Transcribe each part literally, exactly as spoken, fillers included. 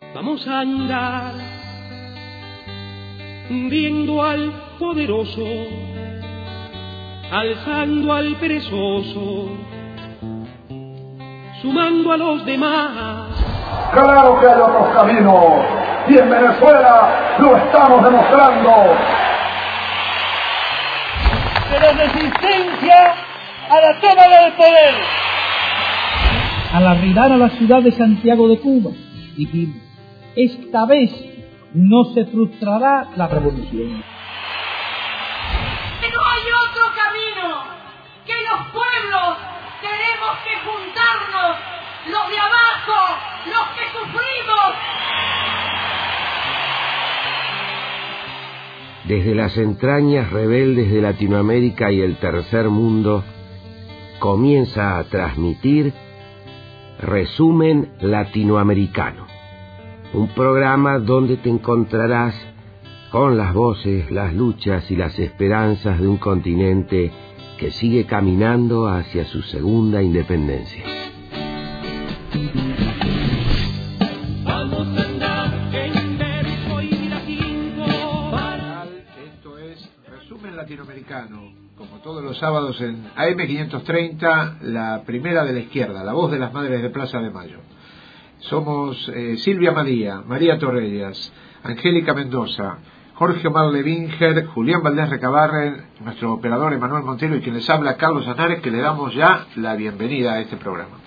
Vamos a andar viendo al poderoso, alzando al perezoso, sumando a los demás. Claro que hay otros caminos, y en Venezuela lo estamos demostrando. De la resistencia a la toma del poder. Al arribar a la ciudad de Santiago de Cuba, dijimos, esta vez no se frustrará la revolución. Que no hay otro camino, que los pueblos tenemos que juntarnos, los de abajo, los que sufrimos. Desde las entrañas rebeldes de Latinoamérica y el tercer mundo, comienza a transmitir Resumen Latinoamericano, un programa donde te encontrarás con las voces, las luchas y las esperanzas de un continente que sigue caminando hacia su segunda independencia. Vamos a andar en verso y latín. Esto es Resumen Latinoamericano, como todos los sábados en A M quinientos treinta, la primera de la izquierda, la voz de las madres de Plaza de Mayo. Somos eh, Silvia Madía, María Torrellas, Angélica Mendoza, Jorge Omar Levinger, Julián Valdés Recabarren, nuestro operador Emanuel Montero y quien les habla, Carlos Aznares, que le damos ya la bienvenida a este programa.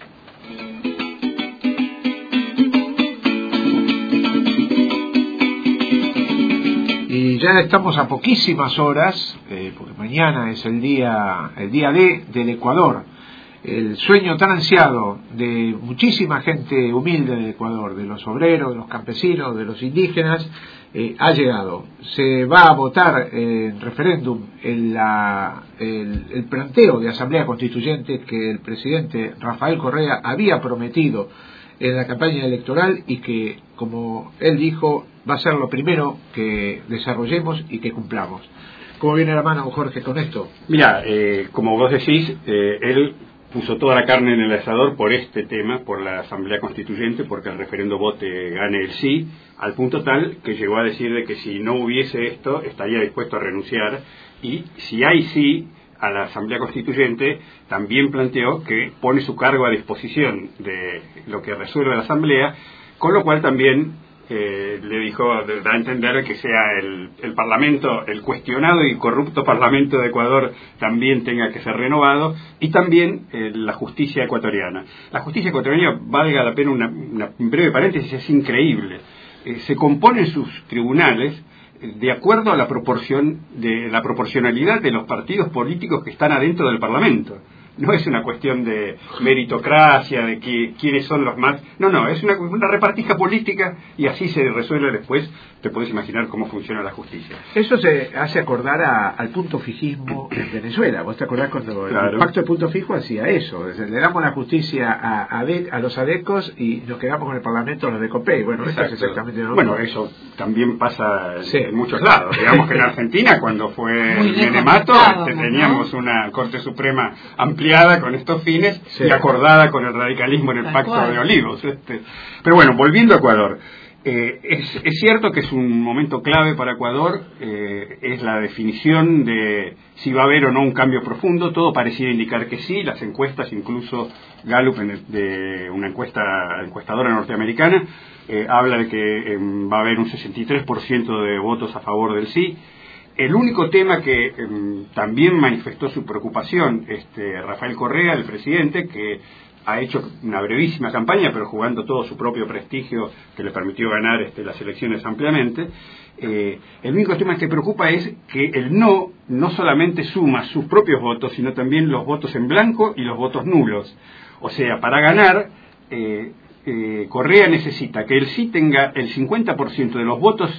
Y ya estamos a poquísimas horas, eh, porque mañana es el día, el día D del Ecuador. El sueño tan ansiado de muchísima gente humilde del Ecuador, de los obreros, de los campesinos, de los indígenas, eh, ha llegado. Se va a votar en referéndum el, la, el, el planteo de asamblea constituyente que el presidente Rafael Correa había prometido en la campaña electoral y que, como él dijo, va a ser lo primero que desarrollemos y que cumplamos. ¿Cómo viene la mano, Jorge, con esto? Mira, eh, como vos decís, eh, él puso toda la carne en el asador por este tema, por la Asamblea Constituyente, porque el referendo vote gane el sí, al punto tal que llegó a decir de que si no hubiese esto, estaría dispuesto a renunciar, y si hay sí a la Asamblea Constituyente, también planteó que pone su cargo a disposición de lo que resuelve la Asamblea, con lo cual también Eh, le dijo, da a entender que sea el, el Parlamento, el cuestionado y corrupto Parlamento de Ecuador también tenga que ser renovado, y también eh, la justicia ecuatoriana. La justicia ecuatoriana, valga la pena una, una breve paréntesis, es increíble. Eh, se componen sus tribunales eh, de acuerdo a la proporción de la proporcionalidad de los partidos políticos que están adentro del Parlamento. No es una cuestión de meritocracia, de que, quiénes son los más... No, no, es una, una repartija política y así se resuelve después. Te puedes imaginar cómo funciona la justicia. Eso se hace acordar a, al punto fijismo en Venezuela. ¿Vos te acordás cuando claro. el pacto de punto fijo hacía eso? Le damos la justicia a, a, de, a los adecos y nos quedamos con el Parlamento los de COPEI. Bueno, eso es exactamente lo Bueno, eso también pasa sí. en muchos lados. Digamos que en Argentina, cuando fue el Menemato, teníamos ¿no? una Corte Suprema amplia con estos fines sí. y acordada con el radicalismo en el Tal Pacto cual. de Olivos. Este. Pero bueno, volviendo a Ecuador, eh, es, es cierto que es un momento clave para Ecuador, eh, es la definición de si va a haber o no un cambio profundo. Todo parecía indicar que sí, las encuestas, incluso Gallup, en el, de una encuesta encuestadora norteamericana, eh, habla de que eh, va a haber un sesenta y tres por ciento de votos a favor del sí. El único tema que eh, también manifestó su preocupación este, Rafael Correa, el presidente, que ha hecho una brevísima campaña, pero jugando todo su propio prestigio que le permitió ganar este, las elecciones ampliamente, eh, el único tema que preocupa es que el no no solamente suma sus propios votos, sino también los votos en blanco y los votos nulos. O sea, para ganar, eh, eh, Correa necesita que el sí tenga el cincuenta por ciento de los votos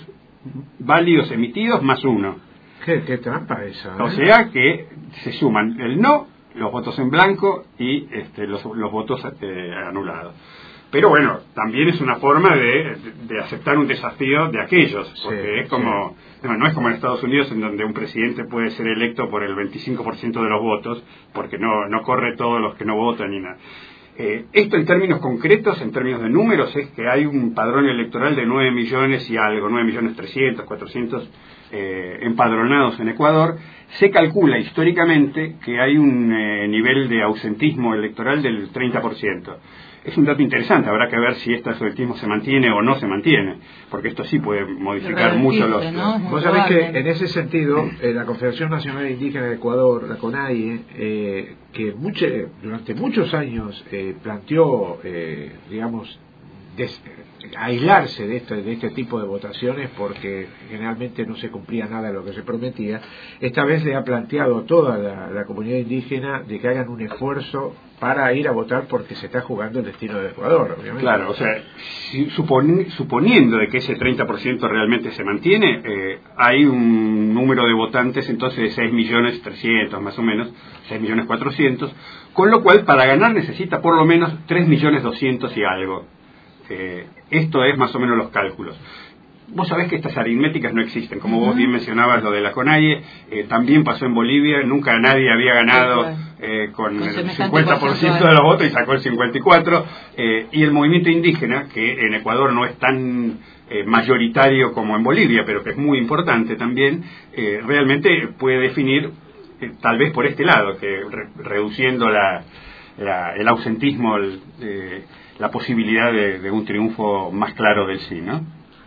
válidos emitidos más uno. ¿Qué, qué trampa esa? ¿eh? O sea que se suman el no, los votos en blanco y este, los, los votos eh, anulados. Pero bueno, también es una forma de, de aceptar un desafío de aquellos, porque sí, es como sí. no, no es como en Estados Unidos, en donde un presidente puede ser electo por el veinticinco por ciento de los votos, porque no no corre todos los que no votan ni nada. Eh, esto en términos concretos, en términos de números, es que hay un padrón electoral de nueve millones y algo, nueve millones trescientos, cuatrocientos eh, empadronados en Ecuador. Se calcula históricamente que hay un eh, nivel de ausentismo electoral del treinta por ciento. Es un dato interesante, habrá que ver si este ausentismo se mantiene o no se mantiene, porque esto sí puede modificar mucho los... ¿no? Vos sabés que en ese sentido, eh, la Confederación Nacional Indígena de Ecuador, la CONAIE, eh, que mucho, durante muchos años eh, planteó, eh, digamos, des, aislarse de este, de este tipo de votaciones porque generalmente no se cumplía nada de lo que se prometía, esta vez le ha planteado a toda la, la comunidad indígena de que hagan un esfuerzo para ir a votar porque se está jugando el destino de Ecuador, obviamente. Claro, o sea, si, suponi, suponiendo de que ese treinta por ciento realmente se mantiene, eh, hay un número de votantes entonces de seis millones trescientos más o menos, seis millones cuatrocientos, con lo cual para ganar necesita por lo menos tres millones doscientos y algo. Eh, esto es más o menos los cálculos. Vos sabés que estas aritméticas no existen, como uh-huh. vos bien mencionabas lo de la CONAIE, eh, también pasó en Bolivia, nunca nadie había ganado eh, con, con el cincuenta por ciento de los votos y sacó el cincuenta y cuatro por ciento, eh, y el movimiento indígena, que en Ecuador no es tan eh, mayoritario como en Bolivia, pero que es muy importante también, eh, realmente puede definir, eh, tal vez por este lado, que re, reduciendo la, la, el ausentismo, el, eh, la posibilidad de, de un triunfo más claro del sí, ¿no?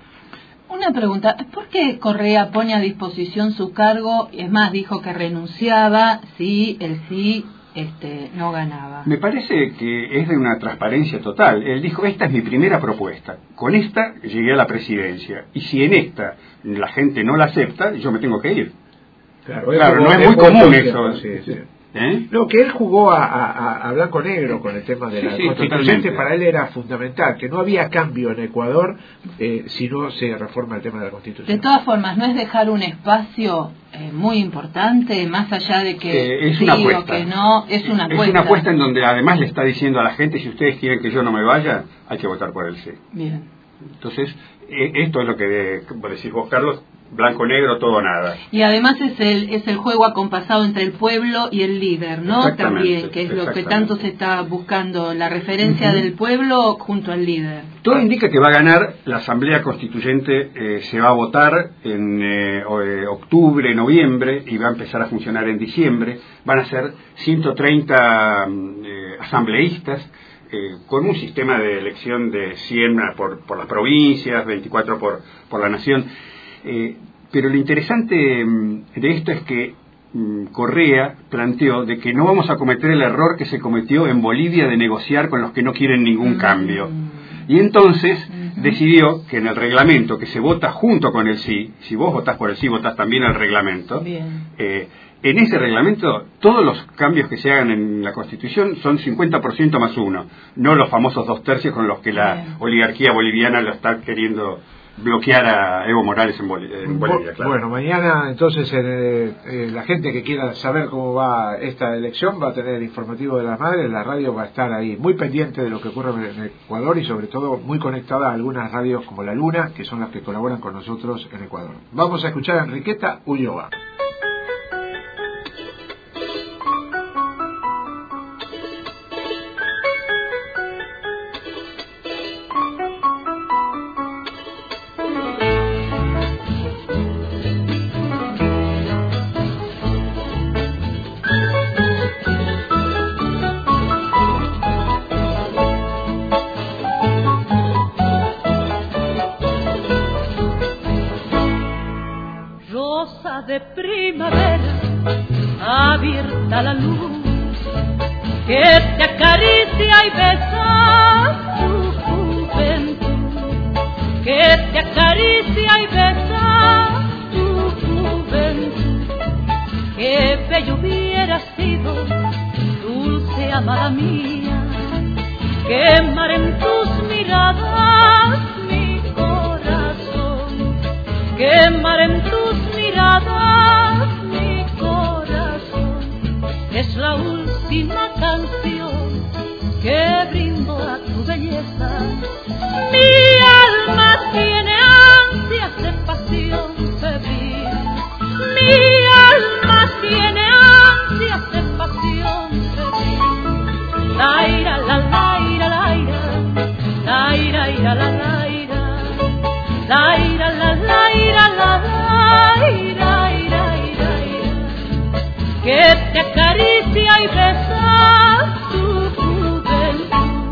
Una pregunta, ¿por qué Correa pone a disposición su cargo? Es más, dijo que renunciaba si el sí este, no ganaba. Me parece que es de una transparencia total. Él dijo, esta es mi primera propuesta, con esta llegué a la presidencia, y si en esta la gente no la acepta, yo me tengo que ir. Claro, claro no es muy común eso. Sí, sí. ¿Eh? No, que él jugó a, a, a blanco-negro con el tema de la sí, constituyente, para él era fundamental, que no había cambio en Ecuador eh, si no se reforma el tema de la constitución. De todas formas, ¿no es dejar un espacio eh, muy importante, más allá de que eh, es sí una o que no? Es una apuesta. Es una apuesta en donde además le está diciendo a la gente, si ustedes quieren que yo no me vaya, hay que votar por el sí. Bien. Entonces, eh, esto es lo que, como decís vos, Carlos, blanco negro, todo o nada. Y además es el es el juego acompasado entre el pueblo y el líder, ¿no? También, que es lo que tanto se está buscando, la referencia uh-huh. del pueblo junto al líder. Todo indica que va a ganar la Asamblea Constituyente, eh, se va a votar en eh, octubre, noviembre, y va a empezar a funcionar en diciembre. Van a ser ciento treinta eh, asambleístas, eh, con un sistema de elección de cien por, por las provincias, veinticuatro por, por la nación. Eh, pero lo interesante de esto es que mm, Correa planteó de que no vamos a cometer el error que se cometió en Bolivia de negociar con los que no quieren ningún cambio. Y entonces uh-huh. decidió que en el reglamento, que se vota junto con el sí, si vos votás por el sí, votás también el reglamento, eh, en ese reglamento todos los cambios que se hagan en la Constitución son cincuenta por ciento más uno, no los famosos dos tercios con los que la Bien. oligarquía boliviana lo está queriendo bloquear a Evo Morales en, Bol en Bolivia, claro. Bueno, mañana entonces eh, eh, la gente que quiera saber cómo va esta elección va a tener el informativo de la madre, la radio va a estar ahí muy pendiente de lo que ocurre en Ecuador y sobre todo muy conectada a algunas radios como La Luna, que son las que colaboran con nosotros en Ecuador. Vamos a escuchar a Enriqueta Ulloa. De primavera, abierta la luz, que te acaricia y besa tu juventud, que te acaricia y besa tu juventud. Qué bello hubiera sido, dulce amada mía, quemar en tus miradas mi corazón, quemar en tus miradas mi corazón. Es la última canción que brindo a tu belleza. Mi alma tiene ansias de pasión febril, mi alma tiene ansias de pasión febril. La ira, la la ira, la, la, ira, la, ira, la, la, ira, la, la, ira, ira, ira, ira, que te acaricia y besa tu juventud.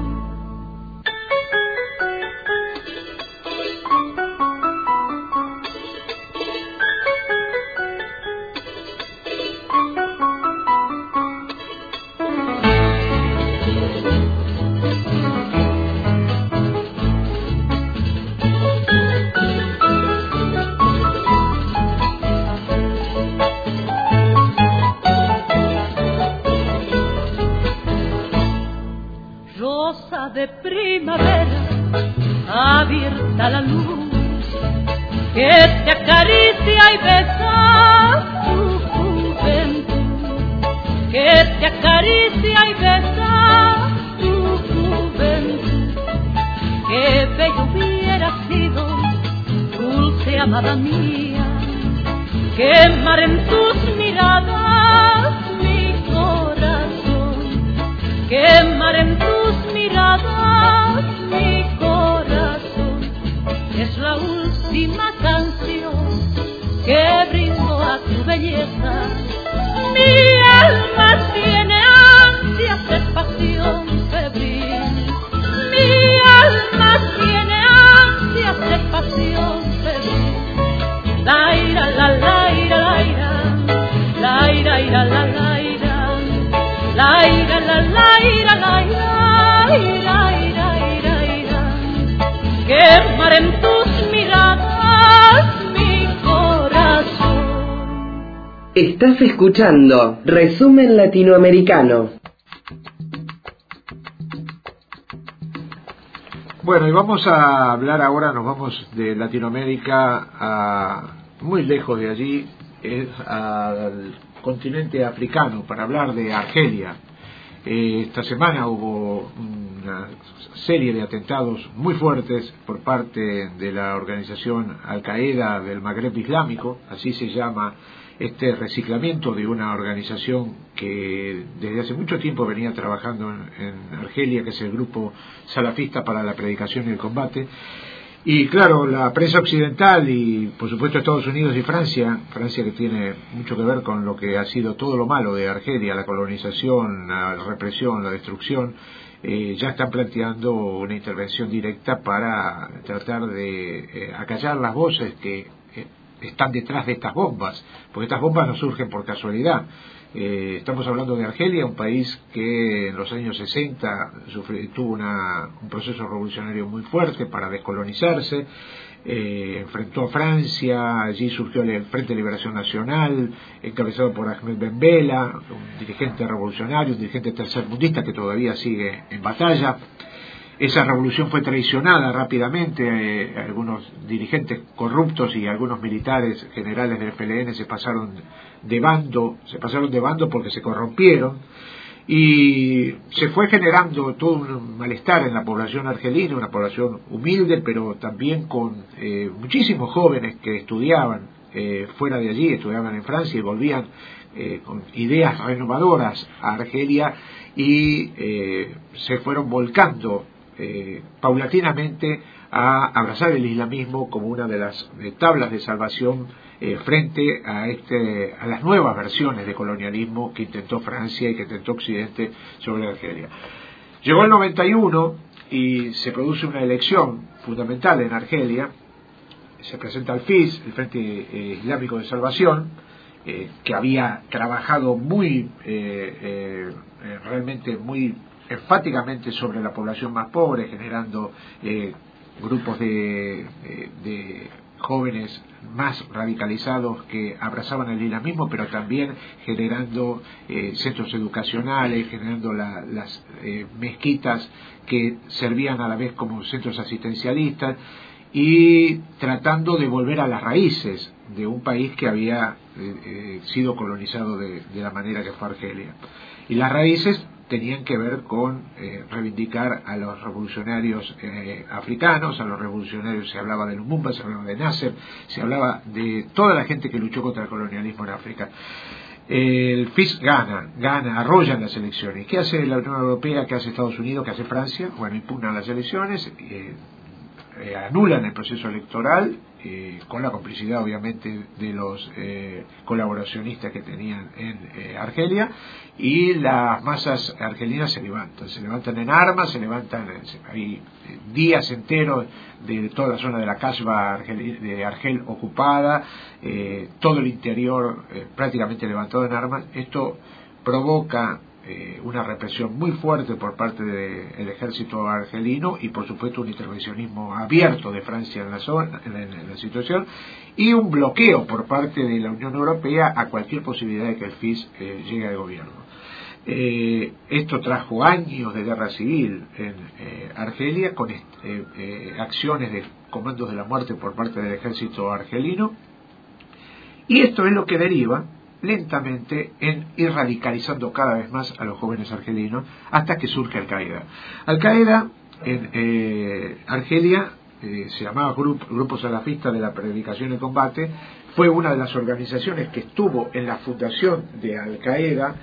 De primavera, abierta la luz, que te acaricia y besa tu juventud, que te acaricia y besa tu juventud. Qué bello hubiera sido, dulce amada mía, quemar en tus miradas mi corazón, quemar en tus miradas mi corazón. Es la última canción que brindo a tu belleza. Mi alma tiene ansias de pasión febril, mi alma tiene ansias de pasión febril. La ira, la, la ira, la ira, la ira, ira, la, la ira, la ira, la, la ira, la ira, ira, ira, ira, ira, quemar en tus miradas mi corazón. Estás escuchando Resumen Latinoamericano. Bueno, y vamos a hablar ahora, nos vamos de Latinoamérica a muy lejos de allí, es al continente africano, para hablar de Argelia. Eh, esta semana hubo una serie de atentados muy fuertes por parte de la organización Al-Qaeda del Magreb Islámico, así se llama este reciclamiento de una organización que desde hace mucho tiempo venía trabajando en, en Argelia, que es el Grupo Salafista para la Predicación y el Combate. Y claro, la prensa occidental y por supuesto Estados Unidos y Francia, Francia que tiene mucho que ver con lo que ha sido todo lo malo de Argelia, la colonización, la represión, la destrucción, eh, ya están planteando una intervención directa para tratar de eh, acallar las voces que eh, están detrás de estas bombas, porque estas bombas no surgen por casualidad. Eh, estamos hablando de Argelia, un país que en los años sesenta sufrió, tuvo una, un proceso revolucionario muy fuerte para descolonizarse, eh, enfrentó a Francia, allí surgió el Frente de Liberación Nacional, encabezado por Ahmed Ben Bella, un dirigente revolucionario, un dirigente tercermundista que todavía sigue en batalla. Esa revolución fue traicionada rápidamente, eh, algunos dirigentes corruptos y algunos militares generales del F L N se pasaron de bando, se pasaron de bando porque se corrompieron y se fue generando todo un malestar en la población argelina, una población humilde pero también con eh, muchísimos jóvenes que estudiaban eh, fuera de allí, estudiaban en Francia y volvían eh, con ideas renovadoras a Argelia y eh, se fueron volcando Eh, paulatinamente a abrazar el islamismo como una de las eh, tablas de salvación eh, frente a este a las nuevas versiones de colonialismo que intentó Francia y que intentó Occidente sobre Argelia. Llegó el noventa y uno y se produce una elección fundamental en Argelia. Se presenta el F I S, el Frente eh, Islámico de Salvación, eh, que había trabajado muy eh, eh, realmente muy enfáticamente sobre la población más pobre, generando eh, grupos de, de, de jóvenes más radicalizados que abrazaban el islamismo, pero también generando eh, centros educacionales, generando la, las eh, mezquitas que servían a la vez como centros asistencialistas y tratando de volver a las raíces de un país que había eh, eh, sido colonizado de, de la manera que fue Argelia. Y las raíces tenían que ver con eh, reivindicar a los revolucionarios eh, africanos, a los revolucionarios, se hablaba de Lumumba, se hablaba de Nasser, se hablaba de toda la gente que luchó contra el colonialismo en África. El F I S gana, gana, arrolla en las elecciones. ¿Qué hace la Unión Europea? ¿Qué hace Estados Unidos? ¿Qué hace Francia? Bueno, impugnan las elecciones, eh, le anulan el proceso electoral, eh, con la complicidad obviamente de los eh, colaboracionistas que tenían en eh, Argelia, y las masas argelinas se levantan, se levantan en armas, se levantan, hay días enteros de toda la zona de la Kasbah de Argel ocupada, eh, todo el interior eh, prácticamente levantado en armas. Esto provoca eh, una represión muy fuerte por parte del ejército argelino y por supuesto un intervencionismo abierto de Francia en la zona, en la, en la situación, y un bloqueo por parte de la Unión Europea a cualquier posibilidad de que el F I S eh, llegue al gobierno. Eh, esto trajo años de guerra civil en eh, Argelia, con eh, eh, acciones de comandos de la muerte por parte del ejército argelino, y esto es lo que deriva lentamente en ir radicalizando cada vez más a los jóvenes argelinos hasta que surge Al-Qaeda. Al-Qaeda en eh, Argelia eh, se llamaba Grupo, Grupo Salafista de la Predicación y Combate, fue una de las organizaciones que estuvo en la fundación de Al-Qaeda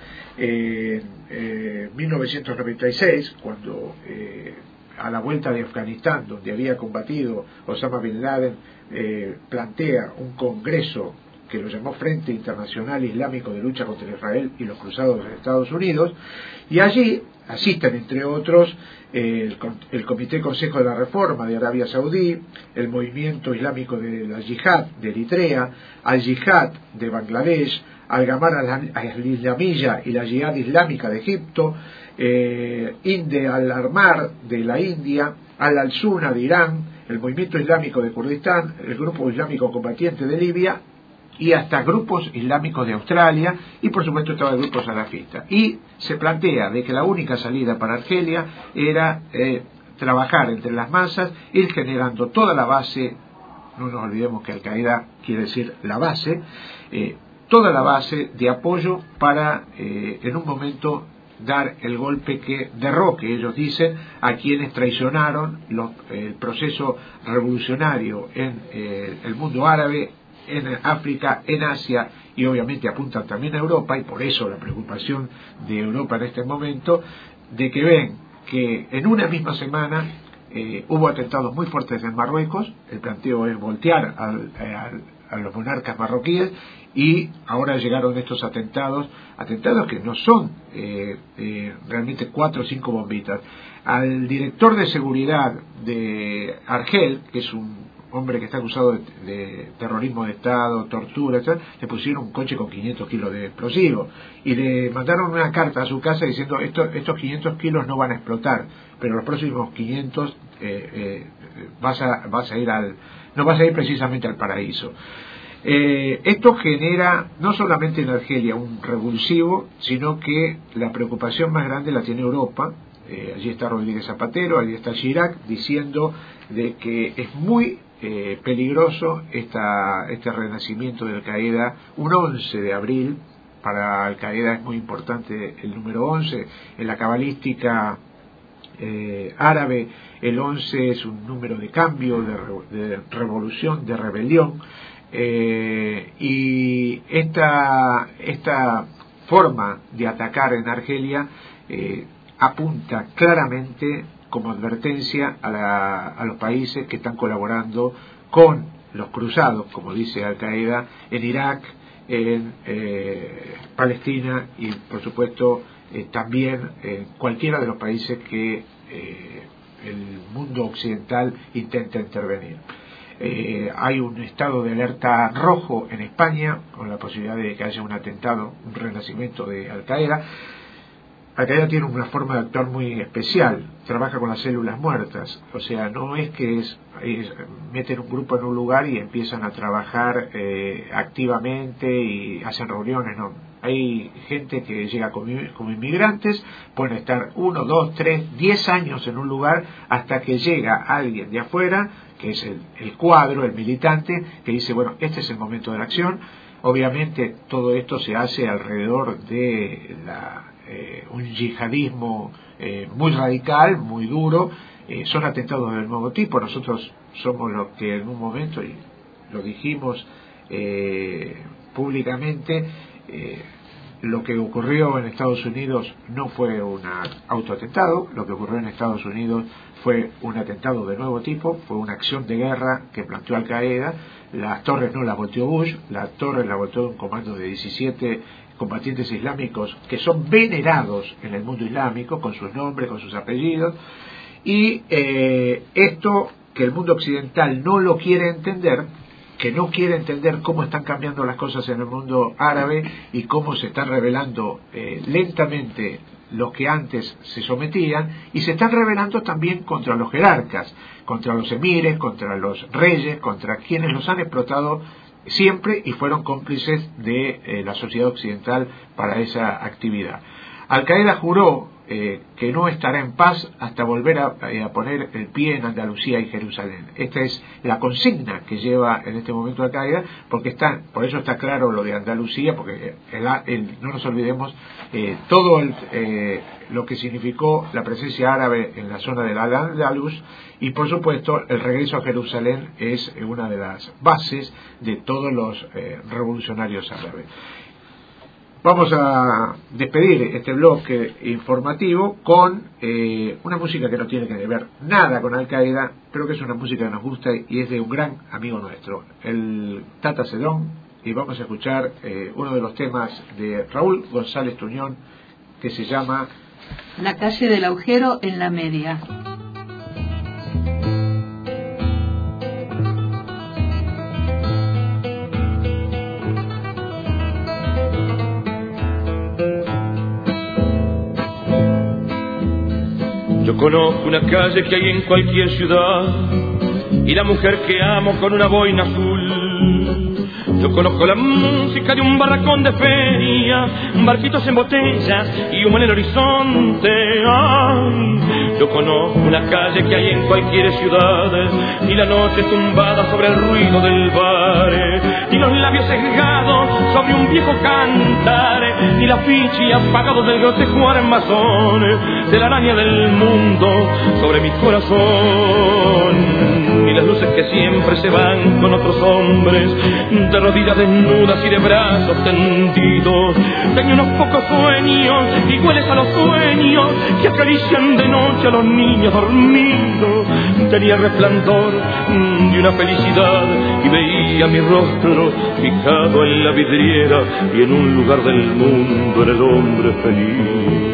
en eh, mil novecientos noventa y seis, cuando eh, a la vuelta de Afganistán, donde había combatido Osama Bin Laden, eh, plantea un congreso que lo llamó Frente Internacional Islámico de Lucha contra Israel y los Cruzados de Estados Unidos, y allí asisten, entre otros, el, el Comité Consejo de la Reforma de Arabia Saudí, el Movimiento Islámico de la Yihad de Eritrea, Al-Jihad de Bangladesh, Al-Gamar al-Islamiyya y la Yihad Islámica de Egipto, eh, Inde al-Armar de la India, Al-Al-Sunna de Irán, el Movimiento Islámico de Kurdistán, el Grupo Islámico Combatiente de Libia, y hasta grupos islámicos de Australia, y por supuesto estaba el grupo salafista. Y se plantea de que la única salida para Argelia era eh, trabajar entre las masas, ir generando toda la base, no nos olvidemos que Al-Qaeda quiere decir la base, eh, toda la base de apoyo para eh, en un momento dar el golpe que derroque, ellos dicen, a quienes traicionaron los, eh, el proceso revolucionario en eh, el mundo árabe, en África, en Asia, y obviamente apuntan también a Europa, y por eso la preocupación de Europa en este momento, de que ven que en una misma semana eh, hubo atentados muy fuertes en Marruecos, el planteo es voltear al, al, a los monarcas marroquíes, y ahora llegaron estos atentados, atentados que no son eh, eh, realmente cuatro o cinco bombitas. Al director de seguridad de Argel, que es un hombre que está acusado de, de terrorismo de Estado, tortura, etcétera, le pusieron un coche con quinientos kilos de explosivos y le mandaron una carta a su casa diciendo Esto, estos quinientos kilos no van a explotar, pero los próximos quinientos eh, eh, vas a vas a ir al no vas a ir precisamente al paraíso. Eh, esto genera no solamente en Argelia un revulsivo, sino que la preocupación más grande la tiene Europa. Eh, allí está Rodríguez Zapatero, allí está Chirac, diciendo de que es muy Eh, peligroso esta, este renacimiento de Al-Qaeda, un once de abril. Para Al-Qaeda es muy importante el número once, en la cabalística eh, árabe el once es un número de cambio, de, de revolución, de rebelión, eh, y esta, esta forma de atacar en Argelia eh, apunta claramente como advertencia a, la, a los países que están colaborando con los cruzados, como dice Al-Qaeda, en Irak, en eh, Palestina y, por supuesto, eh, también en cualquiera de los países que eh, el mundo occidental intenta intervenir. Eh, hay un estado de alerta rojo en España, con la posibilidad de que haya un atentado, un renacimiento de Al-Qaeda. Al-Qaeda tiene una forma de actuar muy especial, trabaja con las células muertas, o sea, no es que es, es meten un grupo en un lugar y empiezan a trabajar eh, activamente y hacen reuniones, no. Hay gente que llega como, como inmigrantes, pueden estar uno, dos, tres, diez años en un lugar hasta que llega alguien de afuera, que es el, el cuadro, el militante, que dice, bueno, este es el momento de la acción. Obviamente todo esto se hace alrededor de la Eh, un yihadismo eh, muy radical, muy duro, eh, son atentados del nuevo tipo. Nosotros somos los que en un momento, y lo dijimos eh, públicamente, eh, lo que ocurrió en Estados Unidos no fue un autoatentado, lo que ocurrió en Estados Unidos fue un atentado de nuevo tipo, fue una acción de guerra que planteó Al Qaeda. Las torres no las volteó Bush, las torres las volteó un comando de diecisiete combatientes islámicos que son venerados en el mundo islámico, con sus nombres, con sus apellidos, y eh, esto que el mundo occidental no lo quiere entender, que no quiere entender cómo están cambiando las cosas en el mundo árabe y cómo se están revelando eh, lentamente los que antes se sometían, y se están rebelando también contra los jerarcas, contra los emires, contra los reyes, contra quienes los han explotado siempre y fueron cómplices de eh, la sociedad occidental para esa actividad. Al Qaeda juró eh, que no estará en paz hasta volver a, a poner el pie en Andalucía y Jerusalén. Esta es la consigna que lleva en este momento Al Qaeda, porque está, por eso está claro lo de Andalucía, porque el, el, no nos olvidemos eh, todo el, eh, lo que significó la presencia árabe en la zona del Al-Andalus, y por supuesto el regreso a Jerusalén es una de las bases de todos los eh, revolucionarios árabes. Vamos a despedir este bloque informativo con eh, una música que no tiene que ver nada con Al Qaeda, pero que es una música que nos gusta y es de un gran amigo nuestro, el Tata Cedrón, y vamos a escuchar eh, uno de los temas de Raúl González Tuñón que se llama La calle del agujero en la media. Yo conozco una calle que hay en cualquier ciudad y la mujer que amo con una boina azul. Yo conozco la música de un barracón de feria, barquitos en botellas y humo en el horizonte. Ay, yo conozco una calle que hay en cualquier ciudad y la noche tumbada sobre el ruido del bar, y los labios sesgados sobre un viejo cantar, y la ficha apagado del grotejo armazón de la araña del mundo sobre mi corazón, y las luces que siempre se van con otros hombres, de rodillas desnudas y de brazos tendidos. Tenía unos pocos sueños iguales a los sueños que acarician de noche a los niños dormidos. Tenía resplandor de una felicidad y veía mi rostro fijado en la vidriera, y en un lugar del mundo era el hombre feliz.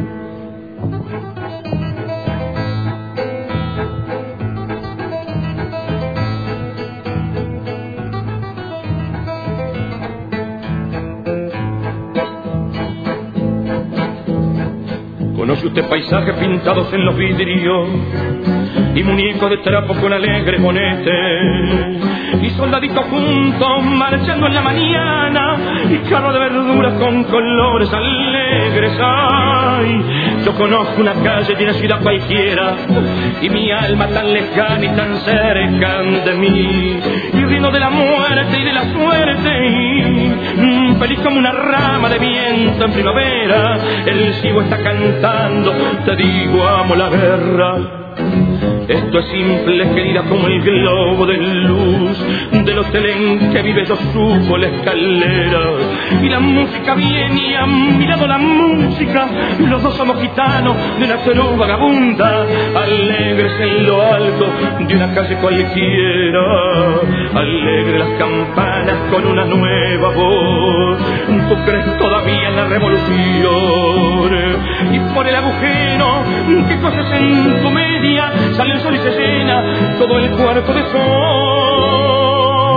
¿Conoce usted paisajes pintados en los vidrios y muñecos de trapo con alegre bonete, y soldaditos juntos marchando en la mañana, y carro de verduras con colores alegres? Ay, yo conozco una calle de una ciudad cualquiera, y mi alma tan lejana y tan cerca de mí, y riendo de la muerte y de la suerte, y feliz como una rama de viento en primavera. El ciego está cantando, te digo, amo la guerra. Esto es simple, querida, como el globo de luz del hotel en que vive. Yo subo la escalera y la música viene, y a mi lado la música. Los dos somos gitanos de una ciudad vagabunda, alegres en lo alto de una calle cualquiera. Alegres las campanas con una nueva voz. Tú crees todavía en la revolución, y por el agujero que coges en tu media sale el sol y se llena todo el cuarto de sol.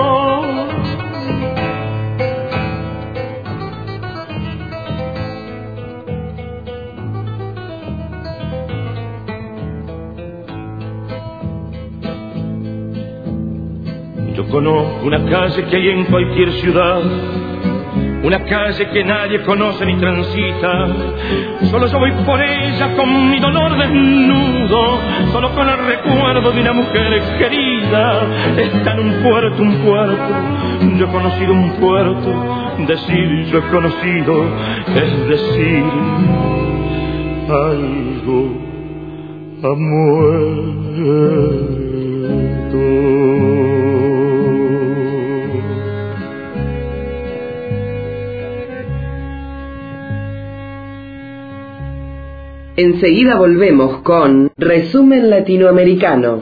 Yo conozco una calle que hay en cualquier ciudad, una calle que nadie conoce ni transita. Solo yo voy por ella con mi dolor desnudo, solo con el recuerdo de una mujer querida. Está en un puerto, un puerto, yo he conocido un puerto. Decir yo he conocido es decir algo ha muerto. Enseguida volvemos con Resumen Latinoamericano.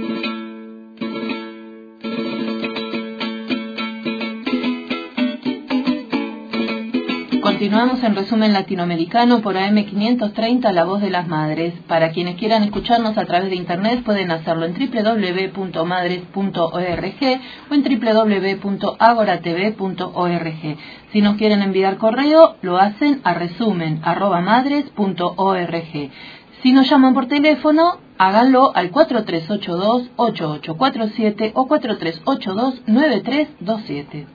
Continuamos en Resumen Latinoamericano por A M quinientos treinta, La Voz de las Madres. Para quienes quieran escucharnos a través de internet pueden hacerlo en doble u doble u doble u punto madres punto org o en doble u doble u doble u punto agora t v punto org. Si nos quieren enviar correo, lo hacen a resumen arroba madres punto org. Si nos llaman por teléfono, háganlo al cuatro tres ocho dos, ocho ocho cuatro siete o cuatro tres ocho dos, nueve tres dos siete.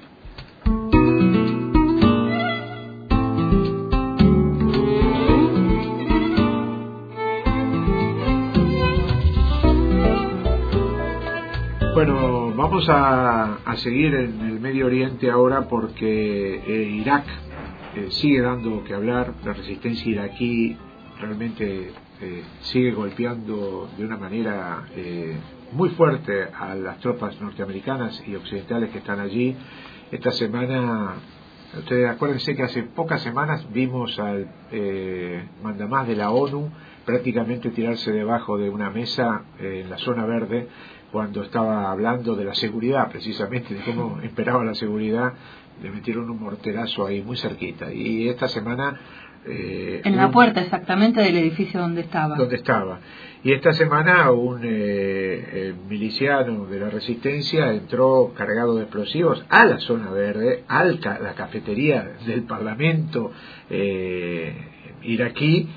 Bueno, vamos a, a seguir en el Medio Oriente ahora porque eh, Irak eh, sigue dando que hablar. La resistencia iraquí realmente eh, sigue golpeando de una manera eh, muy fuerte a las tropas norteamericanas y occidentales que están allí. Esta semana, ustedes acuérdense que hace pocas semanas vimos al eh, mandamás de la ONU prácticamente tirarse debajo de una mesa eh, en la zona verde, cuando estaba hablando de la seguridad, precisamente, de cómo esperaba la seguridad, le metieron un morterazo ahí muy cerquita. Y esta semana... Eh, en la un, puerta exactamente del edificio donde estaba. Donde estaba. Y esta semana un eh, eh, miliciano de la resistencia entró cargado de explosivos a la zona verde, a la cafetería del Parlamento eh, iraquí,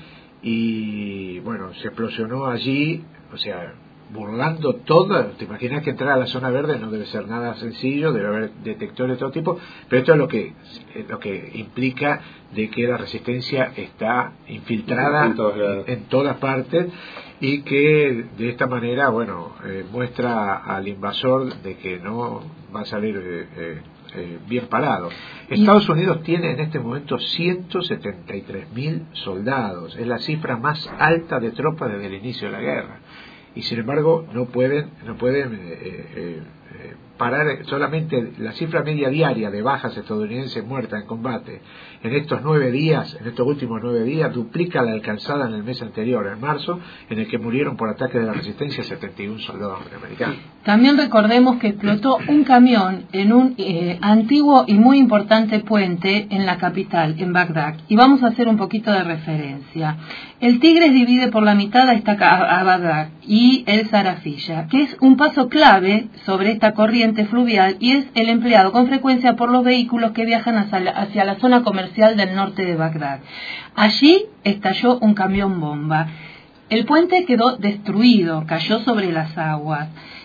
y bueno, se explosionó allí, o sea... burlando todo. Te imaginas que entrar a la zona verde no debe ser nada sencillo, debe haber detectores de todo tipo, pero esto es lo que lo que implica de que la resistencia está infiltrada en, en, en todas partes, y que de esta manera, bueno, eh, muestra al invasor de que no va a salir eh, eh, eh, bien parado. Estados Unidos tiene en este momento ciento setenta y tres mil soldados, es la cifra más alta de tropas desde el inicio de la guerra. Y sin embargo no pueden no pueden eh, eh, eh, parar. Solamente la cifra media diaria de bajas estadounidenses muertas en combate en estos nueve días, en estos últimos nueve días, duplica la alcanzada en el mes anterior, en marzo, en el que murieron por ataque de la resistencia setenta y uno soldados norteamericanos. También recordemos que explotó un camión en un eh, antiguo y muy importante puente en la capital, en Bagdad. Y vamos a hacer un poquito de referencia. El Tigris divide por la mitad a, esta, a Bagdad y el Zarafilla, que es un paso clave sobre esta corriente fluvial y es el empleado con frecuencia por los vehículos que viajan hacia la, hacia la zona comercial del norte de Bagdad. Allí estalló un camión bomba. El puente quedó destruido, cayó sobre las aguas.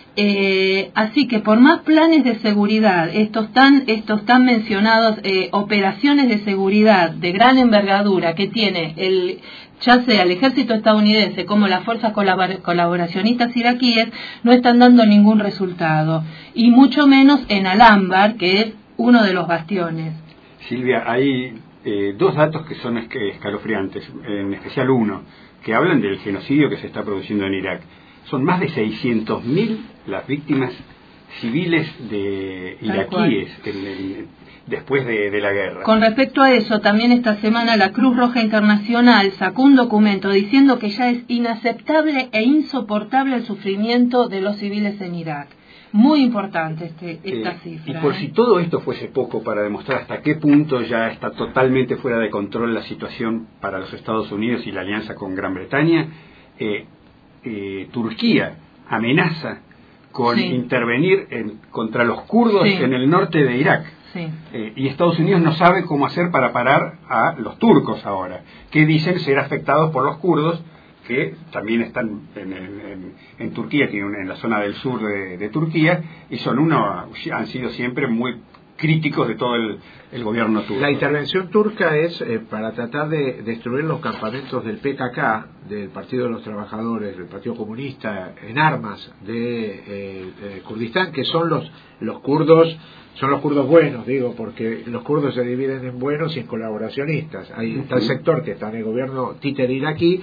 Eh, así que por más planes de seguridad, estos tan, estos tan mencionados eh, operaciones de seguridad de gran envergadura que tiene el, ya sea el ejército estadounidense como las fuerzas colabor- colaboracionistas iraquíes, no están dando ningún resultado, y mucho menos en Al-Anbar, que es uno de los bastiones. Silvia, hay eh, dos datos que son escalofriantes, en especial uno, que hablan del genocidio que se está produciendo en Irak. Son más de seiscientos mil las víctimas civiles de iraquíes en, en, después de, de la guerra. Con respecto a eso, también esta semana la Cruz Roja Internacional sacó un documento diciendo que ya es inaceptable e insoportable el sufrimiento de los civiles en Irak. Muy importante este, esta eh, cifra. Y por ¿eh? si todo esto fuese poco para demostrar hasta qué punto ya está totalmente fuera de control la situación para los Estados Unidos y la alianza con Gran Bretaña, eh, eh, Turquía amenaza con sí. intervenir en, contra los kurdos sí. en el norte de Irak. Sí. Eh, y Estados Unidos no sabe cómo hacer para parar a los turcos ahora, que dicen ser afectados por los kurdos, que también están en, en, en Turquía, tienen en la zona del sur de, de Turquía, y son uno, han sido siempre muy críticos de todo el, el gobierno turco. La intervención turca es eh, para tratar de destruir los campamentos del P K K, del Partido de los Trabajadores, del Partido Comunista, en armas de, eh, de Kurdistán, que son los, los kurdos, son los kurdos buenos, digo, porque los kurdos se dividen en buenos y en colaboracionistas. Hay uh-huh. tal sector que está en el gobierno títere iraquí,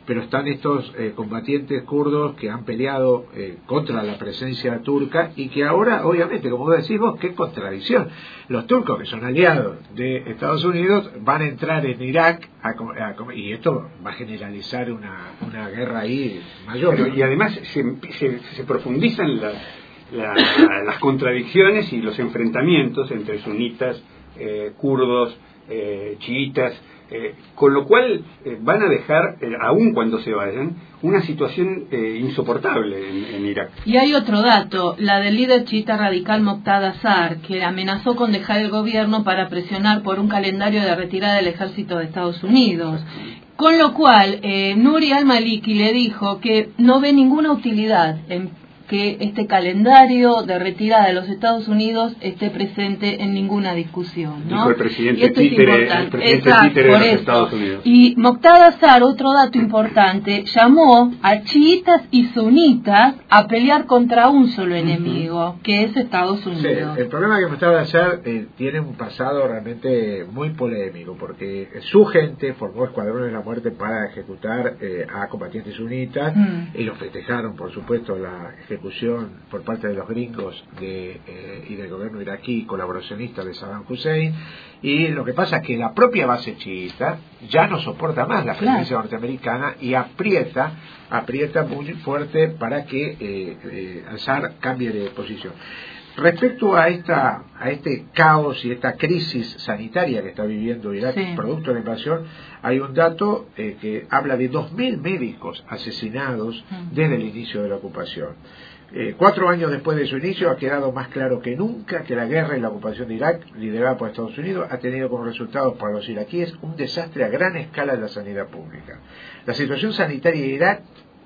pero están estos eh, combatientes kurdos que han peleado eh, contra la presencia turca y que ahora, obviamente, como vos decís vos, qué contradicción. Los turcos, que son aliados de Estados Unidos, van a entrar en Irak a, a, y esto va a generalizar una, una guerra ahí mayor. Pero, y además se, se, se profundizan las, la, la, las contradicciones y los enfrentamientos entre sunitas, eh, kurdos, eh, chiitas, eh, con lo cual eh, van a dejar, eh, aun cuando se vayan, una situación eh, insoportable en, en Irak. Y hay otro dato, la del líder chiita radical Moqtada Azar, que amenazó con dejar el gobierno para presionar por un calendario de retirada del ejército de Estados Unidos. Con lo cual, eh, Nuri al-Maliki le dijo que no ve ninguna utilidad en que este calendario de retirada de los Estados Unidos esté presente en ninguna discusión, ¿no? Dijo el presidente títere, el presidente Exacto, títere de los eso. Estados Unidos. Y Moqtada Azar, otro dato importante, llamó a chiitas y sunitas a pelear contra un solo enemigo, uh-huh. que es Estados Unidos. Sí, el problema que Moqtada Azar eh, tiene un pasado realmente muy polémico, porque su gente formó escuadrones de la muerte para ejecutar eh, a combatientes sunitas, uh-huh. y los festejaron, por supuesto, la ejecución por parte de los gringos de, eh, y del gobierno iraquí colaboracionista de Saddam Hussein, y lo que pasa es que la propia base chiita ya no soporta más la presencia claro. norteamericana y aprieta aprieta muy fuerte para que eh, eh, Azar cambie de posición. Respecto a esta a este caos y esta crisis sanitaria que está viviendo Irak, sí. producto de la invasión, hay un dato eh, que habla de dos mil médicos asesinados mm. desde el inicio de la ocupación. Eh, cuatro años después de su inicio ha quedado más claro que nunca que la guerra y la ocupación de Irak, liderada por Estados Unidos, ha tenido como resultado para los iraquíes un desastre a gran escala de la sanidad pública. La situación sanitaria de Irak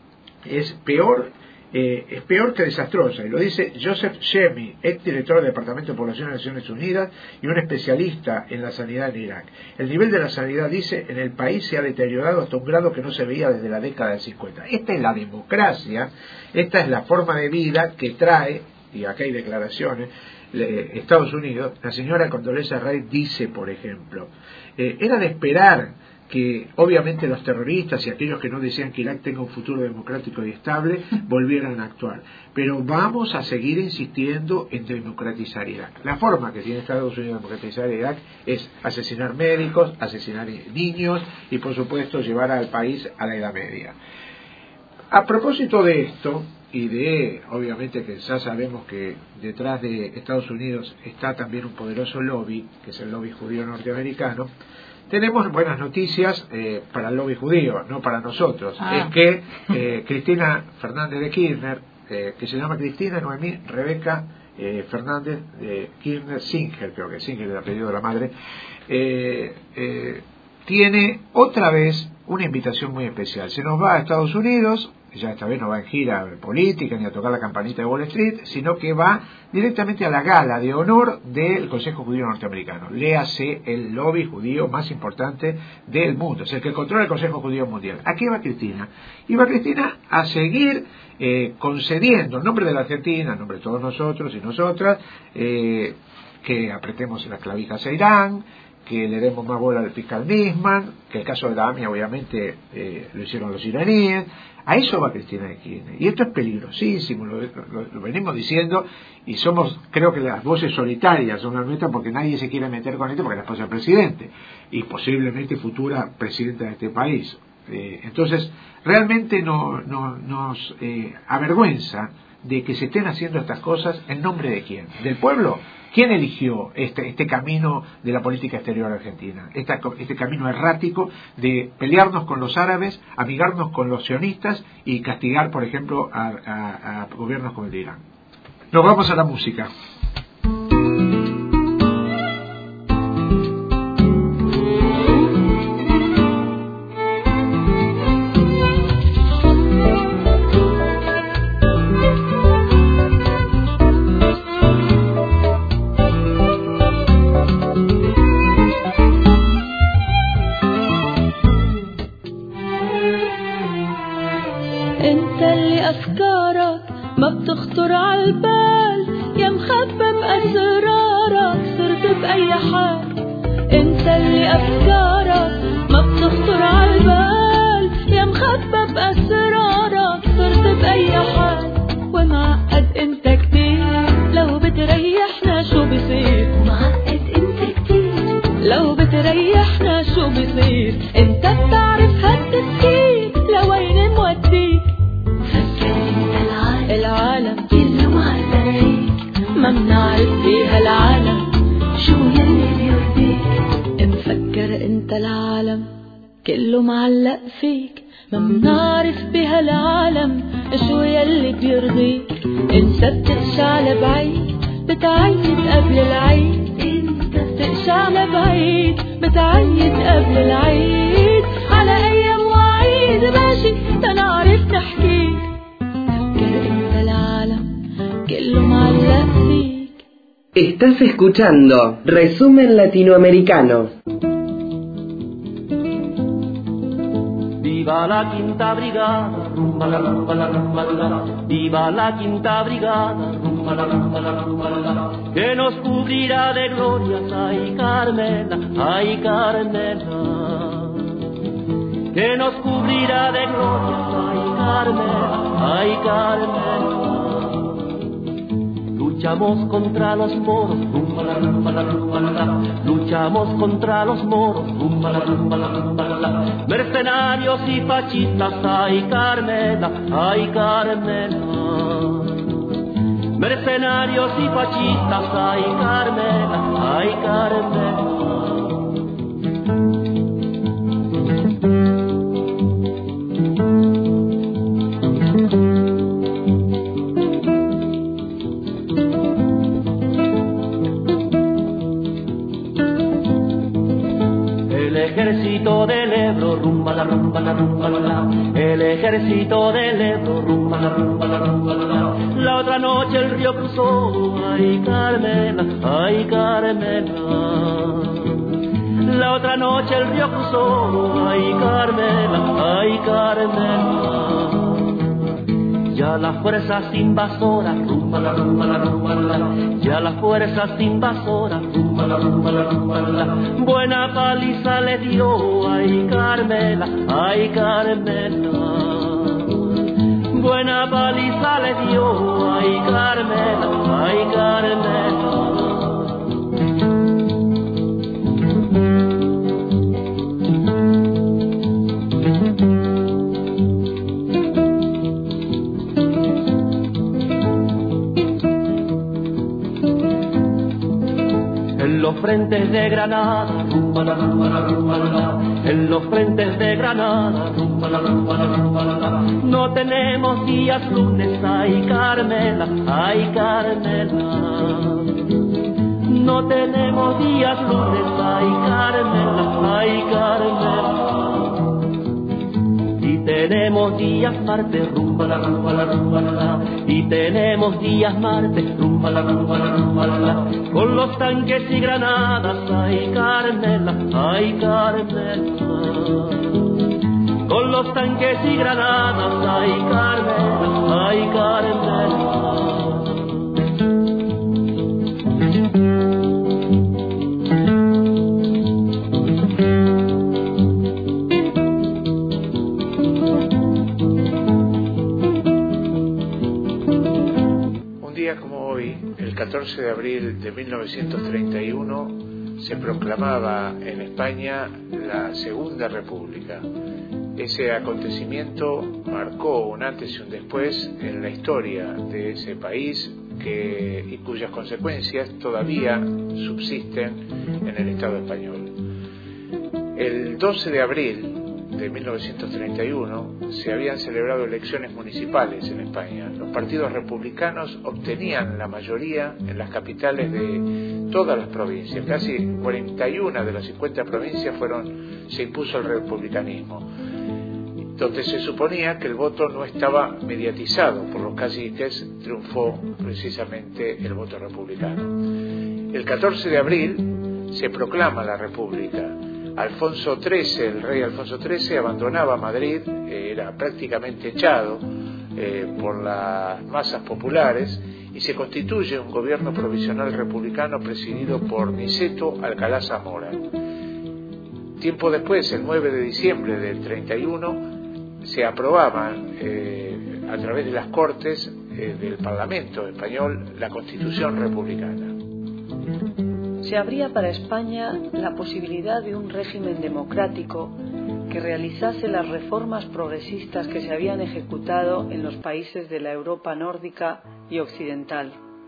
es peor Eh, es peor que desastrosa, y lo dice Joseph Shemi, ex director del Departamento de Población de Naciones Unidas y un especialista en la sanidad en Irak. El nivel de la sanidad, dice, en el país se ha deteriorado hasta un grado que no se veía desde la década del cincuenta. Esta es la democracia, esta es la forma de vida que trae, y acá hay declaraciones, eh, Estados Unidos. La señora Condoleezza Rice dice, por ejemplo, eh, era de esperar que obviamente los terroristas y aquellos que no desean que Irak tenga un futuro democrático y estable volvieran a actuar. Pero vamos a seguir insistiendo en democratizar Irak. La forma que tiene Estados Unidos de democratizar Irak es asesinar médicos, asesinar niños y, por supuesto, llevar al país a la Edad Media. A propósito de esto, y de, obviamente, que ya sabemos que detrás de Estados Unidos está también un poderoso lobby, que es el lobby judío norteamericano, tenemos buenas noticias eh, para el lobby judío, no para nosotros. Ah. Es que eh, Cristina Fernández de Kirchner, eh, que se llama Cristina Noemí Rebeca eh, Fernández de Kirchner Singer, creo que Singer es el apellido de la madre, eh, eh, tiene otra vez una invitación muy especial. Se nos va a Estados Unidos, ya esta vez no va en gira política ni a tocar la campanita de Wall Street, sino que va directamente a la gala de honor del Consejo Judío Norteamericano. Léase el lobby judío más importante del mundo, es el que controla el Consejo Judío Mundial. ¿A qué va Cristina? Y va Cristina a seguir eh, concediendo, en nombre de la Argentina, en nombre de todos nosotros y nosotras, eh, que apretemos las clavijas a Irán, que le demos más bola al fiscal Nisman, que el caso de la A M I A obviamente eh, lo hicieron los iraníes. A eso va Cristina de Kirchner. Y esto es peligrosísimo, lo, lo, lo venimos diciendo, y somos, creo que las voces solitarias son las nuestras, porque nadie se quiere meter con esto, porque es la esposa del presidente, y posiblemente futura presidenta de este país. Eh, entonces, realmente no, no, nos eh, avergüenza de que se estén haciendo estas cosas en nombre de quién, del pueblo. ¿Quién eligió este, este camino de la política exterior argentina? Esta, este camino errático de pelearnos con los árabes, amigarnos con los sionistas y castigar, por ejemplo, a, a, a gobiernos como el de Irán. Nos vamos a la música. انت اللي افكارك ما بتخطر عالبال يا ومخبى بأسرارك صرت بأي حال ومعقد انت كتير لو بتريحنا شو بصير ومعقد انت كتير لو بتريحنا شو بصير انت بتعرف هالتفكير لوين موديك فكر انت العالم العالم كله معلق فيك ما بنعرف فيها العالم شو يلي بيرضيك مفكر انت العالم كله معلق فيك ما بنعرف بها العالم شو يلي بيرضيك انت بتقشع لبعيد بتعيد قبل العيد انت بتقشع لبعيد بتعيد قبل العيد على ايام وعيد ماشي تنعرف نحكيك فكر انت العالم كله معلق فيك. Estás escuchando Resumen Latinoamericano. Viva la quinta brigada, rumba la rumba la rumba la, viva la quinta brigada, rumba la rumba la rumba la, que nos cubrirá de glorias, ay Carmela, ay Carmela, que nos cubrirá de glorias, ay Carmela, ay Carmela. Luchamos contra los moros, rumba la rumba la rumba la, luchamos contra los moros, rumba la rumba la rumba la, mercenarios y fascistas, ay Carmela, ay Carmela, mercenarios y fascistas, ay Carmela, ay Carmela. El ejército del Ebro, rumba la rumba la rumba la, el ejército del Ebro, rumba la rumba la rumba la, la otra noche el río cruzó, ay Carmela, ay Carmela, la otra noche el río cruzó, ay Carmela, ay Carmela. Ya las fuerzas invasoras, rumba la rumba la rumba la, ya las fuerzas invasoras, rumba la rumba la rumba la, buena paliza le dio, ay Carmela, ay Carmela, buena paliza le dio, ay Carmela, ay Carmela. En los frentes de Granada, rumba la rumba la rumba la, en los frentes de Granada, rumba la rumba la rumba la, no tenemos días lunes, ay Carmela, ay Carmela, no tenemos días lunes, ay Carmela, ay Carmela. Y tenemos días martes, rumba la rumba la rumba la, y tenemos días martes, rumba la rumba la rumba la, con los tanques y granadas, ay Carmela, ay Carmela, con los tanques y granadas, ay Carmela, ay Carmela. El catorce de abril de mil novecientos treinta y uno se proclamaba en España la Segunda República. Ese acontecimiento marcó un antes y un después en la historia de ese país que, y cuyas consecuencias todavía subsisten en el Estado español. El doce de abril de mil novecientos treinta y uno se habían celebrado elecciones municipales en España. Los partidos republicanos obtenían la mayoría en las capitales de todas las provincias. Casi cuarenta y una de las cincuenta provincias fueron, se impuso el republicanismo, donde se suponía que el voto no estaba mediatizado por los caciques, triunfó precisamente el voto republicano. El catorce de abril se proclama la República. Alfonso trece, el rey Alfonso trece, abandonaba Madrid, eh, era prácticamente echado eh, por las masas populares, y se constituye un gobierno provisional republicano presidido por Niceto Alcalá Zamora. Tiempo después, el nueve de diciembre del treinta y uno, se aprobaban eh, a través de las Cortes eh, del Parlamento español la Constitución republicana. Se abría para España la posibilidad de un régimen democrático que realizase las reformas progresistas que se habían ejecutado en los países de la Europa nórdica y occidental.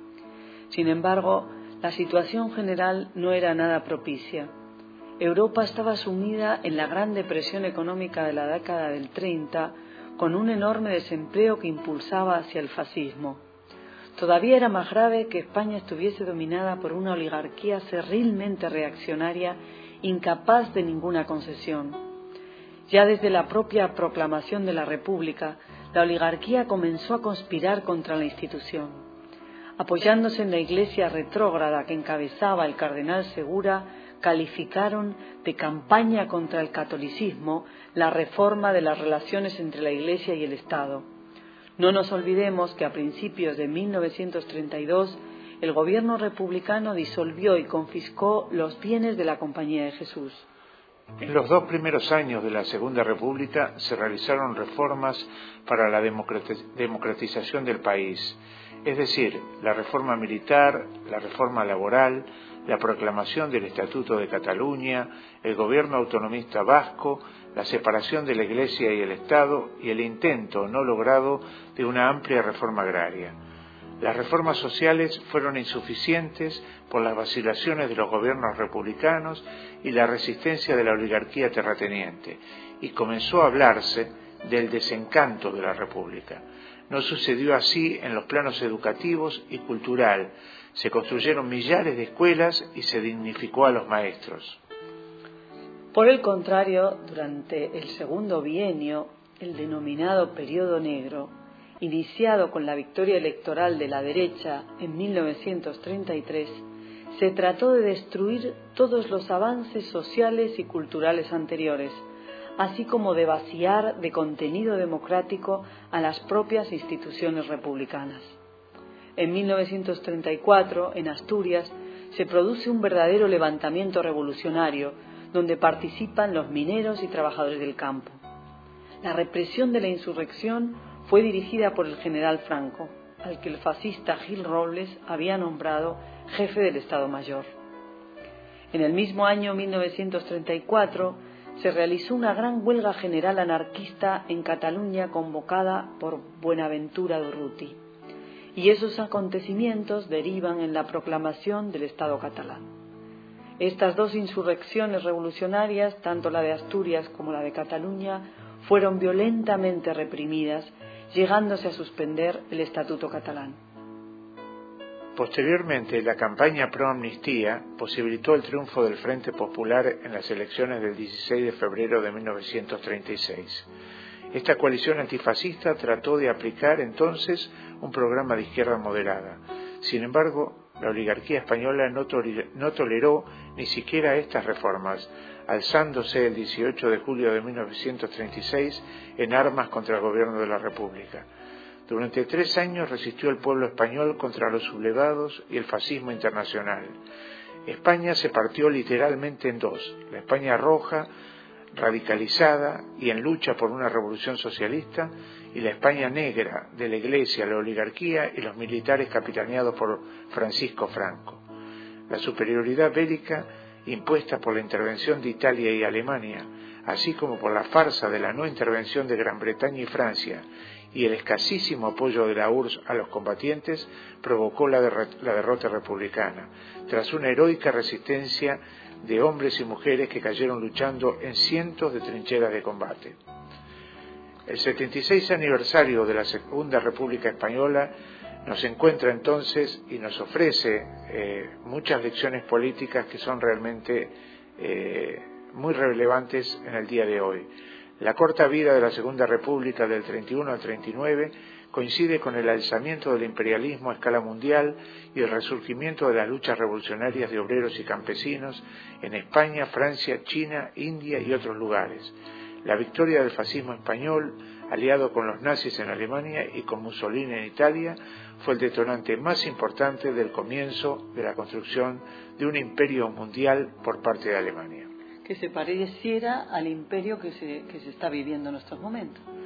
Sin embargo, la situación general no era nada propicia. Europa estaba sumida en la gran depresión económica de la década del treinta, con un enorme desempleo que impulsaba hacia el fascismo. Todavía era más grave que España estuviese dominada por una oligarquía cerrilmente reaccionaria, incapaz de ninguna concesión. Ya desde la propia proclamación de la República, la oligarquía comenzó a conspirar contra la institución. Apoyándose en la Iglesia retrógrada que encabezaba el cardenal Segura, calificaron de campaña contra el catolicismo la reforma de las relaciones entre la Iglesia y el Estado. No nos olvidemos que a principios de mil novecientos treinta y dos el gobierno republicano disolvió y confiscó los bienes de la Compañía de Jesús. En los dos primeros años de la Segunda República se realizaron reformas para la democratización del país, es decir, la reforma militar, la reforma laboral, la proclamación del Estatuto de Cataluña, el gobierno autonomista vasco, la separación de la Iglesia y el Estado y el intento no logrado de una amplia reforma agraria. Las reformas sociales fueron insuficientes por las vacilaciones de los gobiernos republicanos y la resistencia de la oligarquía terrateniente, y comenzó a hablarse del desencanto de la República. No sucedió así en los planos educativos y cultural. Se construyeron millares de escuelas y se dignificó a los maestros. Por el contrario, durante el segundo bienio, el denominado Período Negro, iniciado con la victoria electoral de la derecha en mil novecientos treinta y tres, se trató de destruir todos los avances sociales y culturales anteriores, así como de vaciar de contenido democrático a las propias instituciones republicanas. En mil novecientos treinta y cuatro, en Asturias, se produce un verdadero levantamiento revolucionario, donde participan los mineros y trabajadores del campo. La represión de la insurrección fue dirigida por el general Franco, al que el fascista Gil Robles había nombrado jefe del Estado Mayor. En el mismo año mil novecientos treinta y cuatro se realizó una gran huelga general anarquista en Cataluña convocada por Buenaventura Durruti, y esos acontecimientos derivan en la proclamación del Estado catalán. Estas dos insurrecciones revolucionarias, tanto la de Asturias como la de Cataluña, fueron violentamente reprimidas, llegándose a suspender el Estatuto catalán. Posteriormente, la campaña pro amnistía posibilitó el triunfo del Frente Popular en las elecciones del dieciséis de febrero de mil novecientos treinta y seis. Esta coalición antifascista trató de aplicar entonces un programa de izquierda moderada. Sin embargo, la oligarquía española no, toler- no toleró ni siquiera estas reformas, alzándose el dieciocho de julio de mil novecientos treinta y seis en armas contra el gobierno de la República. Durante tres años resistió el pueblo español contra los sublevados y el fascismo internacional. España se partió literalmente en dos: la España roja, radicalizada y en lucha por una revolución socialista, y la España negra, de la Iglesia, la oligarquía y los militares capitaneados por Francisco Franco. La superioridad bélica impuesta por la intervención de Italia y Alemania, así como por la farsa de la no intervención de Gran Bretaña y Francia, y el escasísimo apoyo de la U R S S a los combatientes, provocó la, derrota, la derrota republicana, tras una heroica resistencia de hombres y mujeres que cayeron luchando en cientos de trincheras de combate. El setenta y seis aniversario de la Segunda República Española nos encuentra entonces y nos ofrece eh, muchas lecciones políticas que son realmente eh, muy relevantes en el día de hoy. La corta vida de la Segunda República del treinta y uno al treinta y nueve coincide con el alzamiento del imperialismo a escala mundial y el resurgimiento de las luchas revolucionarias de obreros y campesinos en España, Francia, China, India y otros lugares. La victoria del fascismo español, aliado con los nazis en Alemania y con Mussolini en Italia, fue el detonante más importante del comienzo de la construcción de un imperio mundial por parte de Alemania. Que se pareciera al imperio que se, que se está viviendo en estos momentos.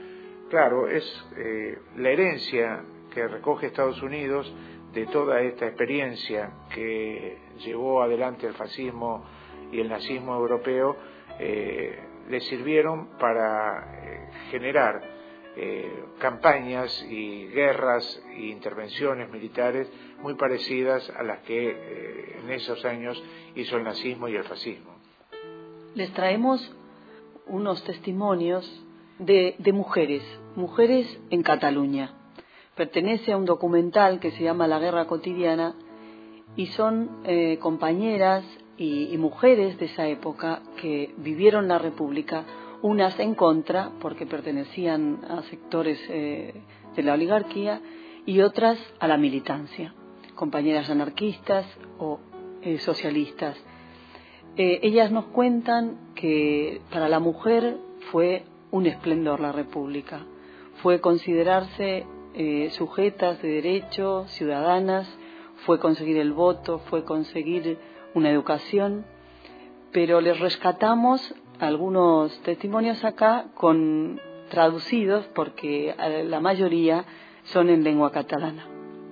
claro, es eh, la herencia que recoge Estados Unidos de toda esta experiencia que llevó adelante el fascismo y el nazismo europeo, eh, le sirvieron para eh, generar eh, campañas y guerras e intervenciones militares muy parecidas a las que eh, en esos años hizo el nazismo y el fascismo. Les traemos unos testimonios de, de mujeres, mujeres en Cataluña. Pertenece a un documental que se llama La Guerra Cotidiana y son eh, compañeras y, y mujeres de esa época que vivieron la República, unas en contra porque pertenecían a sectores eh, de la oligarquía y otras a la militancia, compañeras anarquistas o eh, socialistas. Eh, ellas nos cuentan que para la mujer fue un esplendor la República, fue considerarse eh, sujetas de derecho, ciudadanas, fue conseguir el voto, fue conseguir una educación, pero les rescatamos algunos testimonios acá con traducidos porque la mayoría son en lengua catalana.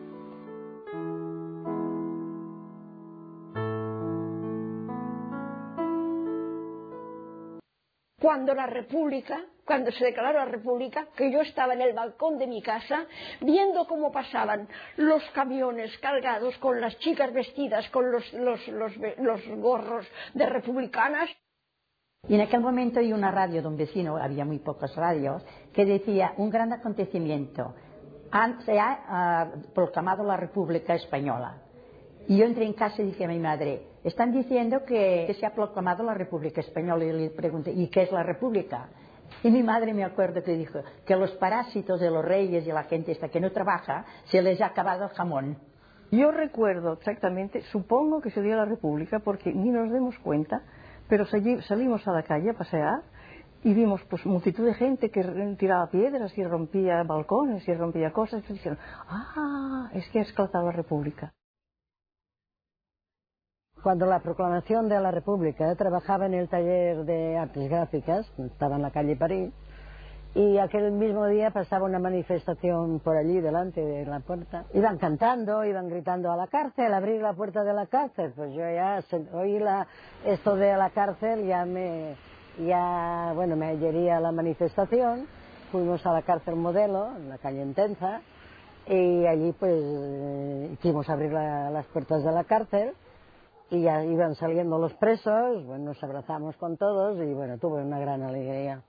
Cuando la República, cuando se declaró la República, que yo estaba en el balcón de mi casa viendo cómo pasaban los camiones cargados con las chicas vestidas con los, los, los, los gorros de republicanas. Y en aquel momento hay una radio de un vecino, había muy pocas radios, que decía: un gran acontecimiento, han, se ha uh, proclamado la República Española. Y yo entré en casa y dije a mi madre: están diciendo que, que se ha proclamado la República Española. Y le pregunté: ¿y qué es la República? Y mi madre, me acuerdo que dijo que los parásitos de los reyes y la gente esta que no trabaja, se les ha acabado el jamón. Yo recuerdo exactamente, supongo que se dio la República porque ni nos demos cuenta, pero salimos a la calle a pasear y vimos pues multitud de gente que tiraba piedras y rompía balcones y rompía cosas. Y dijeron: ah, es que ha esclatado la República. Cuando la proclamación de la República, trabajaba en el taller de artes gráficas, estaba en la calle París, y aquel mismo día pasaba una manifestación por allí delante de la puerta. Iban cantando, iban gritando: a la cárcel, abrir la puerta de la cárcel. Pues yo ya oí la, esto de la cárcel, ya me, ya, bueno, me adherí a la manifestación. Fuimos a la cárcel Modelo, en la calle Entenza, y allí pues hicimos abrir la, las puertas de la cárcel. Y ya iban saliendo los presos, bueno, nos abrazamos con todos y bueno, tuve una gran alegría.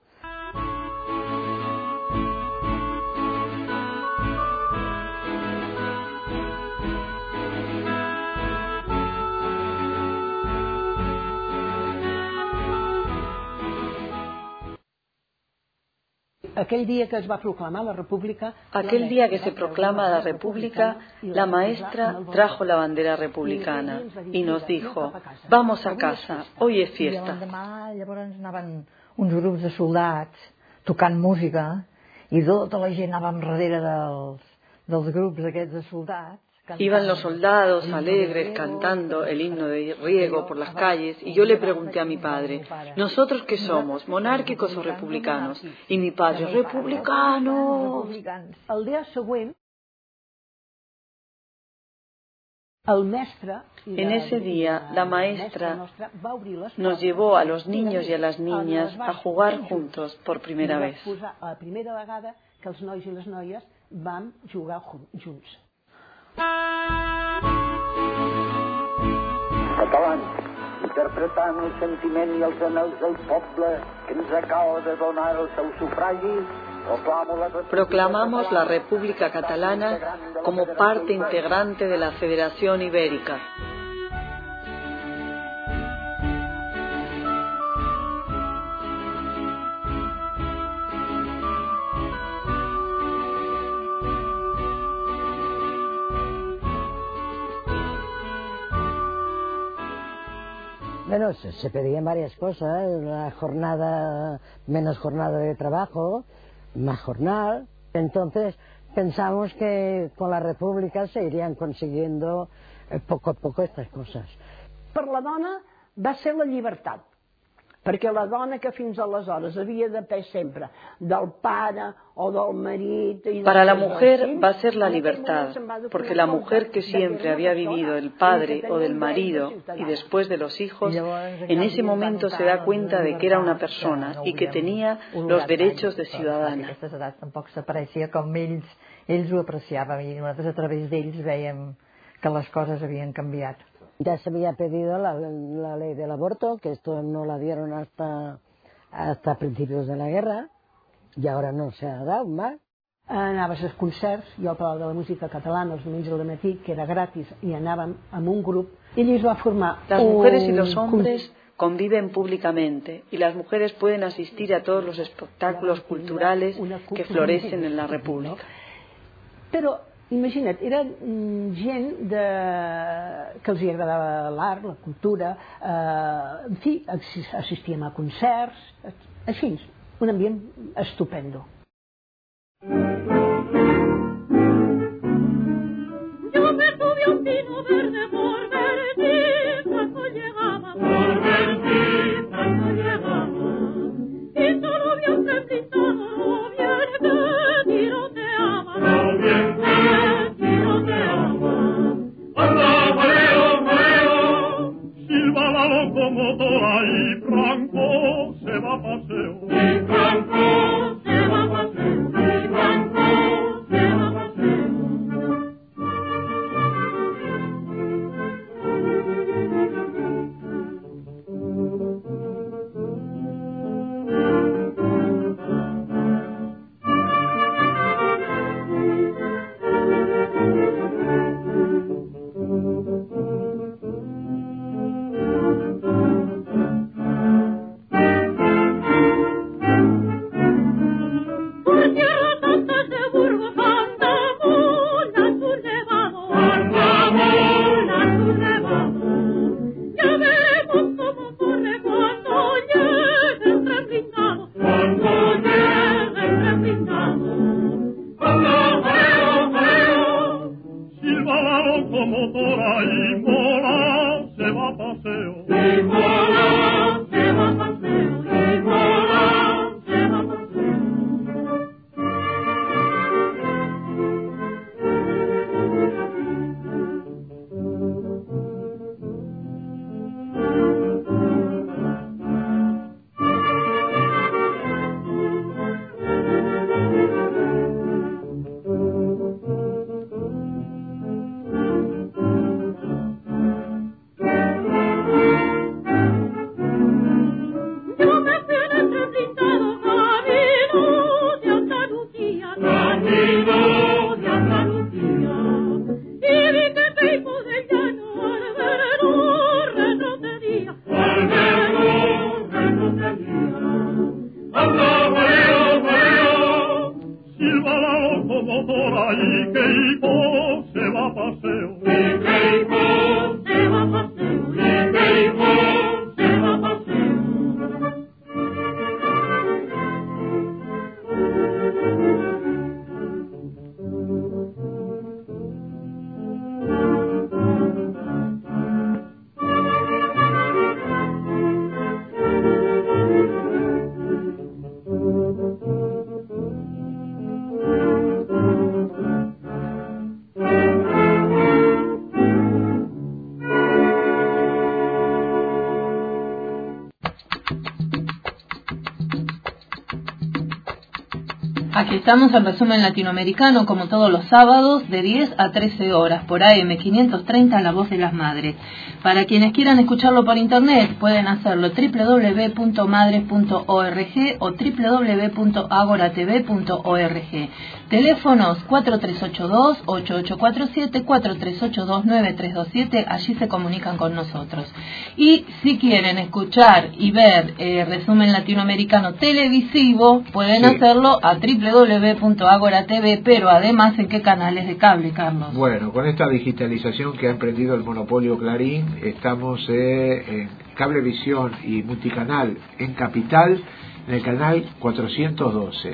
Aquel día que es va proclamar la República, aquel día que se proclama la República, la maestra trajo la bandera republicana y nos dijo: vamos a casa, hoy es fiesta. Llavors anaven uns grups de soldats tocant música i tota la gent anava darrere dels, dels grups aquests de soldats. Iban los soldados alegres cantando el himno de Riego por las calles y yo le pregunté a mi padre: ¿nosotros qué somos, monárquicos o republicanos? Y mi padre: republicano. El dia següent, el mestre, en ese día la maestra nos llevó a los niños y a las niñas a jugar juntos por primera vez. La primera vegada que els nois i les noies vam jugar junts. Catalans, interpretant el sentiment i els anhels del poble que ens acaba de donar el seu sufragi, proclamamos la República Catalana como parte integrante de la Federación Ibérica. Bueno, se, se pedían varias cosas, la jornada, menos jornada de trabajo, más jornal. Entonces pensamos que con la República se irían consiguiendo eh, poco a poco estas cosas. Per la dona va ser la llibertat. perquè la dona que fins aleshores havia de dependre sempre del pare o del marit... Para la mujer va a ser la libertad, porque la mujer que siempre había vivido del padre o del marido y después de los hijos, en ese momento se da cuenta de que era una persona y que tenía los derechos de ciudadana. A aquestes edats tampoc s'aprecia com ells, ells ho apreciaven i nosaltres a través d'ells veiem que les coses havien canviat. Ya se había pedido la, la ley del aborto, que esto no la dieron hasta, hasta principios de la guerra, y ahora no se ha dado más. Anaves als concerts, jo al Palau de la Música Catalana els diumenges al matí, que era gratis, i anàvem amb un grup, i allí es va formar... Las mujeres y los hombres conviven públicamente, y las mujeres pueden asistir a todos los espectáculos culturales que florecen en la República. Però imagina't, era gent de... que els agradava l'art, la cultura, eh, en fi, assistíem a concerts, així, un ambient estupendo. Yo me tuve un pino verde por Bertín cuando llegaba, por Bertín cuando llegaba, y solo vi un temblitado, lo bien que tiroteaba, lo bien que tiroteaba. Anda, mareo, mareo, silba la locomotora y Franco se va a paseo. Y Franco se va a paseo, y Franco se va a paseo. Aquí estamos en Resumen Latinoamericano, como todos los sábados, de diez a trece horas, por A M quinientos treinta, La Voz de las Madres. Para quienes quieran escucharlo por internet, pueden hacerlo doble u doble u doble u punto madres punto org o doble u doble u doble u punto agora t v punto org. Teléfonos cuatro tres ocho dos, ocho ocho cuatro siete, cuatro tres ocho dos, nueve tres dos siete, allí se comunican con nosotros. Y si quieren escuchar y ver eh, Resumen Latinoamericano televisivo, pueden sí. hacerlo a doble u doble u doble u punto agora t v, pero además, ¿en qué canales de cable, Carlos? Bueno, con esta digitalización que ha emprendido el monopolio Clarín, estamos eh, en Cablevisión y Multicanal en Capital, en el canal cuatrocientos doce.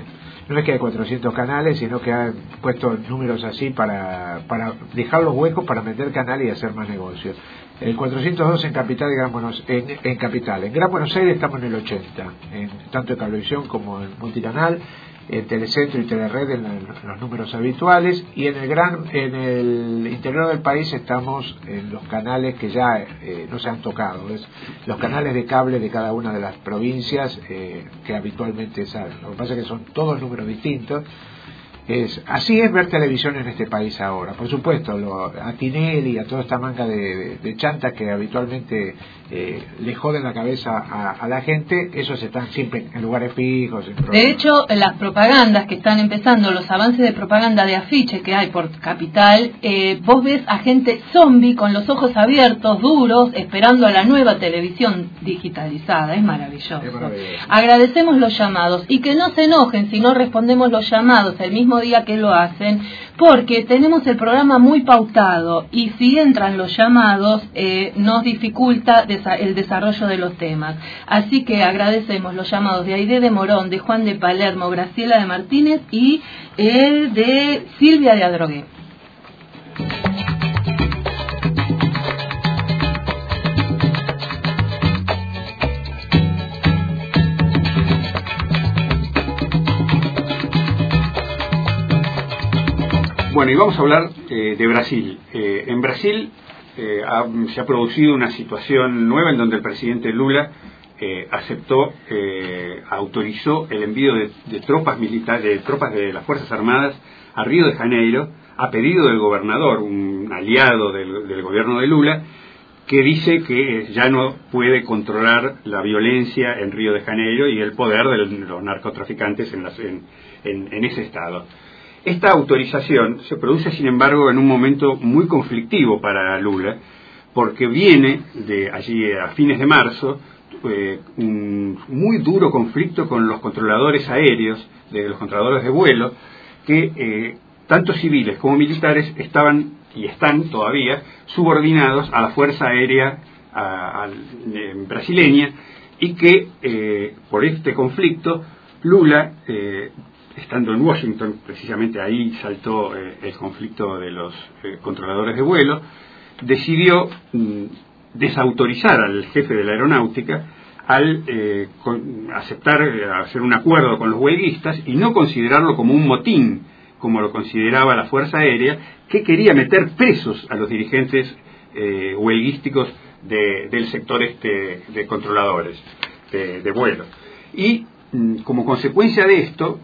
no es que hay cuatrocientos canales, sino que han puesto números así para, para dejar los huecos para meter canal y hacer más negocios. El cuatrocientos dos en Capital y Gran Buenos, en, en Capital. En Gran Buenos Aires estamos en el ochenta, en, tanto en Cablevisión como en Multicanal, en Telecentro y Telered en, la, en los números habituales, y en el gran en el interior del país estamos en los canales que ya eh, no se han tocado, es los canales de cable de cada una de las provincias eh, que habitualmente salen. Lo que pasa es que son todos números distintos. Es, así es ver televisión en este país ahora. Por supuesto, lo, a Tinelli y a toda esta manga de, de, de chantas que habitualmente eh, le joden la cabeza a, a la gente, esos están siempre en lugares fijos. En de hecho, las propagandas que están empezando, los avances de propaganda de afiche que hay por Capital, eh, vos ves a gente zombie con los ojos abiertos, duros, esperando a la nueva televisión digitalizada. Es maravilloso. Es maravilloso. Agradecemos los llamados y que no se enojen si no respondemos los llamados el mismo día que lo hacen, porque tenemos el programa muy pautado y si entran los llamados eh, nos dificulta desa- el desarrollo de los temas. Así que agradecemos los llamados de Aide de Morón, de Juan de Palermo, Graciela de Martínez y el de Silvia de Adrogué. Bueno, y vamos a hablar eh, de Brasil. Eh, en Brasil eh, ha, se ha producido una situación nueva en donde el presidente Lula eh, aceptó, eh, autorizó el envío de, de tropas militares, de tropas de las Fuerzas Armadas a Río de Janeiro, a pedido del gobernador, un aliado del, del gobierno de Lula, que dice que ya no puede controlar la violencia en Río de Janeiro y el poder de los narcotraficantes en, las, en, en, en ese estado. Esta autorización se produce, sin embargo, en un momento muy conflictivo para Lula, porque viene de allí a fines de marzo eh, un muy duro conflicto con los controladores aéreos, de los controladores de vuelo, que eh, tanto civiles como militares estaban y están todavía subordinados a la Fuerza Aérea a, a, eh, brasileña, y que eh, por este conflicto Lula, eh, estando en Washington, precisamente ahí saltó eh, el conflicto de los eh, controladores de vuelo, decidió mm, desautorizar al jefe de la aeronáutica al eh, con, aceptar, eh, hacer un acuerdo con los huelguistas y no considerarlo como un motín, como lo consideraba la Fuerza Aérea, que quería meter presos a los dirigentes eh, huelguísticos de, del sector este de controladores de, de vuelo. Y mm, como consecuencia de esto,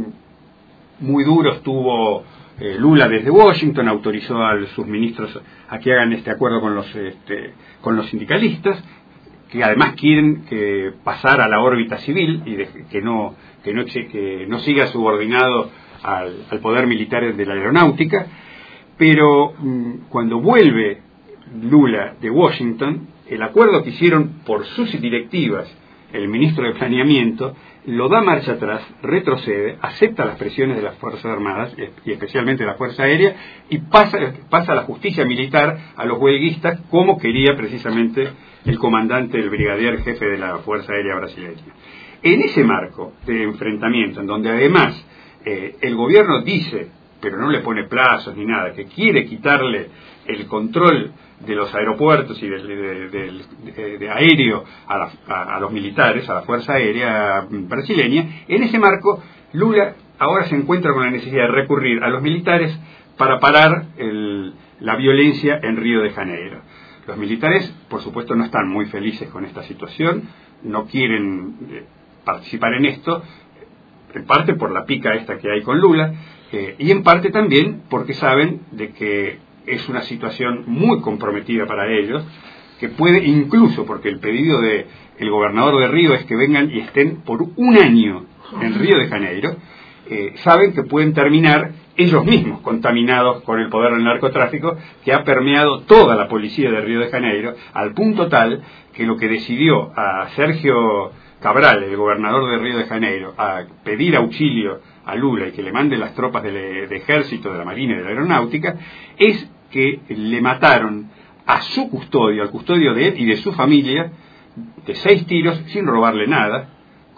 muy duro estuvo eh, Lula desde Washington, autorizó a sus ministros a que hagan este acuerdo con los este, con los sindicalistas, que además quieren que pasar a la órbita civil y de, que no que no que no siga subordinado al, al poder militar de la aeronáutica. Pero mmm, cuando vuelve Lula de Washington, el acuerdo que hicieron por sus directivas el ministro de Planeamiento lo da marcha atrás, retrocede, acepta las presiones de las Fuerzas Armadas y especialmente de la Fuerza Aérea y pasa, pasa a la justicia militar a los huelguistas, como quería precisamente el comandante, el brigadier jefe de la Fuerza Aérea brasileña. En ese marco de enfrentamiento, en donde además eh, el gobierno dice, pero no le pone plazos ni nada, que quiere quitarle el control de los aeropuertos y del de, de, de, de aéreo a, la, a, a los militares, a la Fuerza Aérea brasileña, en ese marco Lula ahora se encuentra con la necesidad de recurrir a los militares para parar el, la violencia en Río de Janeiro. Los militares, por supuesto, no están muy felices con esta situación, no quieren eh, participar en esto, en parte por la pica esta que hay con Lula, eh, y en parte también porque saben de que es una situación muy comprometida para ellos, que puede incluso, porque el pedido del de gobernador de Río es que vengan y estén por un año en Río de Janeiro, eh, saben que pueden terminar ellos mismos contaminados con el poder del narcotráfico que ha permeado toda la policía de Río de Janeiro, al punto tal que lo que decidió a Sergio Cabral, el gobernador de Río de Janeiro, a pedir auxilio a Lula y que le mande las tropas de, de ejército, de la marina y de la aeronáutica, es que le mataron a su custodio, al custodio de él y de su familia, de seis tiros, sin robarle nada,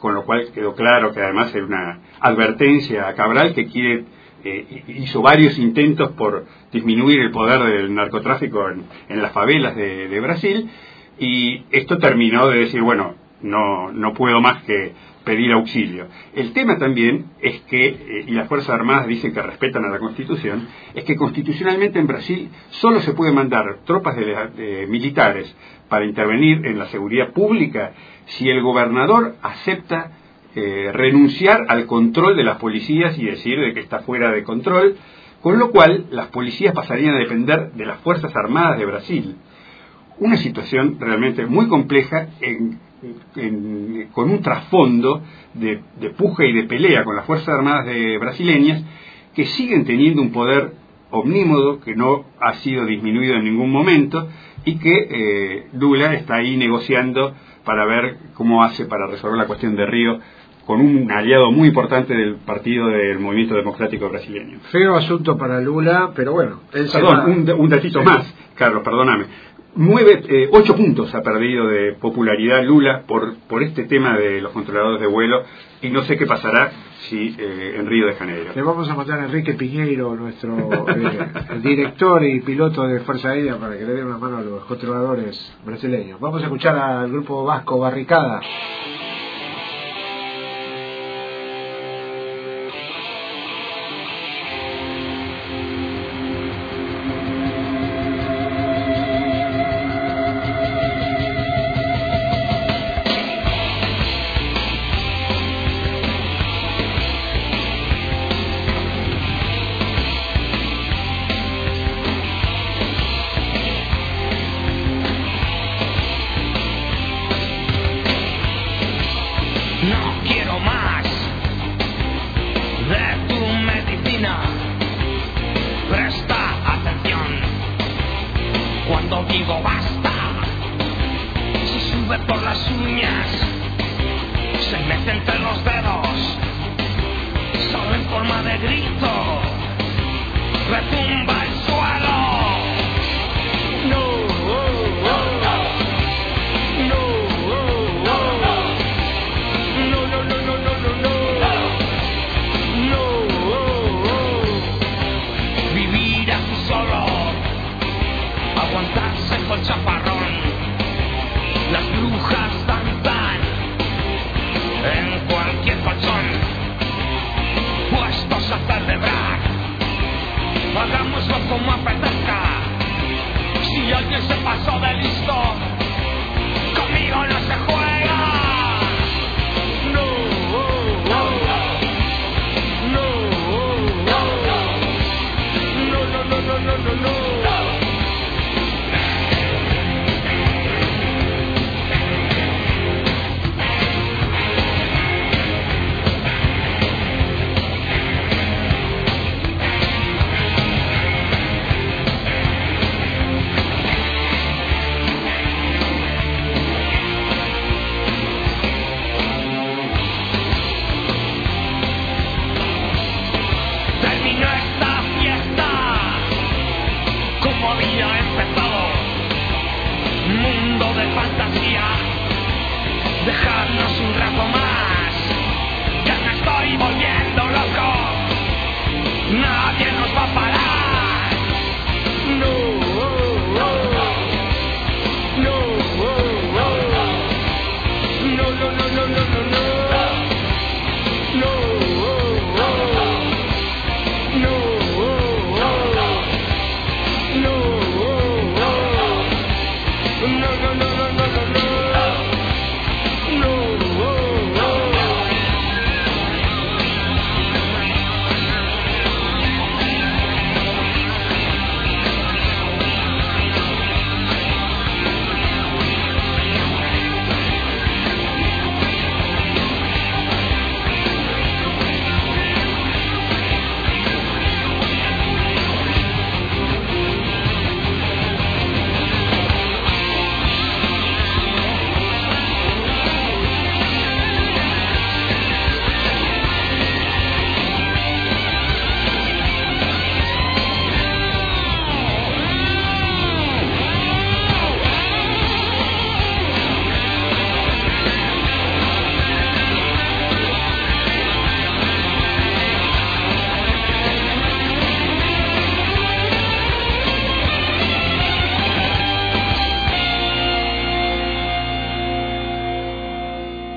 con lo cual quedó claro que además era una advertencia a Cabral, que quiere eh, hizo varios intentos por disminuir el poder del narcotráfico en, en las favelas de, de Brasil, y esto terminó de decir, bueno, no, no puedo más que pedir auxilio. El tema también es que, eh, y las Fuerzas Armadas dicen que respetan a la Constitución, es que constitucionalmente en Brasil solo se puede mandar tropas de, de militares para intervenir en la seguridad pública si el gobernador acepta eh, renunciar al control de las policías y decir de que está fuera de control, con lo cual las policías pasarían a depender de las Fuerzas Armadas de Brasil. Una situación realmente muy compleja en En, con un trasfondo de, de puja y de pelea con las Fuerzas Armadas de brasileñas, que siguen teniendo un poder omnímodo que no ha sido disminuido en ningún momento, y que eh, Lula está ahí negociando para ver cómo hace para resolver la cuestión de Río, con un aliado muy importante del partido del Movimiento Democrático Brasileño. Feo asunto para Lula, pero bueno. Él Perdón, va... un, un datito sí. más, Carlos, perdóname. Nueve, eh, ocho puntos ha perdido de popularidad Lula por, por este tema de los controladores de vuelo, y no sé qué pasará si eh, en Río de Janeiro. Le vamos a mandar a Enrique Piñeiro, nuestro eh, el director y piloto de Fuerza Aérea, para que le dé una mano a los controladores brasileños. Vamos a escuchar al grupo vasco Barricada.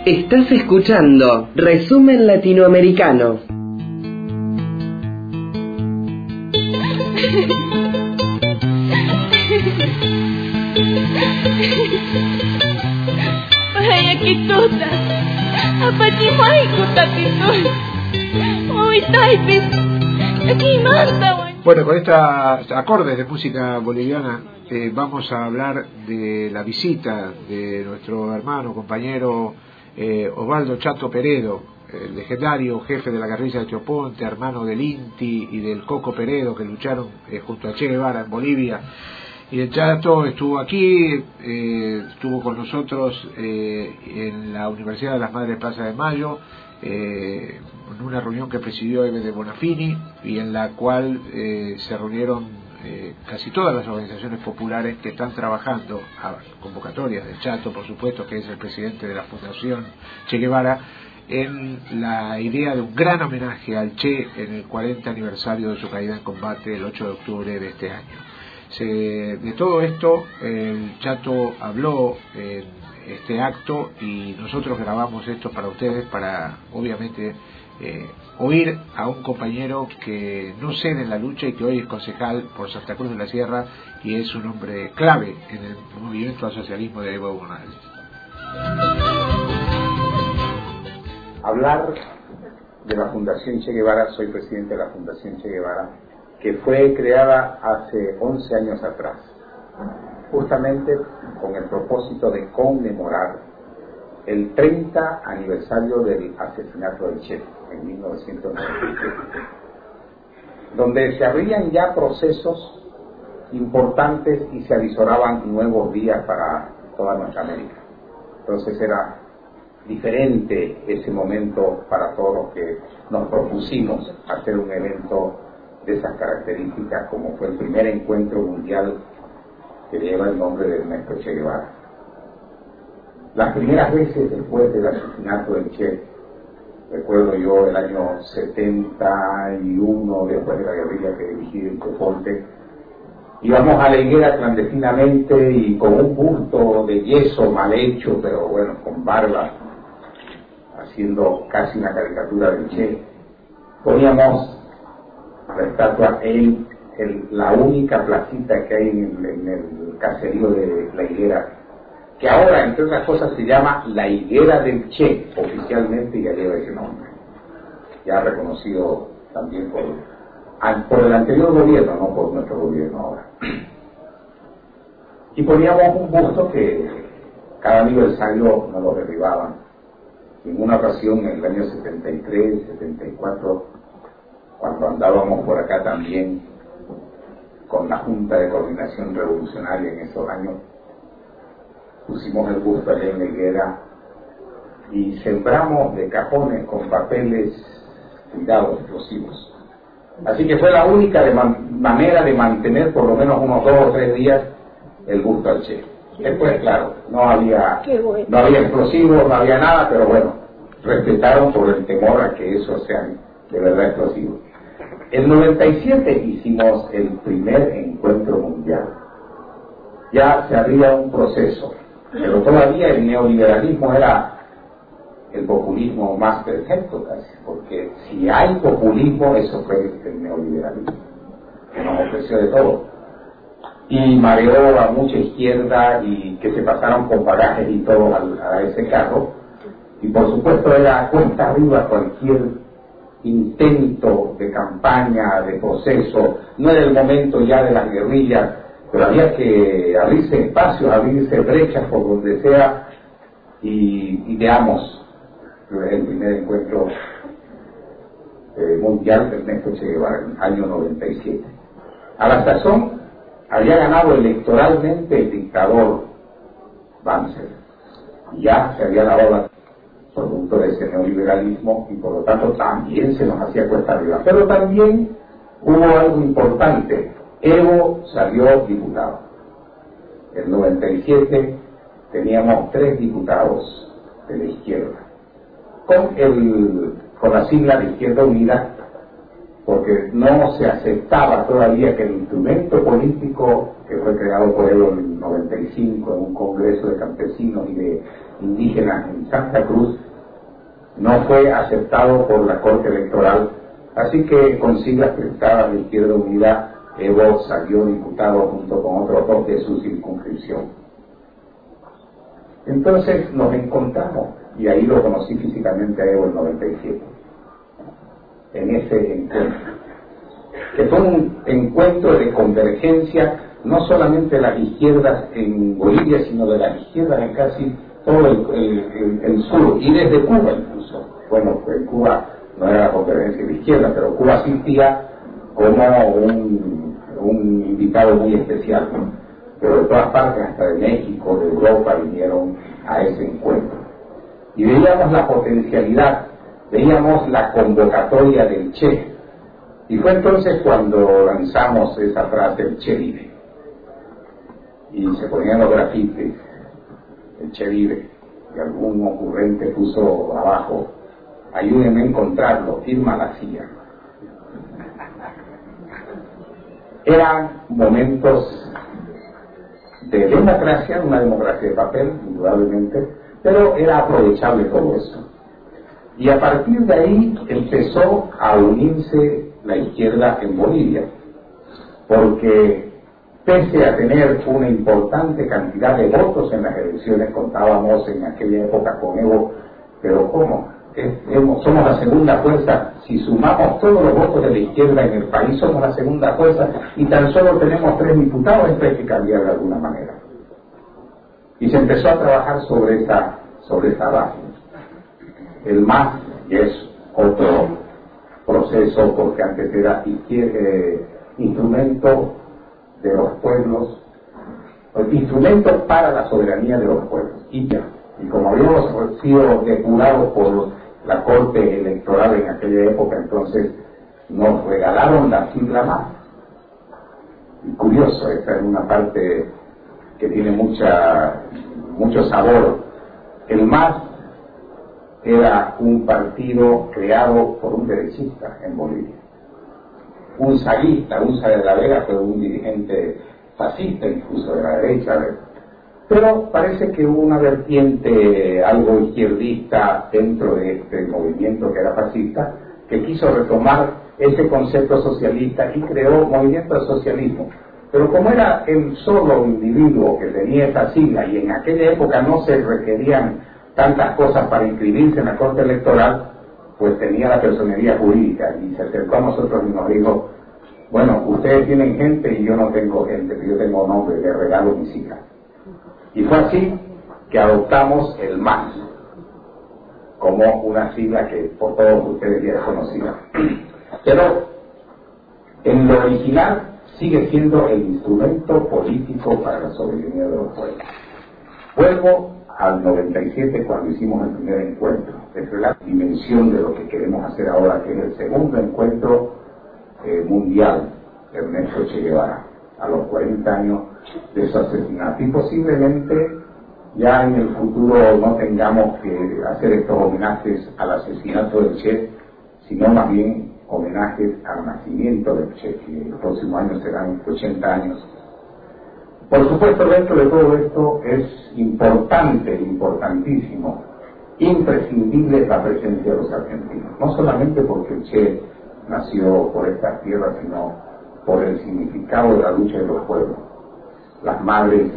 Estás escuchando Resumen Latinoamericano. Ay, aquí tota. Apa si mai kutatitul. Uy, taipis. Aquí manta. Bueno, con estos acordes de música boliviana eh, vamos a hablar de la visita de nuestro hermano, compañero eh, Osvaldo Chato Peredo, el legendario jefe de la guerrilla de Teoponte, hermano del Inti y del Coco Peredo, que lucharon eh, junto a Che Guevara en Bolivia. Y el Chato estuvo aquí, eh, estuvo con nosotros eh, en la Universidad de las Madres Plaza de Mayo, eh, en una reunión que presidió Eve de Bonafini y en la cual eh, se reunieron eh, casi todas las organizaciones populares que están trabajando, a convocatorias del Chato, por supuesto, que es el presidente de la Fundación Che Guevara, en la idea de un gran homenaje al Che en el cuarenta aniversario de su caída en combate el ocho de octubre de este año. Se, de todo esto el Chato habló en este acto y nosotros grabamos esto para ustedes, para obviamente eh, oír a un compañero que no cede en la lucha y que hoy es concejal por Santa Cruz de la Sierra y es un hombre clave en el movimiento al socialismo de Evo Morales. Hablar de la Fundación Che Guevara, soy presidente de la Fundación Che Guevara, que fue creada hace once años atrás, justamente con el propósito de conmemorar el treinta aniversario del asesinato del Che en mil novecientos noventa y siete, donde se abrían ya procesos importantes y se avisoraban nuevos días para toda nuestra América. Entonces era diferente ese momento para todos los que nos propusimos hacer un evento de esas características, como fue el primer encuentro mundial que lleva el nombre de Ernesto Che Guevara. Las primeras veces después del asesinato del Che, recuerdo yo el año setenta y uno, después de la guerrilla que dirigí en Teoponte, íbamos a la higuera clandestinamente y con un busto de yeso mal hecho, pero bueno, con barba, haciendo casi una caricatura del Che, poníamos la estatua en el, la única placita que hay en el, en el caserío de La Higuera, que ahora, entre otras cosas, se llama La Higuera del Che, oficialmente, ya lleva ese nombre, ya reconocido también por, por el anterior gobierno, no por nuestro gobierno ahora. Y poníamos un busto que cada aniversario nos lo derribaban. En una ocasión, en el año setenta y tres, setenta y cuatro, cuando andábamos por acá también con la Junta de Coordinación Revolucionaria en esos años, pusimos el busto allá en la higuera y sembramos de cajones con papeles tirados, explosivos. Así que fue la única de man- manera de mantener por lo menos unos dos o tres días el busto al Che. Después, claro, no había, no había explosivos, no había nada, pero bueno, respetaron por el temor a que eso sea de verdad explosivo. En noventa y siete hicimos el primer encuentro mundial. Ya se abría un proceso, pero todavía el neoliberalismo era el populismo más perfecto casi, porque si hay populismo, eso fue el neoliberalismo, que nos ofreció de todo. Y mareó a mucha izquierda y que se pasaron con bagajes y todo a, a ese carro. Y por supuesto era cuesta arriba cualquier intento de campaña, de proceso. No era el momento ya de las guerrillas, pero había que abrirse espacios, abrirse brechas por donde sea, y, y veamos el primer encuentro eh, mundial de Ernesto Che Guevara en el año noventa y siete. A la sazón había ganado electoralmente el dictador Banzer, ya se había dado la producto de ese neoliberalismo y por lo tanto también se nos hacía cuesta arriba. Pero también hubo algo importante: Evo salió diputado. En noventa y siete teníamos tres diputados de la izquierda, con, el, con la sigla de Izquierda Unida, porque no se aceptaba todavía que el instrumento político que fue creado por Evo en noventa y cinco en un congreso de campesinos y de indígenas en Santa Cruz, no fue aceptado por la Corte Electoral, así que con siglas prestadas de Izquierda Unida, Evo salió diputado junto con otros dos de su circunscripción. Entonces nos encontramos, y ahí lo conocí físicamente a Evo en noventa y siete, en ese encuentro, que fue un encuentro de convergencia no solamente de las izquierdas en Bolivia, sino de las izquierdas en casi todo el, el, el, el sur, y desde Cuba incluso. Bueno, pues en Cuba no era la convergencia de izquierda, pero Cuba asistía como un, un invitado muy especial, ¿no? Pero de todas partes, hasta de México, de Europa, vinieron a ese encuentro. Y veíamos la potencialidad, veíamos la convocatoria del Che. Y fue entonces cuando lanzamos esa frase, el Che vive. Y se ponían los grafitis, el Che vive. Y algún ocurrente puso abajo, ayúdenme a encontrarlo, firma la silla. Eran momentos de democracia, una democracia de papel, indudablemente, pero era aprovechable todo eso. Y a partir de ahí empezó a unirse la izquierda en Bolivia, porque pese a tener una importante cantidad de votos en las elecciones, contábamos en aquella época con Evo, pero ¿cómo? Es, hemos, somos la segunda fuerza, si sumamos todos los votos de la izquierda en el país, somos la segunda fuerza, y tan solo tenemos tres diputados, esto hay que cambiar de alguna manera. Y se empezó a trabajar sobre esa, sobre esa base. El M A S, y es otro proceso, porque antes era eh, instrumento de los pueblos, instrumento para la soberanía de los pueblos, y ya. Y como habíamos sido depurados por la Corte Electoral en aquella época, entonces nos regalaron la sigla M A S. Y curioso, esta es una parte que tiene mucha mucho sabor. El M A S era un partido creado por un derechista en Bolivia. Un zaguista, un Sa de la Vega fue un dirigente fascista, incluso de la derecha, pero parece que hubo una vertiente algo izquierdista dentro de este movimiento que era fascista, que quiso retomar ese concepto socialista y creó movimiento de socialismo. Pero como era el solo individuo que tenía esa sigla, y en aquella época no se requerían tantas cosas para inscribirse en la Corte Electoral, pues tenía la personería jurídica, y se acercó a nosotros y nos dijo, bueno, ustedes tienen gente y yo no tengo gente, pero yo tengo nombre, le regalo mi sigla. Y fue así que adoptamos el M A S como una sigla que por todos ustedes ya es conocida. Pero en lo original sigue siendo el instrumento político para la soberanía de los pueblos. Vuelvo al noventa y siete, cuando hicimos el primer encuentro. Esa es la dimensión de lo que queremos hacer ahora, que es el segundo encuentro eh, mundial de Ernesto Che Guevara, a los cuarenta años de su asesinato. Y posiblemente ya en el futuro no tengamos que hacer estos homenajes al asesinato del Che, sino más bien homenajes al nacimiento del Che, que el próximo año serán ochenta años. Por supuesto, dentro de todo esto es importante, importantísimo, imprescindible la presencia de los argentinos, no solamente porque el Che nació por estas tierras, sino por el significado de la lucha de los pueblos. Las madres,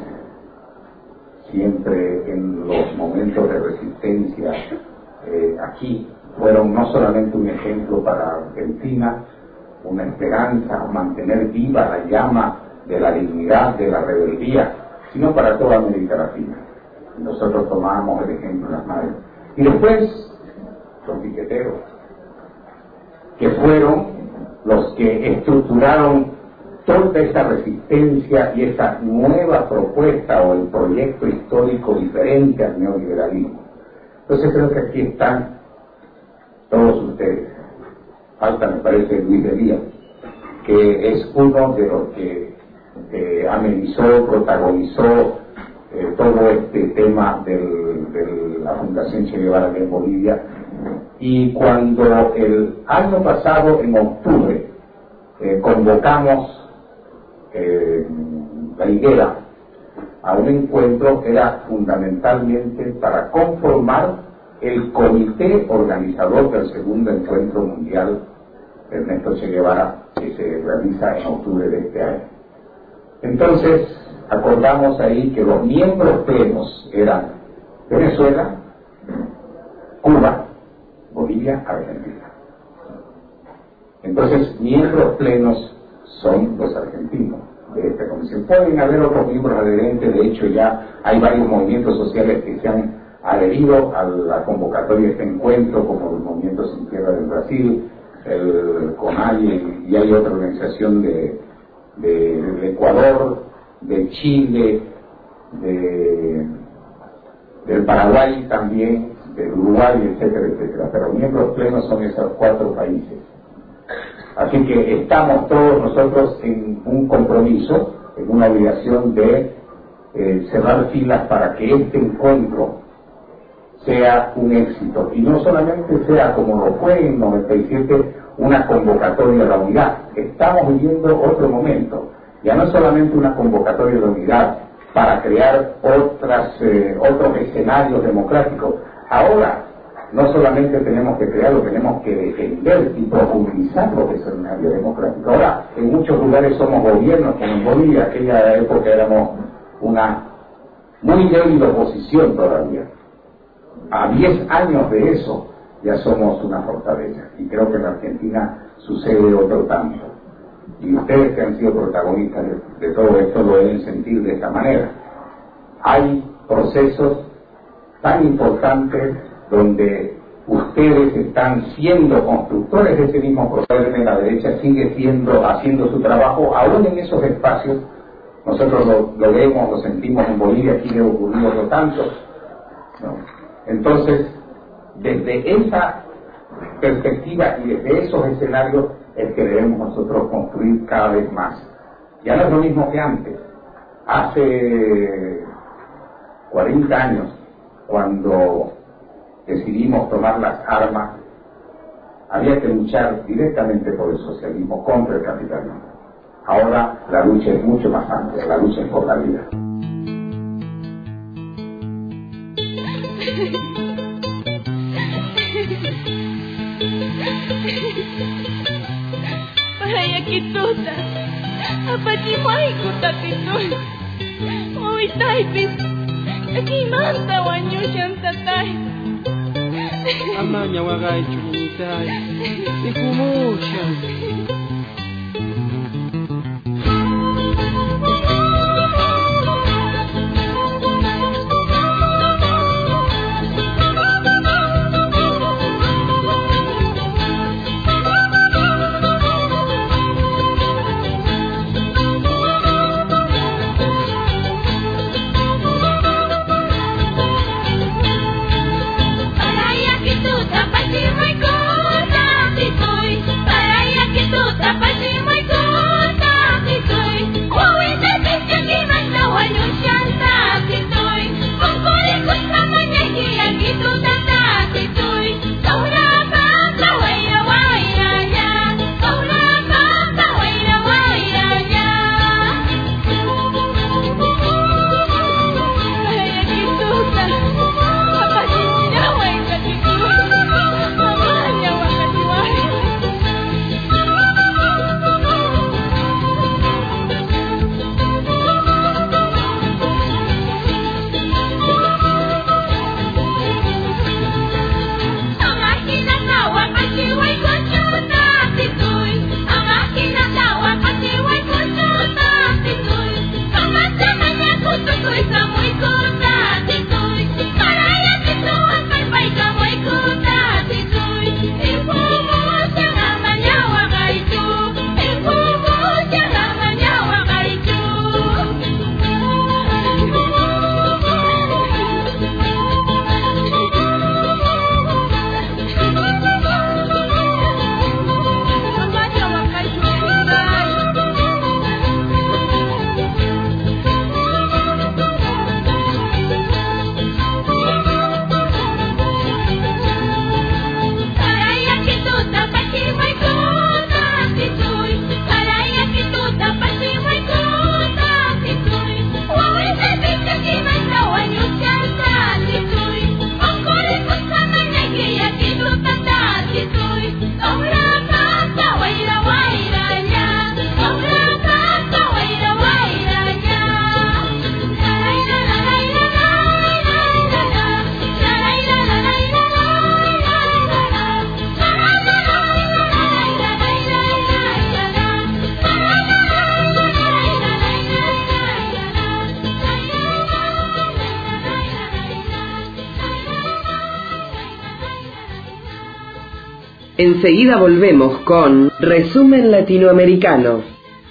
siempre en los momentos de resistencia, eh, aquí fueron no solamente un ejemplo para Argentina, una esperanza, mantener viva la llama de la dignidad, de la rebeldía, sino para toda América Latina. Nosotros tomábamos el ejemplo de las madres. Y después, los piqueteros, que fueron los que estructuraron toda esta resistencia y esta nueva propuesta o el proyecto histórico diferente al neoliberalismo. Entonces creo que aquí están todos ustedes. Falta, me parece, Luis de Díaz, que es uno de los que eh, amenizó, protagonizó eh, todo este tema del, de la Fundación Che Guevara de Bolivia. Y cuando el año pasado, en octubre, eh, convocamos eh, la higuera a un encuentro era fundamentalmente para conformar el comité organizador del segundo encuentro mundial Ernesto Che Guevara, que se realiza en octubre de este año. Entonces, acordamos ahí que los miembros plenos eran Venezuela, Cuba, Bolivia, Argentina. Entonces, miembros plenos son los argentinos de esta comisión. Pueden haber otros miembros adherentes, de hecho ya hay varios movimientos sociales que se han adherido a la convocatoria de este encuentro, como el Movimiento Sin Tierra del Brasil, el CONAI, y hay otra organización de, de, de Ecuador, de Chile, de, del Paraguay también, del Uruguay, etcétera, etcétera. Pero miembros plenos son esos cuatro países. Así que estamos todos nosotros en un compromiso, en una obligación de eh, cerrar filas para que este encuentro sea un éxito. Y no solamente sea, como lo fue en noventa y siete, una convocatoria de la unidad. Estamos viviendo otro momento. Ya no es solamente una convocatoria de la unidad para crear otras, eh, otros escenarios democráticos. Ahora, no solamente tenemos que crearlo, tenemos que defender y profundizar lo que es el escenario democrático. Ahora, en muchos lugares somos gobiernos, como en Bolivia, aquella época éramos una muy débil oposición todavía. A diez años de eso ya somos una fortaleza. Y creo que en la Argentina sucede otro tanto. Y ustedes que han sido protagonistas de, de todo esto lo deben sentir de esta manera. Hay procesos tan importantes donde ustedes están siendo constructores de ese mismo proceso. En la derecha sigue siendo, haciendo su trabajo, aún en esos espacios. Nosotros lo, lo vemos, lo sentimos en Bolivia, aquí le ocurrió lo tanto, ¿no? Entonces, desde esa perspectiva y desde esos escenarios es que debemos nosotros construir cada vez más. Ya no es lo mismo que antes. Hace cuarenta años, cuando decidimos tomar las armas, había que luchar directamente por el socialismo contra el capitalismo. Ahora la lucha es mucho más amplia, la lucha es por la vida. Parayakituta, apachimaiku tatitoy, uitaipis, akimanta wanyushan tatay. Amanya wagay chumutay, ikumushan. Para allá que tú Enseguida volvemos con Resumen Latinoamericano.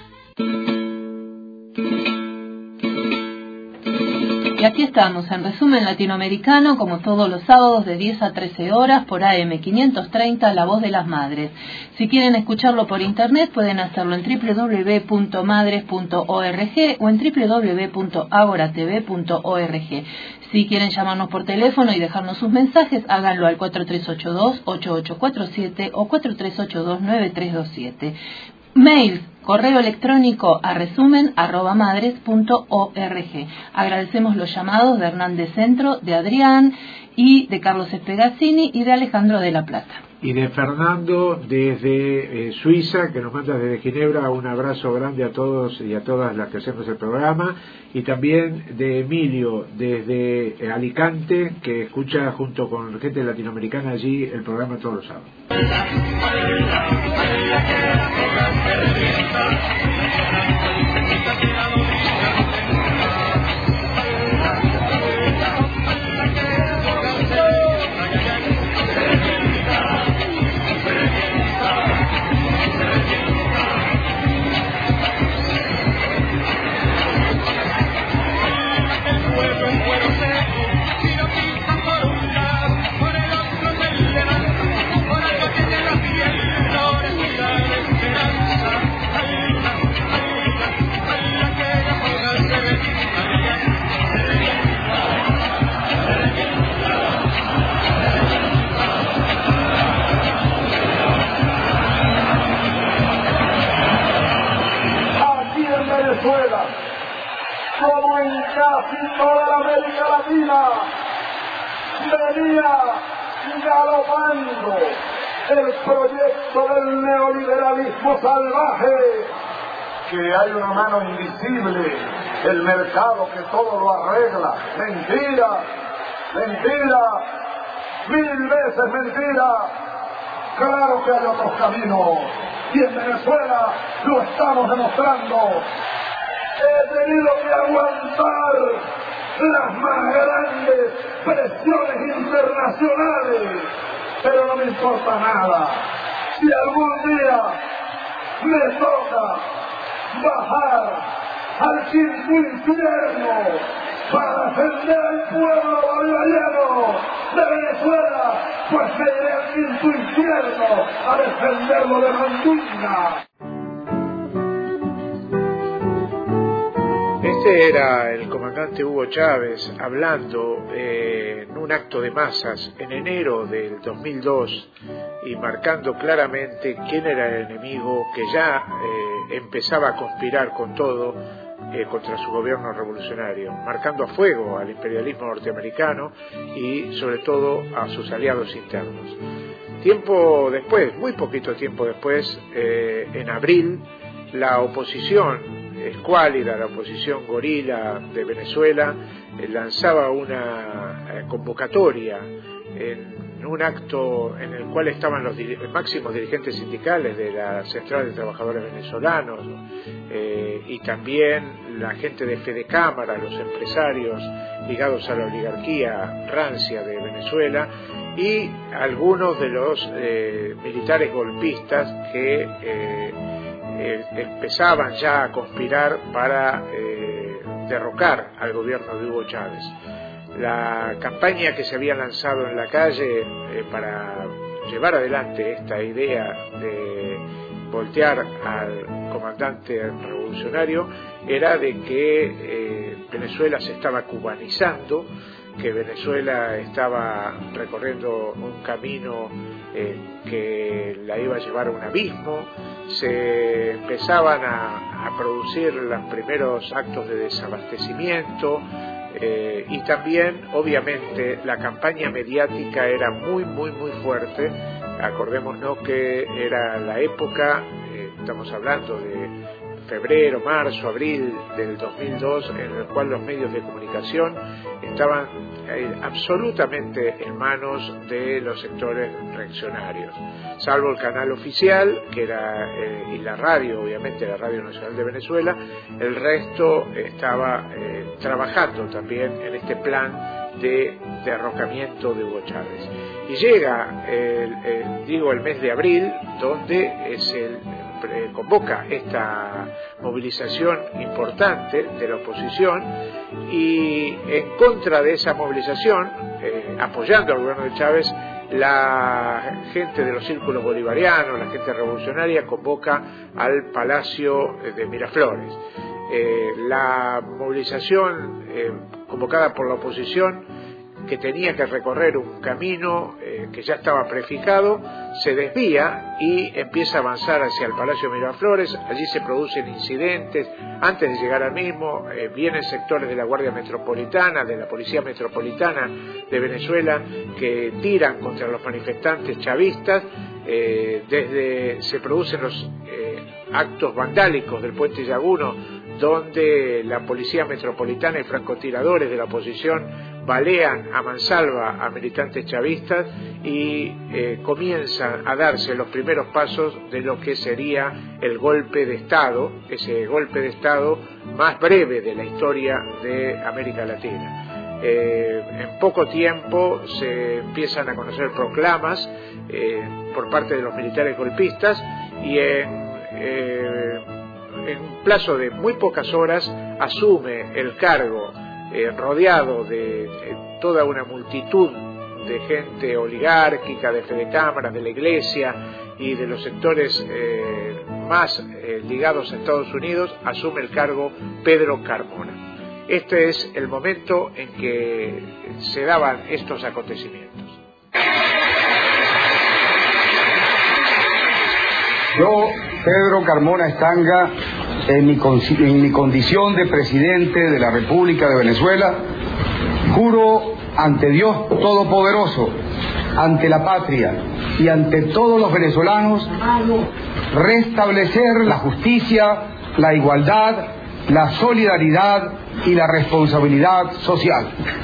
Y aquí estamos, en Resumen Latinoamericano, como todos los sábados de diez a trece horas por A M quinientos treinta, La Voz de las Madres. Si quieren escucharlo por internet, pueden hacerlo en doble u doble u doble u punto madres punto org o en doble u doble u doble u punto agora t v punto org. Si quieren llamarnos por teléfono y dejarnos sus mensajes, háganlo al cuatro tres ocho dos, ocho ocho cuatro siete o cuatro tres ocho dos, nueve tres dos siete. Mail, correo electrónico a resumen arroba madres punto org. Agradecemos los llamados de Hernán de Centro, de Adrián y de Carlos Espegazzini y de Alejandro de la Plata. Y de Fernando desde eh, Suiza, que nos manda desde Ginebra. Un abrazo grande a todos y a todas las que hacemos el programa. Y también de Emilio desde eh, Alicante, que escucha junto con gente latinoamericana allí el programa todos los sábados. Como en casi toda la América Latina, venía galopando el proyecto del neoliberalismo salvaje, que hay una mano invisible, el mercado que todo lo arregla. Mentira, mentira, mil veces mentira. Claro que hay otros caminos, y en Venezuela lo estamos demostrando. He tenido que aguantar las más grandes presiones internacionales, pero no me importa nada. Si algún día me toca bajar al quinto infierno para defender al pueblo bolivariano de Venezuela, pues me iré al quinto infierno a defenderlo de Mandinga. Este era el comandante Hugo Chávez hablando eh, en un acto de masas en enero del dos mil dos y marcando claramente quién era el enemigo que ya eh, empezaba a conspirar con todo eh, contra su gobierno revolucionario, marcando a fuego al imperialismo norteamericano y sobre todo a sus aliados internos. Tiempo después, muy poquito tiempo después, eh, en abril, la oposición escuálida, la oposición gorila de Venezuela, eh, lanzaba una eh, convocatoria en un acto en el cual estaban los dir- máximos dirigentes sindicales de la Central de Trabajadores Venezolanos eh, y también la gente de Fede Cámara, los empresarios ligados a la oligarquía rancia de Venezuela y algunos de los eh, militares golpistas que eh, Eh, empezaban ya a conspirar para eh, derrocar al gobierno de Hugo Chávez. La campaña que se había lanzado en la calle eh, para llevar adelante esta idea de voltear al comandante revolucionario era de que eh, Venezuela se estaba cubanizando, que Venezuela estaba recorriendo un camino eh, que la iba a llevar a un abismo. Se empezaban a, a producir los primeros actos de desabastecimiento eh, y también, obviamente, la campaña mediática era muy, muy, muy fuerte. Acordémonos que era la época, eh, estamos hablando de febrero, marzo, abril del dos mil dos, en el cual los medios de comunicación estaban eh, absolutamente en manos de los sectores reaccionarios, salvo el canal oficial, que era eh, y la radio, obviamente la Radio Nacional de Venezuela. El resto estaba eh, trabajando también en este plan de derrocamiento de Hugo Chávez. Y llega, el, el, digo, el mes de abril, donde es el, eh, convoca esta movilización importante de la oposición, y en contra de esa movilización, eh, apoyando al gobierno de Chávez, la gente de los círculos bolivarianos, la gente revolucionaria, convoca al Palacio de Miraflores. Eh, la movilización eh, convocada por la oposición, que tenía que recorrer un camino eh, que ya estaba prefijado, se desvía y empieza a avanzar hacia el Palacio Miraflores. Allí se producen incidentes. Antes de llegar al mismo, eh, vienen sectores de la Guardia Metropolitana, de la Policía Metropolitana de Venezuela, que tiran contra los manifestantes chavistas. Eh, desde se producen los eh, actos vandálicos del Puente Llaguno, donde la Policía Metropolitana y francotiradores de la oposición balean a mansalva a militantes chavistas, y eh, comienzan a darse los primeros pasos de lo que sería el golpe de Estado, ese golpe de Estado más breve de la historia de América Latina. Eh, en poco tiempo se empiezan a conocer proclamas eh, por parte de los militares golpistas, y en, eh, en un plazo de muy pocas horas asume el cargo, Eh, rodeado de eh, toda una multitud de gente oligárquica, de fedecámaras, de la Iglesia y de los sectores eh, más eh, ligados a Estados Unidos, asume el cargo Pedro Carmona. Este es el momento en que se daban estos acontecimientos. Yo, Pedro Carmona Estanga, en mi, en mi condición de presidente de la República de Venezuela, juro ante Dios Todopoderoso, ante la patria y ante todos los venezolanos, restablecer la justicia, la igualdad, la solidaridad y la responsabilidad social.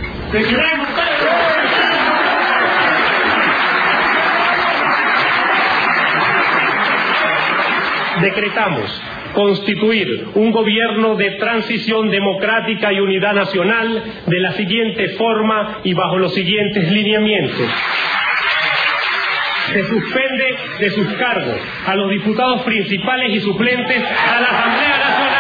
Decretamos constituir un gobierno de transición democrática y unidad nacional de la siguiente forma y bajo los siguientes lineamientos. Se suspende de sus cargos a los diputados principales y suplentes a la Asamblea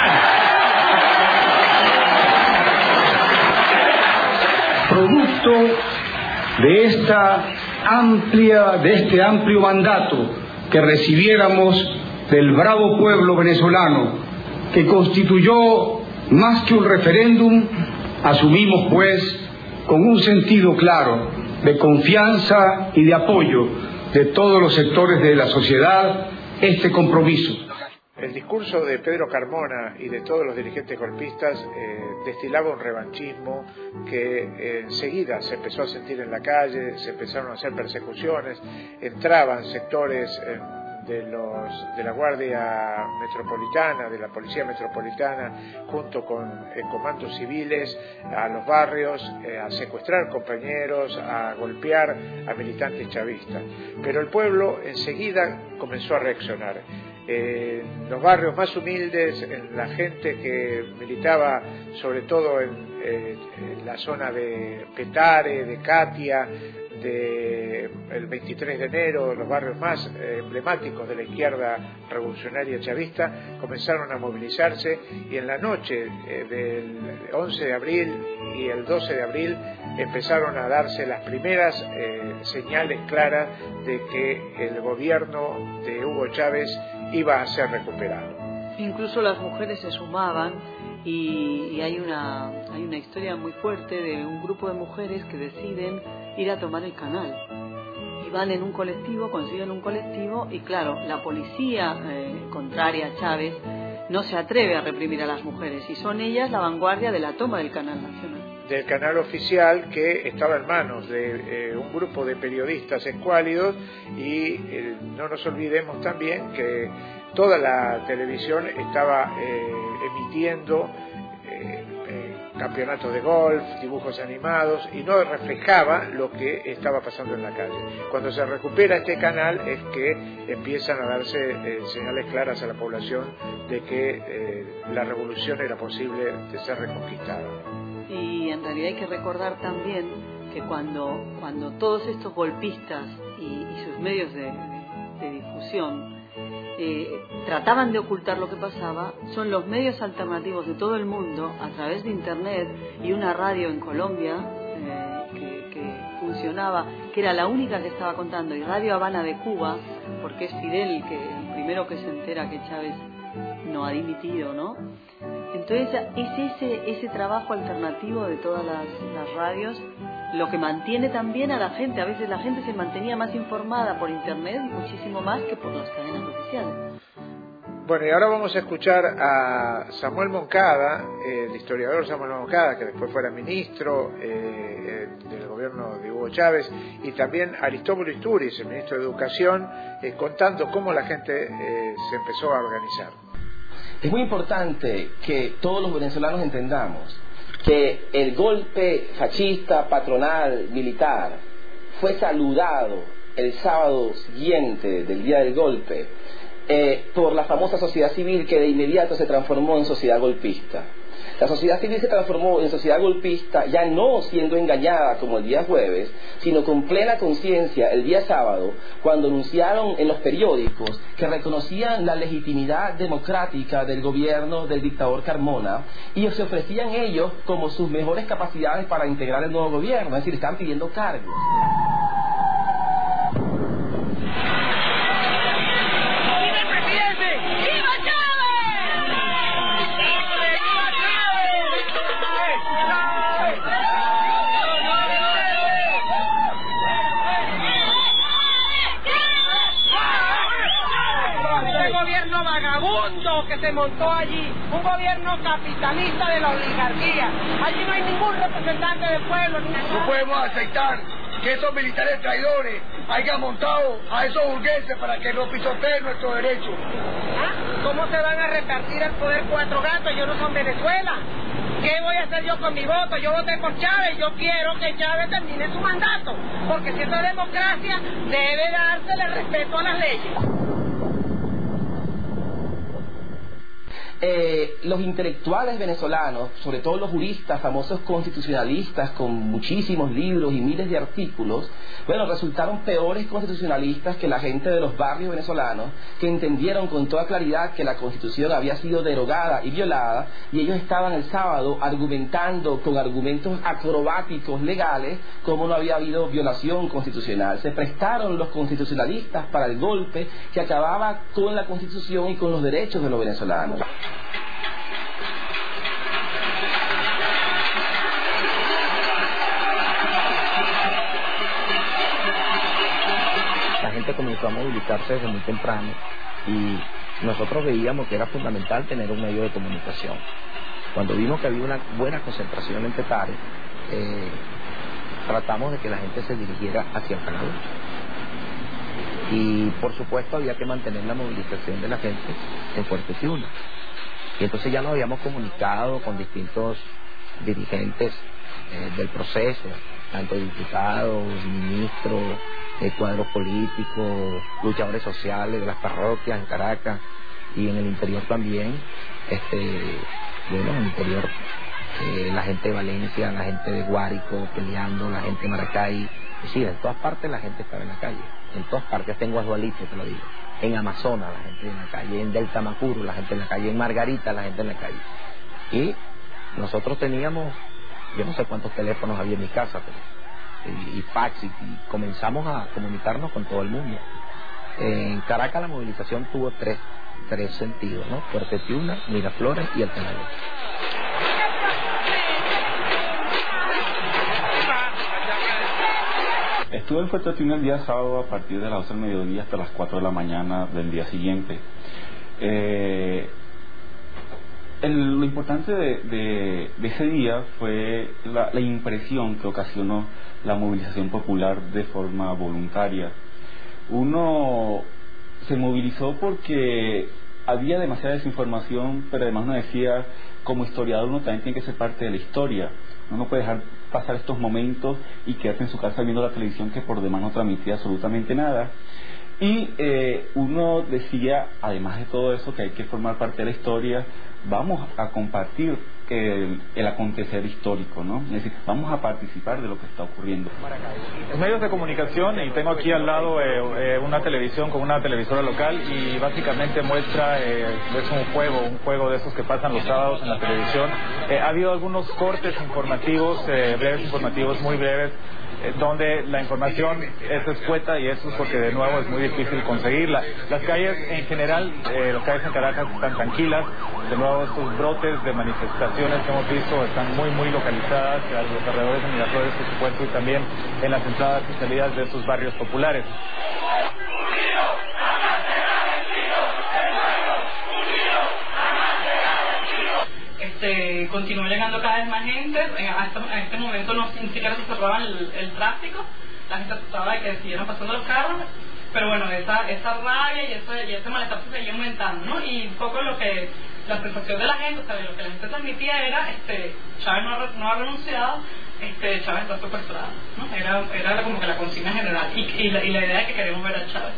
Nacional. Producto de esta amplia, de este amplio mandato que recibiéramos del bravo pueblo venezolano, que constituyó más que un referéndum, asumimos pues con un sentido claro de confianza y de apoyo de todos los sectores de la sociedad este compromiso. El discurso de Pedro Carmona y de todos los dirigentes golpistas eh, destilaba un revanchismo que eh, enseguida se empezó a sentir en la calle, se empezaron a hacer persecuciones, entraban sectores eh, de los de la Guardia Metropolitana, de la Policía Metropolitana, junto con eh, comandos civiles, a los barrios, eh, a secuestrar compañeros, a golpear a militantes chavistas. Pero el pueblo enseguida comenzó a reaccionar. Eh, en los barrios más humildes, en la gente que militaba sobre todo en, eh, en la zona de Petare, de Catia, de el veintitrés de enero, los barrios más eh, emblemáticos de la izquierda revolucionaria chavista, comenzaron a movilizarse, y en la noche eh, del once de abril y el doce de abril empezaron a darse las primeras eh, señales claras de que el gobierno de Hugo Chávez iba a ser recuperado. Incluso las mujeres se sumaban, y, y hay una hay una historia muy fuerte de un grupo de mujeres que deciden ir a tomar el canal, y van en un colectivo, consiguen un colectivo, y claro, la policía eh, contraria a Chávez no se atreve a reprimir a las mujeres, y son ellas la vanguardia de la toma del canal nacional. Del canal oficial, que estaba en manos de eh, un grupo de periodistas escuálidos, y eh, no nos olvidemos también que toda la televisión estaba eh, emitiendo eh, eh, campeonatos de golf, dibujos animados, y no reflejaba lo que estaba pasando en la calle. Cuando se recupera este canal es que empiezan a darse eh, señales claras a la población de que eh, la revolución era posible de ser reconquistada. Y en realidad hay que recordar también que cuando, cuando todos estos golpistas y, y sus medios de, de, de difusión Eh, trataban de ocultar lo que pasaba, son los medios alternativos de todo el mundo a través de internet y una radio en Colombia eh, que, que funcionaba, que era la única que estaba contando, y Radio Habana de Cuba, porque es Fidel que el primero que se entera que Chávez no ha dimitido, ¿no? Entonces es ese, ese trabajo alternativo de todas las, las radios lo que mantiene también a la gente. A veces la gente se mantenía más informada por internet muchísimo más que por las cadenas oficiales. Bueno, y ahora vamos a escuchar a Samuel Moncada, eh, el historiador Samuel Moncada, que después fuera ministro eh, del gobierno de Hugo Chávez, y también Aristóbulo Istúriz, el ministro de Educación, eh, contando cómo la gente eh, se empezó a organizar. Es muy importante que todos los venezolanos entendamos que el golpe fascista, patronal, militar, fue saludado el sábado siguiente del día del golpe eh, por la famosa sociedad civil, que de inmediato se transformó en sociedad golpista. La sociedad civil se transformó en sociedad golpista, ya no siendo engañada como el día jueves, sino con plena conciencia el día sábado, cuando anunciaron en los periódicos que reconocían la legitimidad democrática del gobierno del dictador Carmona, y se ofrecían ellos como sus mejores capacidades para integrar el nuevo gobierno, es decir, están pidiendo cargos. Que se montó allí, un gobierno capitalista de la oligarquía. Allí no hay ningún representante del pueblo. No podemos aceptar que esos militares traidores hayan montado a esos burgueses para que no pisoteen nuestros derechos. ¿Ah? ¿Cómo se van a repartir el poder cuatro gatos? Yo no soy Venezuela. ¿Qué voy a hacer yo con mi voto? Yo voté por Chávez, yo quiero que Chávez termine su mandato, porque si eso es democracia, debe dársele respeto a las leyes. Eh, los intelectuales venezolanos, sobre todo los juristas, famosos constitucionalistas con muchísimos libros y miles de artículos, bueno, resultaron peores constitucionalistas que la gente de los barrios venezolanos, que entendieron con toda claridad que la Constitución había sido derogada y violada, y ellos estaban el sábado argumentando con argumentos acrobáticos legales cómo no había habido violación constitucional. Se prestaron los constitucionalistas para el golpe que acababa con la Constitución y con los derechos de los venezolanos. La gente comenzó a movilizarse desde muy temprano y nosotros veíamos que era fundamental tener un medio de comunicación. Cuando vimos que había una buena concentración en Petare, eh, tratamos de que la gente se dirigiera hacia el canal. Y por supuesto había que mantener la movilización de la gente en Fuerte Tiuna. Y entonces ya nos habíamos comunicado con distintos dirigentes eh, del proceso, tanto diputados, ministros, eh, cuadros políticos, luchadores sociales de las parroquias en Caracas y en el interior también. Este, bueno, en el interior eh, la gente de Valencia, la gente de Guárico peleando, la gente de Maracay. Es decir, en todas partes la gente estaba en la calle, en todas partes, hasta en Guadualice, te lo digo. En Amazonas la gente en la calle, en Delta Macuro la gente en la calle, en Margarita la gente en la calle. Y nosotros teníamos, yo no sé cuántos teléfonos había en mi casa, pero, y, y fax, y, y comenzamos a comunicarnos con todo el mundo. En Caracas la movilización tuvo tres, tres sentidos, ¿no? Fuerte Tiuna, Miraflores y el Canal. Estuve en Fuerte Tiuna el día sábado a partir de las doce del mediodía hasta las cuatro de la mañana del día siguiente. Eh, el, lo importante de, de, de ese día fue la, la impresión que ocasionó la movilización popular de forma voluntaria. Uno se movilizó porque había demasiada desinformación, pero además uno decía como historiador uno también tiene que ser parte de la historia. Uno no puede dejar pasar estos momentos y quedarse en su casa viendo la televisión que por demás no transmitía absolutamente nada. Y eh, uno decía, además de todo eso, que hay que formar parte de la historia, vamos a compartir el, el acontecer histórico, ¿no? Es decir, vamos a participar de lo que está ocurriendo. Los medios de comunicación, y tengo aquí al lado eh, eh, una televisión con una televisora local, y básicamente muestra, eh, es un juego, un juego de esos que pasan los sábados en la televisión. Eh, ha habido algunos cortes informativos, eh, breves informativos, muy breves, donde la información es escueta, y eso es porque de nuevo es muy difícil conseguirla. Las calles en general, eh, las calles en Caracas están tranquilas. De nuevo, estos brotes de manifestaciones que hemos visto están muy muy localizadas a los alrededores de Miraflores, por supuesto, y también en las entradas y salidas de esos barrios populares. Este, continuó llegando cada vez más gente. En este momento no ni siquiera se cerraba el, el tráfico, la gente asustaba de que siguieran pasando los carros, pero bueno, esa, esa rabia y ese, y ese malestar se seguía aumentando, ¿no? Y un poco lo que la sensación de la gente, o sea, lo que la gente transmitía era, este, Chávez no ha, no ha renunciado, este, Chávez está secuestrado, ¿no? Era, era como que la consigna general, y, y, la, y la idea es que queremos ver a Chávez.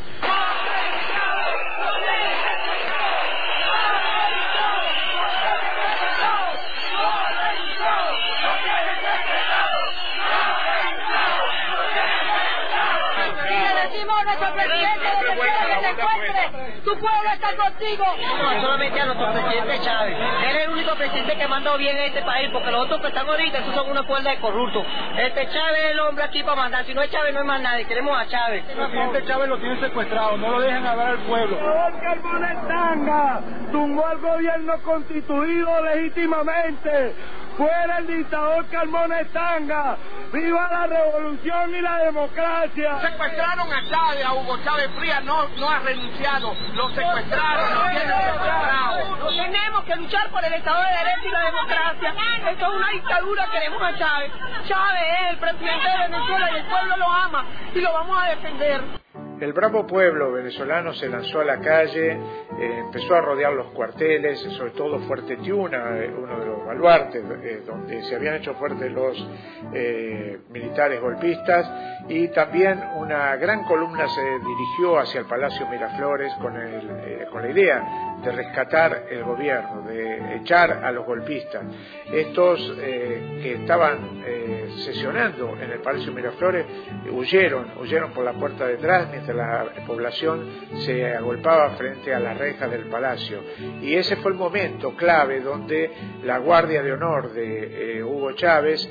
Nuestro presidente, donde quiera que se encuentre, tu pueblo está contigo. No, solamente a nuestro presidente Chávez. Él es el único presidente que ha mandado bien a este país, porque los otros que están ahorita, esos son una cuerda de corruptos. Este Chávez es el hombre aquí para mandar. Si no es Chávez, no hay más nadie. Queremos a Chávez. El presidente Chávez lo tiene secuestrado, no lo dejan hablar al pueblo. Carmona Tanga tumbó al gobierno constituido legítimamente. ¡Fuera el dictador Carmona Tanga! ¡Viva la revolución y la democracia! Secuestraron a Chávez, a Hugo Chávez Frías, no, no ha renunciado. Lo secuestraron, lo tienen secuestrado. Tenemos que luchar por el Estado de Derecho y la democracia. Esto es una dictadura, queremos a Chávez. Chávez es el presidente de Venezuela y el pueblo lo ama y lo vamos a defender. El bravo pueblo venezolano se lanzó a la calle, eh, empezó a rodear los cuarteles, sobre todo Fuerte Tiuna, eh, uno de los baluartes eh, donde se habían hecho fuertes los eh, militares golpistas, y también una gran columna se dirigió hacia el Palacio Miraflores con, el, eh, con la idea de rescatar el gobierno, de echar a los golpistas. Estos eh, que estaban eh, sesionando en el Palacio Miraflores eh, huyeron, huyeron por la puerta de atrás, mientras la población se agolpaba frente a las rejas del palacio. Y ese fue el momento clave donde la Guardia de Honor de eh, Hugo Chávez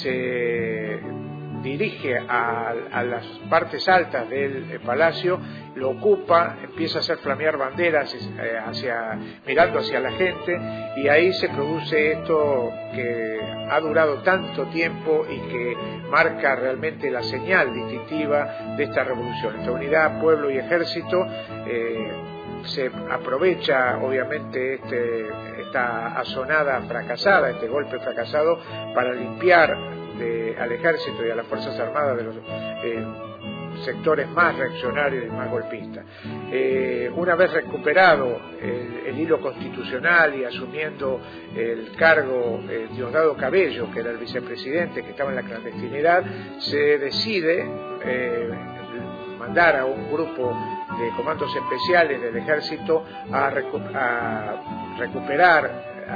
se dirige a, a las partes altas del eh, palacio, lo ocupa, empieza a hacer flamear banderas eh, hacia, mirando hacia la gente, y ahí se produce esto que ha durado tanto tiempo y que marca realmente la señal distintiva de esta revolución, esta unidad pueblo y ejército. eh, se aprovecha obviamente este, esta asonada fracasada, este golpe fracasado, para limpiar de, al ejército y a las Fuerzas Armadas de los eh, sectores más reaccionarios y más golpistas. Eh, una vez recuperado el, el hilo constitucional y asumiendo el cargo eh, Diosdado Cabello, que era el vicepresidente que estaba en la clandestinidad, se decide eh, mandar a un grupo de comandos especiales del ejército a, recu a recuperar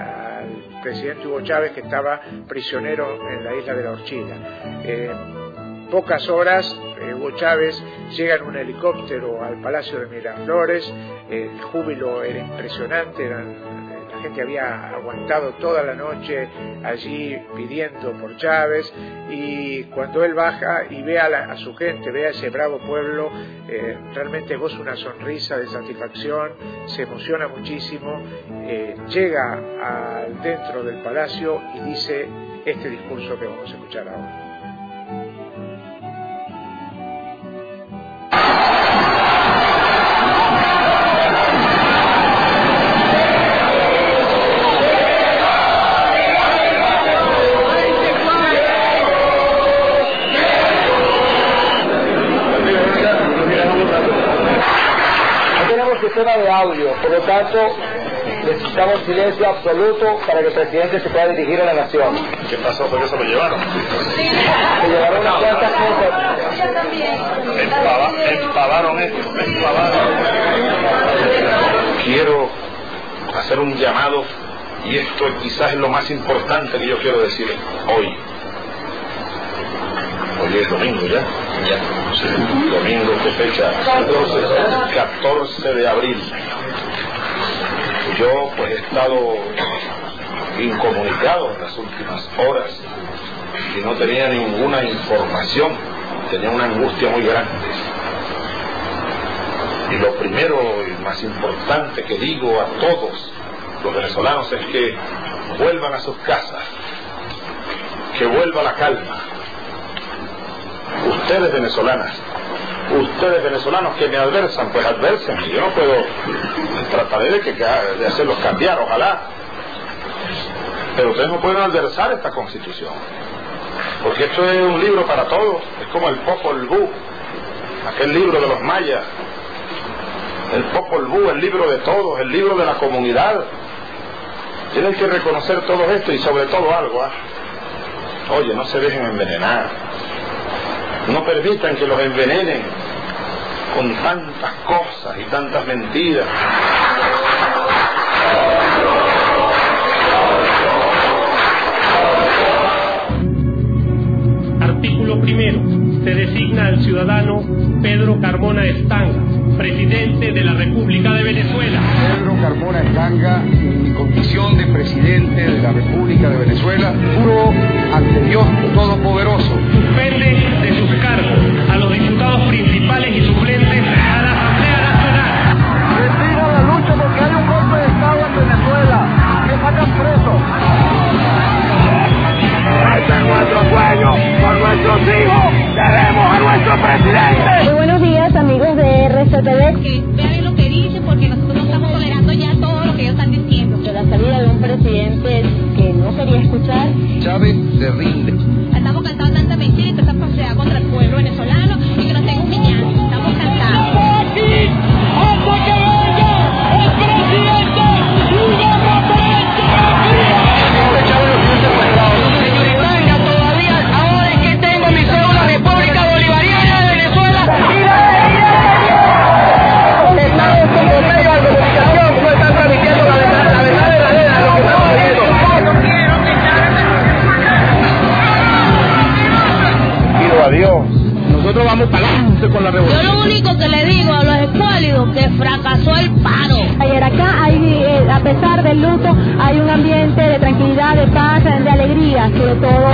al presidente Hugo Chávez, que estaba prisionero en la isla de la Orchila. Eh, pocas horas eh, Hugo Chávez llega en un helicóptero al Palacio de Miraflores. El júbilo era impresionante, eran, la gente había aguantado toda la noche allí pidiendo por Chávez, y cuando él baja y ve a, la, a su gente, ve a ese bravo pueblo, eh, realmente goza una sonrisa de satisfacción, se emociona muchísimo, eh, llega al dentro del palacio y dice este discurso que vamos a escuchar ahora. De audio, por lo tanto necesitamos silencio absoluto para que el presidente se pueda dirigir a la nación. ¿Qué pasó? ¿Por qué se lo llevaron? Se llevaron unas cuantas cosas. Me empava, me empavaron esto, me empavaron. Quiero hacer un llamado, y esto quizás es lo más importante que yo quiero decir hoy. Hoy es domingo ya. Ya. Sí, domingo, ¿qué fecha? catorce de abril. Yo pues he estado incomunicado en las últimas horas y no tenía ninguna información, tenía una angustia muy grande. Y lo primero y más importante que digo a todos los venezolanos es que vuelvan a sus casas, que vuelva la calma. Ustedes venezolanas, ustedes venezolanos que me adversan, pues adversen, yo no puedo, trataré de, que, de hacerlos cambiar, ojalá, pero ustedes no pueden adversar esta constitución, porque esto es un libro para todos, es como el Popol Vuh, aquel libro de los mayas, el Popol Vuh, el libro de todos, el libro de la comunidad. Tienen que reconocer todo esto y sobre todo algo, ¿eh? Oye, no se dejen envenenar. No permitan que los envenenen con tantas cosas y tantas mentiras. Artículo primero. Se designa al ciudadano Pedro Carmona Estanga, presidente de la República de Venezuela. Pedro Carmona Estanga, en mi condición de presidente de la República de Venezuela, juro ante Dios Todopoderoso. Suspende de sus cargos a los diputados principales y suplentes a la Asamblea Nacional. Retira la lucha porque hay un golpe de Estado en Venezuela. Que sacan presos. Este es nuestro sueño, por nuestros hijos, queremos a nuestro presidente. Muy buenos días, amigos de R C T V. Que vean lo que dicen, porque nosotros no estamos tolerando ya todo lo que ellos están diciendo. De la salida de un presidente que no quería escuchar. Chávez se rinde. Estamos cansados de tanta mentira y tanta falsedad contra el pueblo venezolano y que nos estén humillando. Estamos cansados. Aquí, hasta que venga el presidente y una referencia. Adiós. Nosotros vamos para adelante con la revolución. Yo lo único que le digo a los escuálidos que fracasó el paro. Ayer acá hay, eh, a pesar del luto, hay un ambiente de tranquilidad, de paz, de alegría, sobre todo.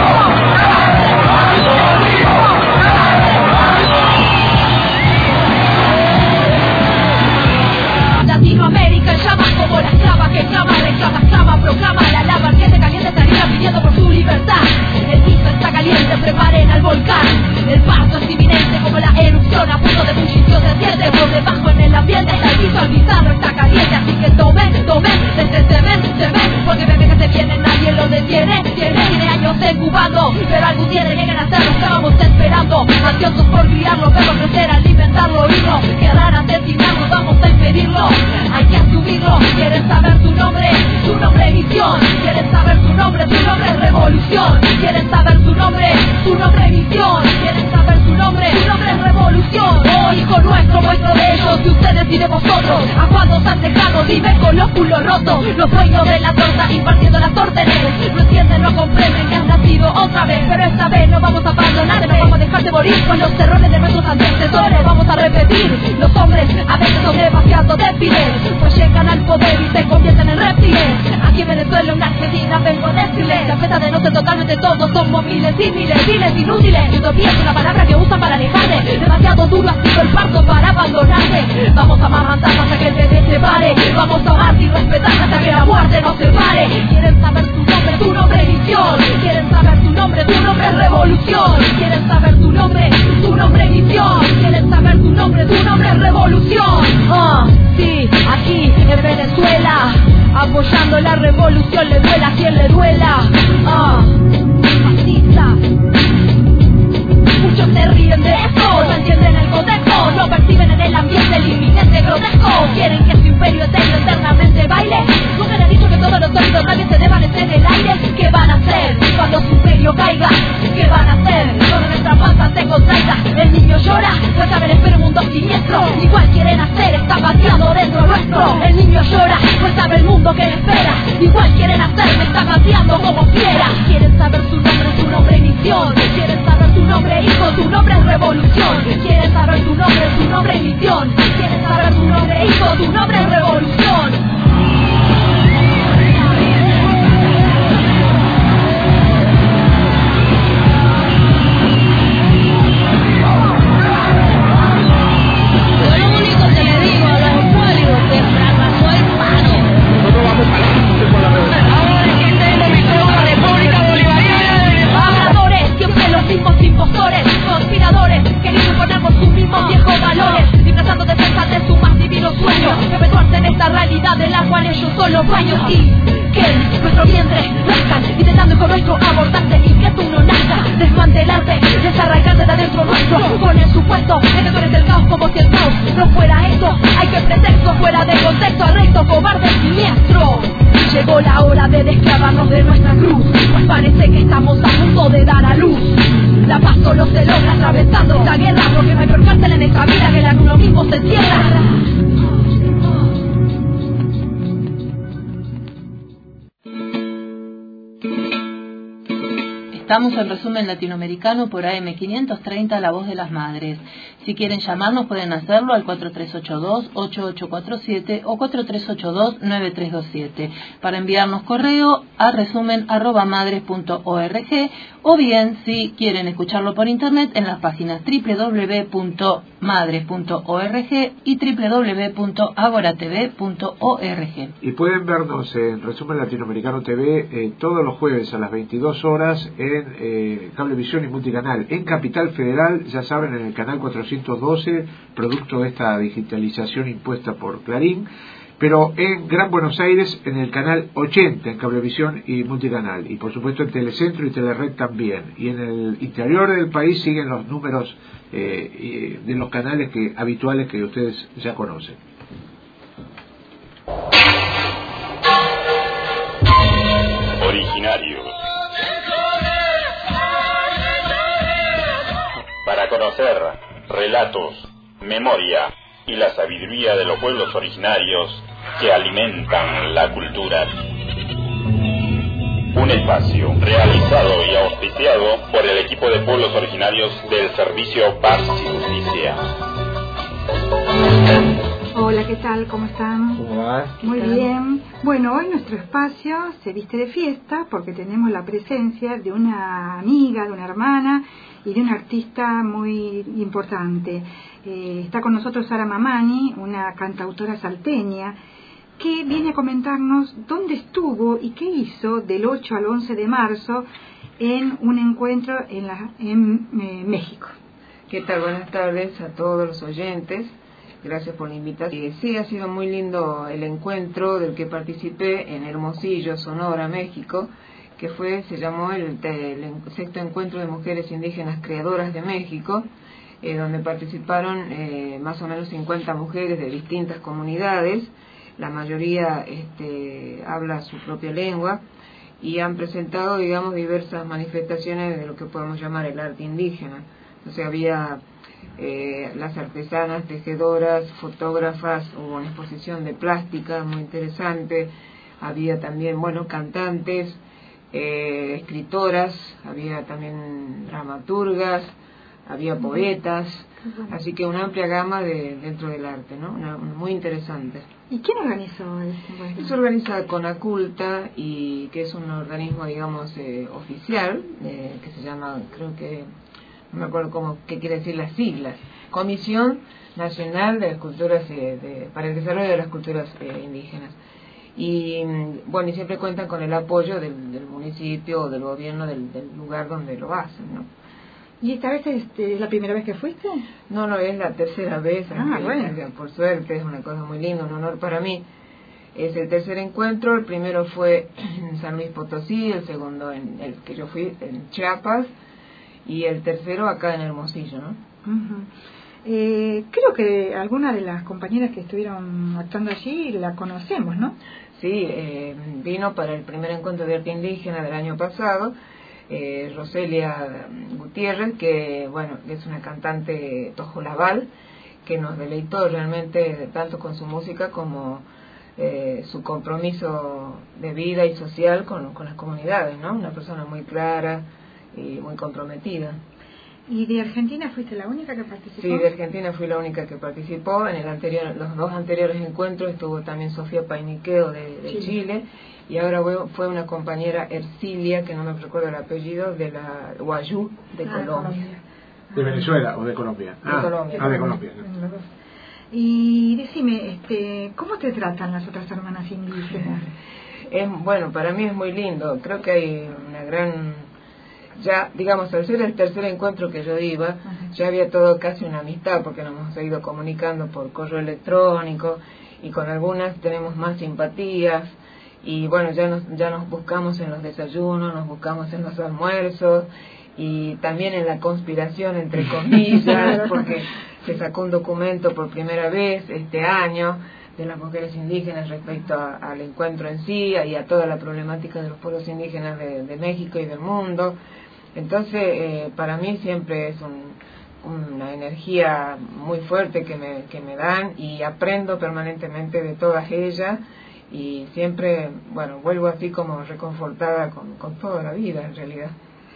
Latinoamérica llama como la esclava que clama, reclama, clama, proclama, la lava ardiente caliente estaría pidiendo por su libertad. El piso está caliente, preparen al volcán. El paso es inminente como la erupción, a punto de bullicio se siente por debajo en el ambiente. El piso al bizarro está caliente, así que tomen, tomen, desde se ven, se ven, porque bebé que se viene nadie lo detiene. Tiene, tiene años incubando, pero algún día llegan a ser lo estábamos esperando. Ansiosos por criarlo, verlo crecer, alimentarlo, oírlo, querrán asesinarlo, vamos a impedirlo. Hay que asumirlo, quieren saber su nombre, su nombre misión, quieren saber su nombre, su nombre revolución, quieren saber su nombre, su nombre misión, quieren saber su nombre, su nombre revolución. Oh, hijo nuestro, vuestro de ellos, de ustedes y de vosotros, ¿a cuántos han dejado? Dime con los culos rotos, los dueños de la torta impartiendo las órdenes, no entienden, no comprenden que han nacido otra vez, pero esta vez no vamos a abandonar, no vamos a dejar de morir con los errores de nuestros antecesores, vamos a repetir, los hombres a veces son demasiado débiles, pues llegan al poder y se convierten en reptiles. Aquí en Venezuela, en Argentina, vengo a decirles, a pesar de no ser totalmente todos, somos miles y miles, miles inútiles. Utopía es una palabra que usan para alejarte, demasiado duro ha sido el parto para abandonarte. Vamos a amamantar hasta que el bebé se pare, vamos a amar y respetar hasta que la muerte nos separe. Quieren saber tu nombre, tu nombre misión, quieren saber tu nombre, tu nombre revolución, quieren saber tu nombre, tu nombre misión, quieren saber tu nombre, tu nombre revolución. Ah, sí, aquí en Venezuela, apoyando la revolución, le duela a quien le duela. Ah, fascista. Muchos se ríen de eso, no entienden el contexto, no perciben en el ambiente el inminente grotesco. Quieren que su imperio eterno eternamente baile llora, pues saber espera un mundo siniestro. Igual quieren hacer, está pateado dentro nuestro. El niño llora, pues sabe el mundo que le espera. Igual quieren hacer, me está pateando como quiera. Quieren saber su nombre, su nombre y misión. Quieren saber tu nombre, hijo, tu nombre es revolución. Quieren saber tu nombre, tu nombre y misión. Quieren saber tu nombre, hijo, tu nombre es revolución. Impostores, conspiradores, queriendo imponer por sus mismos viejos valores, disfrazando defensas de su más divino sueño, perpetuarse en esta realidad de la cual ellos son los dueños. Y que nuestro vientre nazcan, intentando con nuestro abortarte y que tú no nazcas, desmantelarte, desarraigarte de adentro nuestro, con el supuesto de que tú eres el caos, como si el caos no fuera esto. Hay que pretexto fuera de contexto, arresto, cobarde, siniestro. Llegó la hora de desclavarnos de nuestra cruz, pues parece que estamos a punto de dar a luz. La paz solo se logra atravesando esta guerra, porque no hay peor cárcel en esta vida que la que uno mismo se encierra. Estamos en Resumen Latinoamericano por A M quinientos treinta, La Voz de las Madres. Si quieren llamarnos pueden hacerlo al cuatro tres ocho dos, ocho ocho cuatro siete o cuatro tres ocho dos, nueve tres dos siete. Para enviarnos correo a resumen arroba madres punto org, o bien si quieren escucharlo por internet en las páginas doble u doble u doble u punto madres punto org y doble u doble u doble u punto agora t v punto org. Y pueden vernos en Resumen Latinoamericano T V eh, todos los jueves a las veintidós horas en eh, Cablevisión y Multicanal. En Capital Federal, ya saben, en el canal cuatrocientos doce, producto de esta digitalización impuesta por Clarín, pero en Gran Buenos Aires en el canal ochenta en Cablevisión y Multicanal, y por supuesto en Telecentro y Telered también, y en el interior del país siguen los números eh, de los canales que habituales que ustedes ya conocen. Originarios. Para conocer relatos, memoria y la sabiduría de los pueblos originarios que alimentan la cultura. Un espacio realizado y auspiciado por el equipo de pueblos originarios del Servicio Paz y Justicia. Hola, ¿qué tal? ¿Cómo están? ¿Cómo vas? Muy bien. Bueno, hoy nuestro espacio se viste de fiesta porque tenemos la presencia de una amiga, de una hermana y de una artista muy importante. Eh, está con nosotros Sara Mamani, una cantautora salteña, que viene a comentarnos dónde estuvo y qué hizo del ocho al once de marzo en un encuentro en, la, en eh, México. ¿Qué tal? Buenas tardes a todos los oyentes. Gracias por la invitación. Eh, sí, ha sido muy lindo el encuentro del que participé en Hermosillo, Sonora, México, que fue, se llamó el, el sexto encuentro de mujeres indígenas creadoras de México, eh, donde participaron eh, más o menos cincuenta mujeres de distintas comunidades. La mayoría este, habla su propia lengua y han presentado, digamos, diversas manifestaciones de lo que podemos llamar el arte indígena. O sea, había eh, las artesanas, tejedoras, fotógrafas, hubo una exposición de plástica muy interesante, había también, bueno, cantantes, eh, escritoras, había también dramaturgas, había poetas, así que una amplia gama de, dentro del arte, ¿no? Una, muy interesante. ¿Y quién organizó esto? Bueno. Es organizada con Aculta, y que es un organismo, digamos, eh, oficial, eh, que se llama, creo que, no me acuerdo cómo, qué quiere decir las siglas, Comisión Nacional de las Culturas, eh, de, para el Desarrollo de las Culturas eh, Indígenas. Y bueno, y siempre cuentan con el apoyo del, del municipio o del gobierno del, del lugar donde lo hacen, ¿no? ¿Y esta vez este, es la primera vez que fuiste? No, no, es la tercera vez. Ah, que, bueno. Por suerte, es una cosa muy linda, un honor para mí. Es el tercer encuentro, el primero fue en San Luis Potosí, el segundo en el que yo fui en Chiapas, y el tercero acá en Hermosillo, ¿no? Uh-huh. eh, creo que alguna de las compañeras que estuvieron actuando allí la conocemos, ¿no? Sí, eh, vino para el primer encuentro de arte indígena del año pasado, eh, Roselia Gutiérrez, que bueno, es una cantante tojolabal, que nos deleitó realmente tanto con su música como eh, su compromiso de vida y social con, con las comunidades, ¿no? Una persona muy clara y muy comprometida. ¿Y de Argentina fuiste la única que participó? Sí, de Argentina fui la única que participó. En el anterior, los dos anteriores encuentros estuvo también Sofía Painiqueo de, de Chile. Chile, y ahora fue una compañera Ercilia, que no me recuerdo el apellido, de la Guayú de ah, Colombia. Colombia. ¿De Venezuela o de Colombia? De ah, Colombia. Ah, de Colombia. Y decime, este, ¿cómo te tratan las otras hermanas indígenas? Es, bueno, para mí es muy lindo. Creo que hay una gran... Ya, digamos, al ser el tercer encuentro que yo iba, uh-huh. ya había todo casi una amistad, porque nos hemos ido comunicando por correo electrónico, y con algunas tenemos más simpatías, y bueno, ya nos, ya nos buscamos en los desayunos, nos buscamos en los almuerzos, y también en la conspiración, entre comillas, porque se sacó un documento por primera vez este año de las mujeres indígenas respecto a, al encuentro en sí, y a toda la problemática de los pueblos indígenas de, de México y del mundo. Entonces, eh, para mí siempre es un, una energía muy fuerte que me, que me dan, y aprendo permanentemente de todas ellas, y siempre, bueno, vuelvo así como reconfortada con, con toda la vida en realidad.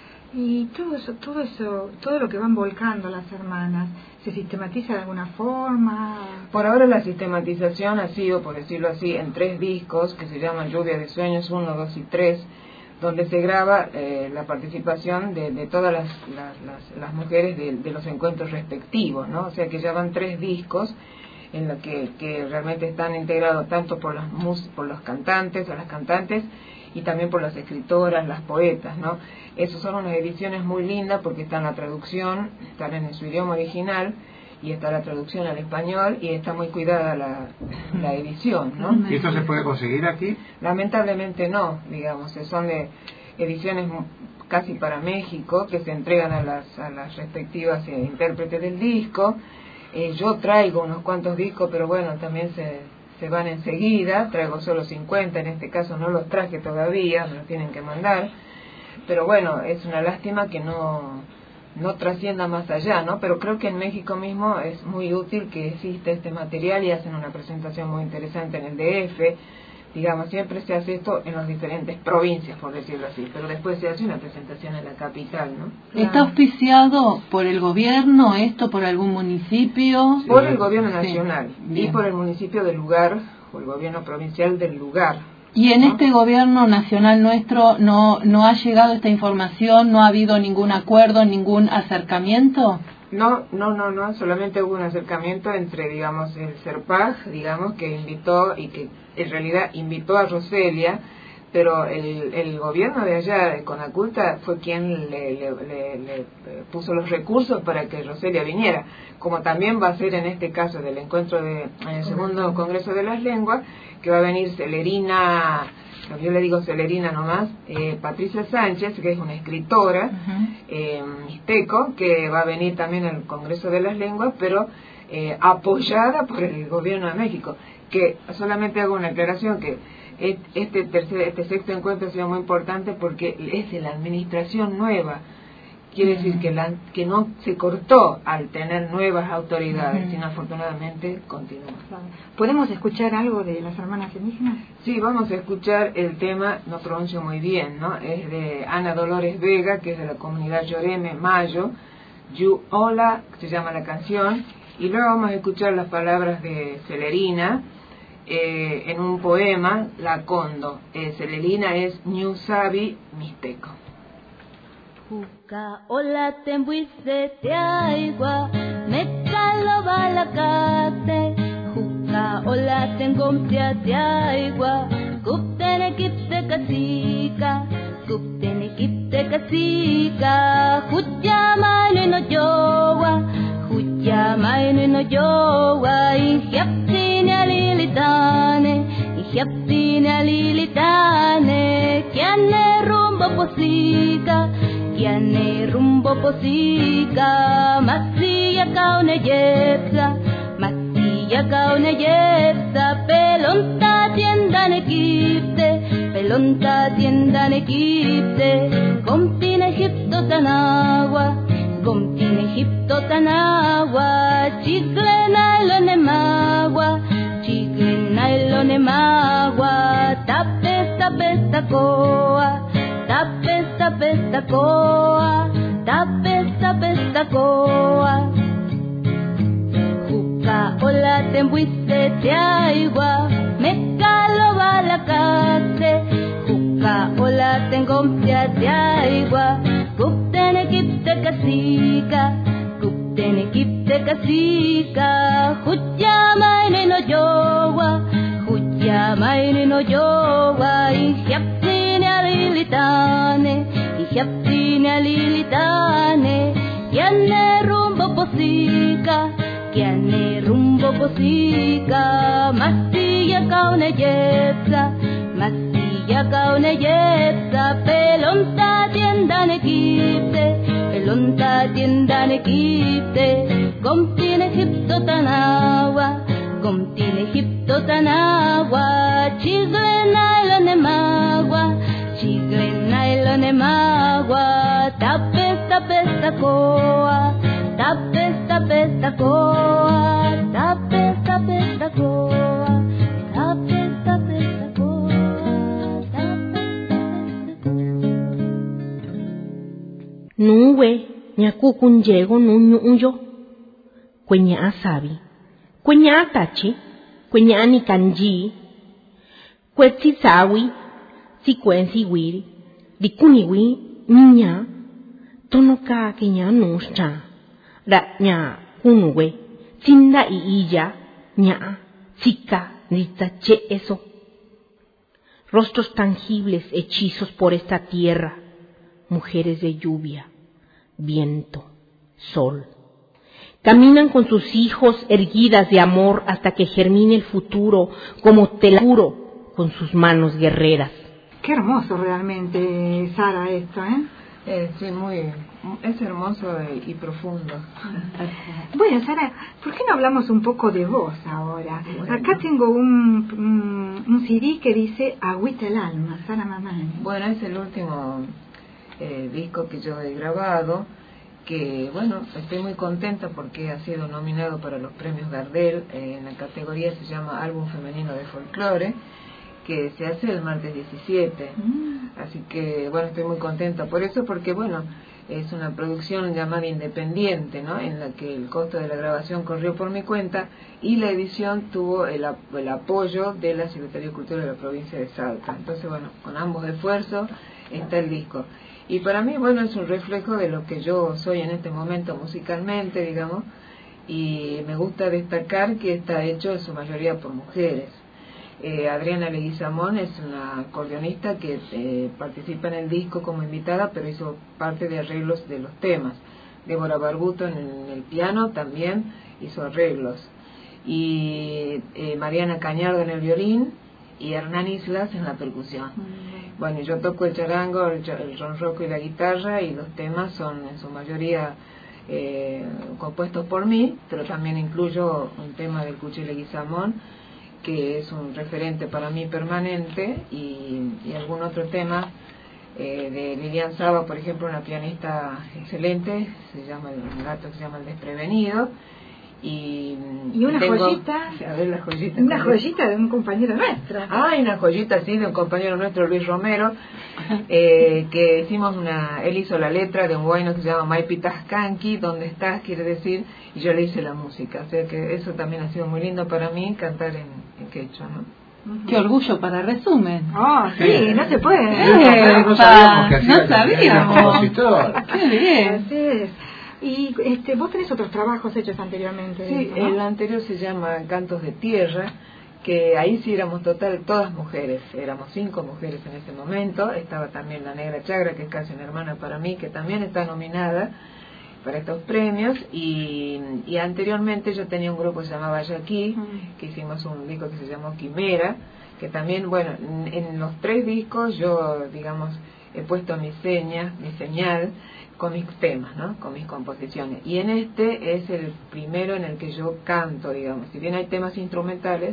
Y todo eso, todo eso, todo lo que van volcando las hermanas, ¿se sistematiza de alguna forma? Por ahora la sistematización ha sido, por decirlo así, en tres discos que se llaman Lluvia de Sueños uno, dos y tres, donde se graba eh, la participación de, de todas las, las, las, las mujeres de, de los encuentros respectivos, ¿no? O sea que ya van tres discos en los que, que realmente están integrados tanto por, las mus, por los cantantes o las cantantes, y también por las escritoras, las poetas, ¿no? Esas son unas ediciones muy lindas porque está en la traducción, están en su idioma original, y está la traducción al español, y está muy cuidada la, la edición, ¿no? ¿Y esto se puede conseguir aquí? Lamentablemente no, digamos, son de ediciones casi para México, que se entregan a las, a las respectivas eh, intérpretes del disco. Eh, yo traigo unos cuantos discos, pero bueno, también se, se van enseguida, traigo solo cincuenta, en este caso no los traje todavía, me los tienen que mandar, pero bueno, es una lástima que no... no trascienda más allá, ¿no? Pero creo que en México mismo es muy útil que exista este material, y hacen una presentación muy interesante en el D F, digamos, siempre se hace esto en las diferentes provincias, por decirlo así, pero después se hace una presentación en la capital, ¿no? ¿Está auspiciado por el gobierno esto, por algún municipio? Por el gobierno nacional, sí. Y por el municipio del lugar, o el gobierno provincial del lugar. ¿Y en este gobierno nacional nuestro no no ha llegado esta información? ¿No ha habido ningún acuerdo, ningún acercamiento? No, no, no, no, solamente hubo un acercamiento entre, digamos, el CERPAG, digamos, que invitó, y que en realidad invitó a Roselia, pero el, el gobierno de allá, de Conaculta, fue quien le, le, le, le puso los recursos para que Roselia viniera, como también va a ser en este caso del encuentro de, en el segundo Congreso de las Lenguas, que va a venir Celerina, yo le digo Celerina nomás, eh, Patricia Sánchez, que es una escritora, uh-huh. eh, mixteco, que va a venir también al Congreso de las Lenguas, pero eh, apoyada por el gobierno de México, que solamente hago una aclaración, que este tercer, este sexto encuentro ha sido muy importante porque es de la administración nueva. Quiere decir que, la, que no se cortó al tener nuevas autoridades, uh-huh. sino afortunadamente continúa. ¿Podemos escuchar algo de las hermanas indígenas? Sí, vamos a escuchar el tema, no pronuncio muy bien, ¿no? Es de Ana Dolores Vega, que es de la comunidad Yoreme Mayo, Yu Hola, se llama la canción, y luego vamos a escuchar las palabras de Celerina, eh, en un poema, La Condo. Eh, Celerina es Ñu Sabi Mixteco. Juca ola tembuise te aigua, me calo balacate. Juca ola tengompia te aigua, cuptene kipte casica, cuptene kipte casica. Juya no no yowa, juya no no yowa, y yaptine alilitane, y yaptine alilitane, que ane rumbo posica. Kiane rumbo posika, masiya kaune yepsa, masiya kaune yepsa, pelonta tienda ne kipte, pelonta tienda nekipte, compin Egipto tanagua, compin Egipto tanagua, chicle nailo nemagua, chicle nailo nemagua, tapes tapes tacoa, tapes tapes tacoa, tapes tapes tacoa. Juca ola tembuiste te aigua, me calo balacate, juca ola tengo te aigua, cupten equipte casica, cupten equipte casica, juyama en no yoga, juyama en no yoga, y japtine alilitane, y japtine alilitane, y ane rumbo posica, que ane rumbo posica, masilla kaune yetsa, masilla kaune yetsa, pelonta tienda nekipte, pelonta tienda nekipte, compin Egipto tanagua, compin Egipto tanagua, chigle nailo nemagua, chigle nailo nemagua, tapes tapes tacoa, tapes tapes tacoa, tapes tapes tacoa, tapes tapes tacoa, tapes Nuwe nyaku kunjego nunyuyo, kwenya asabi, kwenya atachi, kwenya ni kanji, kwetsi sawi, si kwensi wiri, dikuniwi niña, tonoka kenya nuscha, ra nya kunuwe, sinda y iya, nya, chica, che eso. Rostros tangibles hechizos por esta tierra, mujeres de lluvia, viento, sol. Caminan con sus hijos erguidas de amor hasta que germine el futuro, como teluro con sus manos guerreras. Qué hermoso realmente, Sara, esto, ¿eh? Eh, sí, muy, es hermoso y, y profundo. Bueno, Sara, ¿por qué no hablamos un poco de vos ahora? Bueno. Acá tengo un, un, un C D que dice Agüita el alma, Sara Mamani. Bueno, es el último eh, disco que yo he grabado, que bueno, estoy muy contenta porque ha sido nominado para los premios Gardel, eh, en la categoría se llama Álbum Femenino de Folclore, que se hace el martes diecisiete. Mm. Así que bueno, estoy muy contenta por eso, porque bueno, es una producción llamada independiente, ¿no? En la que el costo de la grabación corrió por mi cuenta y la edición tuvo el, el apoyo de la Secretaría de Cultura de la provincia de Salta. Entonces bueno, con ambos esfuerzos está el disco. Y para mí, bueno, es un reflejo de lo que yo soy en este momento musicalmente, digamos, y me gusta destacar que está hecho en su mayoría por mujeres. Eh, Adriana Leguizamón es una acordeonista que eh, participa en el disco como invitada, pero hizo parte de arreglos de los temas. Débora Barbuto en el, en el piano también hizo arreglos. Y eh, Mariana Cañardo en el violín y Hernán Islas en la percusión. Mm. Bueno, yo toco el charango, el, el ronroco y la guitarra, y los temas son en su mayoría eh, compuestos por mí, pero también incluyo un tema del Cuchi Leguizamón, que es un referente para mí permanente, y, y algún otro tema eh, de Lilian Saba, por ejemplo, una pianista excelente, se llama el gato que se llama El Desprevenido. Y, y una tengo, joyita, a ver, la joyita una joyita de un compañero nuestro. Ah, una joyita, sí, de un compañero nuestro, Luis Romero, eh, que hicimos una, él hizo la letra de un guayno que se llama Maipitas Canqui, donde estás, quiere decir, y yo le hice la música, o sea que eso también ha sido muy lindo para mí, cantar en, en quechua, ¿no? Qué orgullo para resumen. Ah, oh, sí, sí, no se puede. Eh, no sabíamos que hacía, no sabíamos. Qué bien. Así es. Y este, vos tenés otros trabajos hechos anteriormente. Sí, ¿no? El anterior se llama Cantos de Tierra, que ahí sí éramos total, todas mujeres, éramos cinco mujeres en ese momento. Estaba también la Negra Chagra, que es casi una hermana para mí, que también está nominada para estos premios. Y, y anteriormente yo tenía un grupo que se llamaba Yaquí, mm. que hicimos un disco que se llamó Quimera, que también, bueno, en, en los tres discos yo, digamos, he puesto mi seña, mi señal, con mis temas, ¿no? Con mis composiciones. Y en este es el primero en el que yo canto, digamos. Si bien hay temas instrumentales,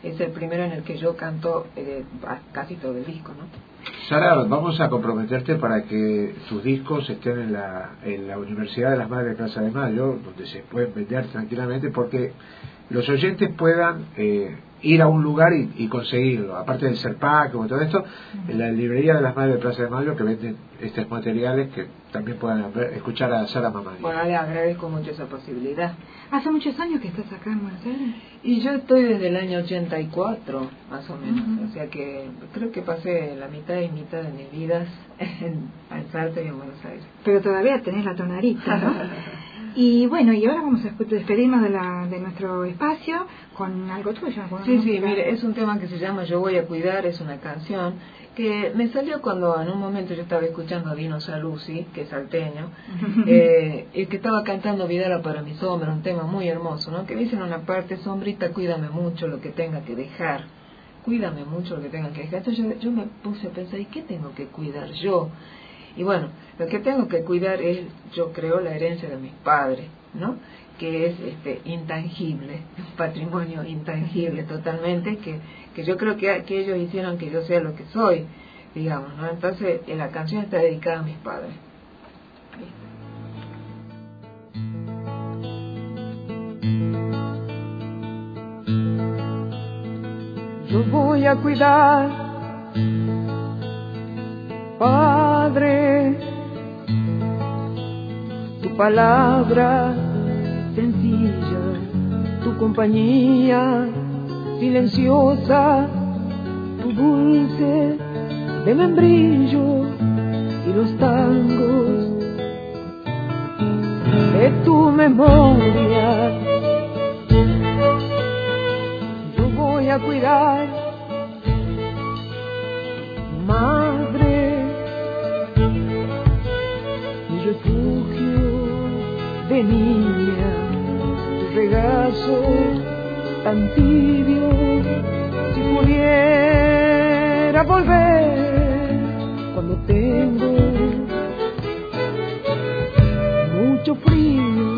es el primero en el que yo canto eh, casi todo el disco, ¿no? Sara, vamos a comprometerte para que tus discos estén en la, en la Universidad de las Madres de Plaza de Mayo, donde se pueden vender tranquilamente, porque los oyentes puedan eh, ir a un lugar y, y conseguirlo, aparte del Serpac o todo esto, en la librería de las Madres de Plaza de Mayo, que venden estos materiales, que también puedan ver, escuchar a Sara Mamani. Bueno, le agradezco mucho esa posibilidad. ¿Hace muchos años que estás acá en Buenos Aires? Y yo estoy desde el año ochenta y cuatro, más o menos. Uh-huh. O sea que creo que pasé la mitad y mitad de mis vidas en, en Salta y en Buenos Aires. Pero todavía tenés la tonadita, ¿no? Y bueno, y ahora vamos a despedirnos de, la, de nuestro espacio con algo tuyo. Con sí, sí, mire, es un tema que se llama Yo voy a cuidar, es una canción que me salió cuando en un momento yo estaba escuchando a Dino Saluzzi, que es salteño, eh, y que estaba cantando Vidala para mi sombra, un tema muy hermoso, ¿no? Que dice en una parte, sombrita, cuídame mucho lo que tenga que dejar, cuídame mucho lo que tenga que dejar. Entonces yo, yo me puse a pensar, ¿y qué tengo que cuidar yo? Y bueno, lo que tengo que cuidar es, yo creo, la herencia de mis padres, ¿no? Que es este intangible, un patrimonio intangible totalmente, que, que yo creo que, que ellos hicieron que yo sea lo que soy, digamos, ¿no? Entonces, la canción está dedicada a mis padres. Yo voy a cuidar, Padre, tu palabra sencilla, tu compañía silenciosa, tu dulce de membrillo y los tangos de tu memoria. Yo voy a cuidar, Madre, mi refugio de niña, tu regazo tan tibio, si pudiera volver cuando tengo mucho frío.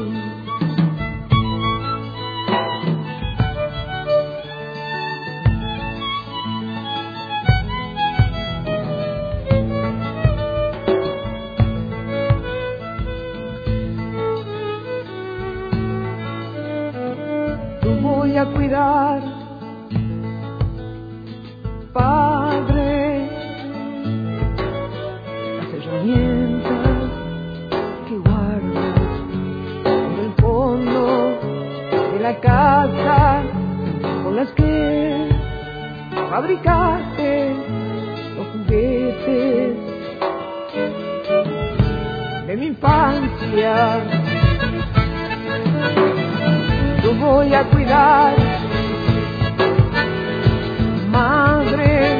Voy a cuidar, Padre, las herramientas que guardas en el fondo de la casa, con las que fabricaste los juguetes de mi infancia. Yo voy a cuidar, Madre,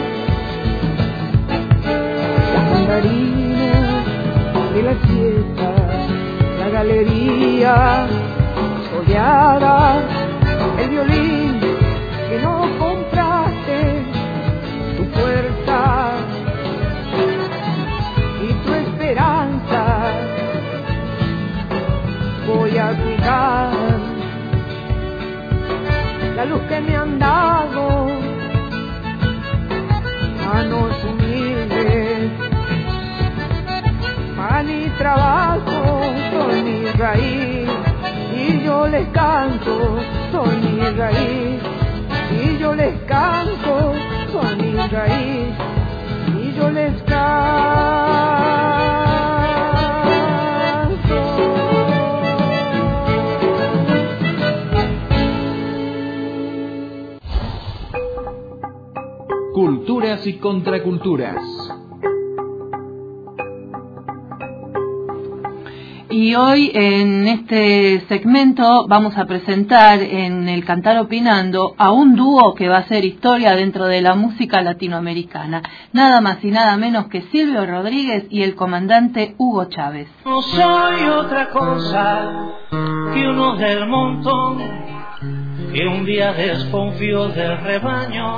las mandarinas de la fiesta, la galería soleada, el violín que no compraste, tu fuerza y tu esperanza. Voy a cuidar la luz que me han dado, manos humildes, pan y trabajo, son mi raíz, y yo les canto, son mi raíz, y yo les canto, son mi raíz, y yo les canto. Culturas y contraculturas. Y hoy en este segmento vamos a presentar en el Cantar Opinando a un dúo que va a hacer historia dentro de la música latinoamericana. Nada más y nada menos que Silvio Rodríguez y el comandante Hugo Chávez. No soy otra cosa que uno del montón que un día desconfió del rebaño.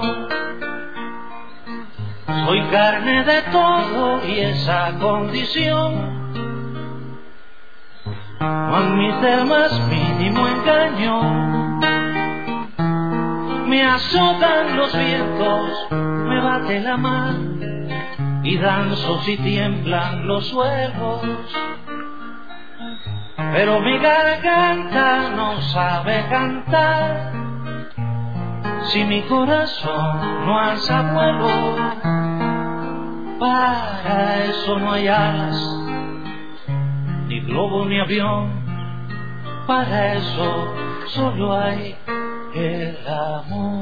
Soy carne de todo y esa condición no admite el más mínimo engaño. Me azotan los vientos, me bate la mar y danzo si tiemblan los suelos. Pero mi garganta no sabe cantar si mi corazón no alza vuelo. Para eso no hay alas, ni globo ni avión. Para eso solo hay el amor.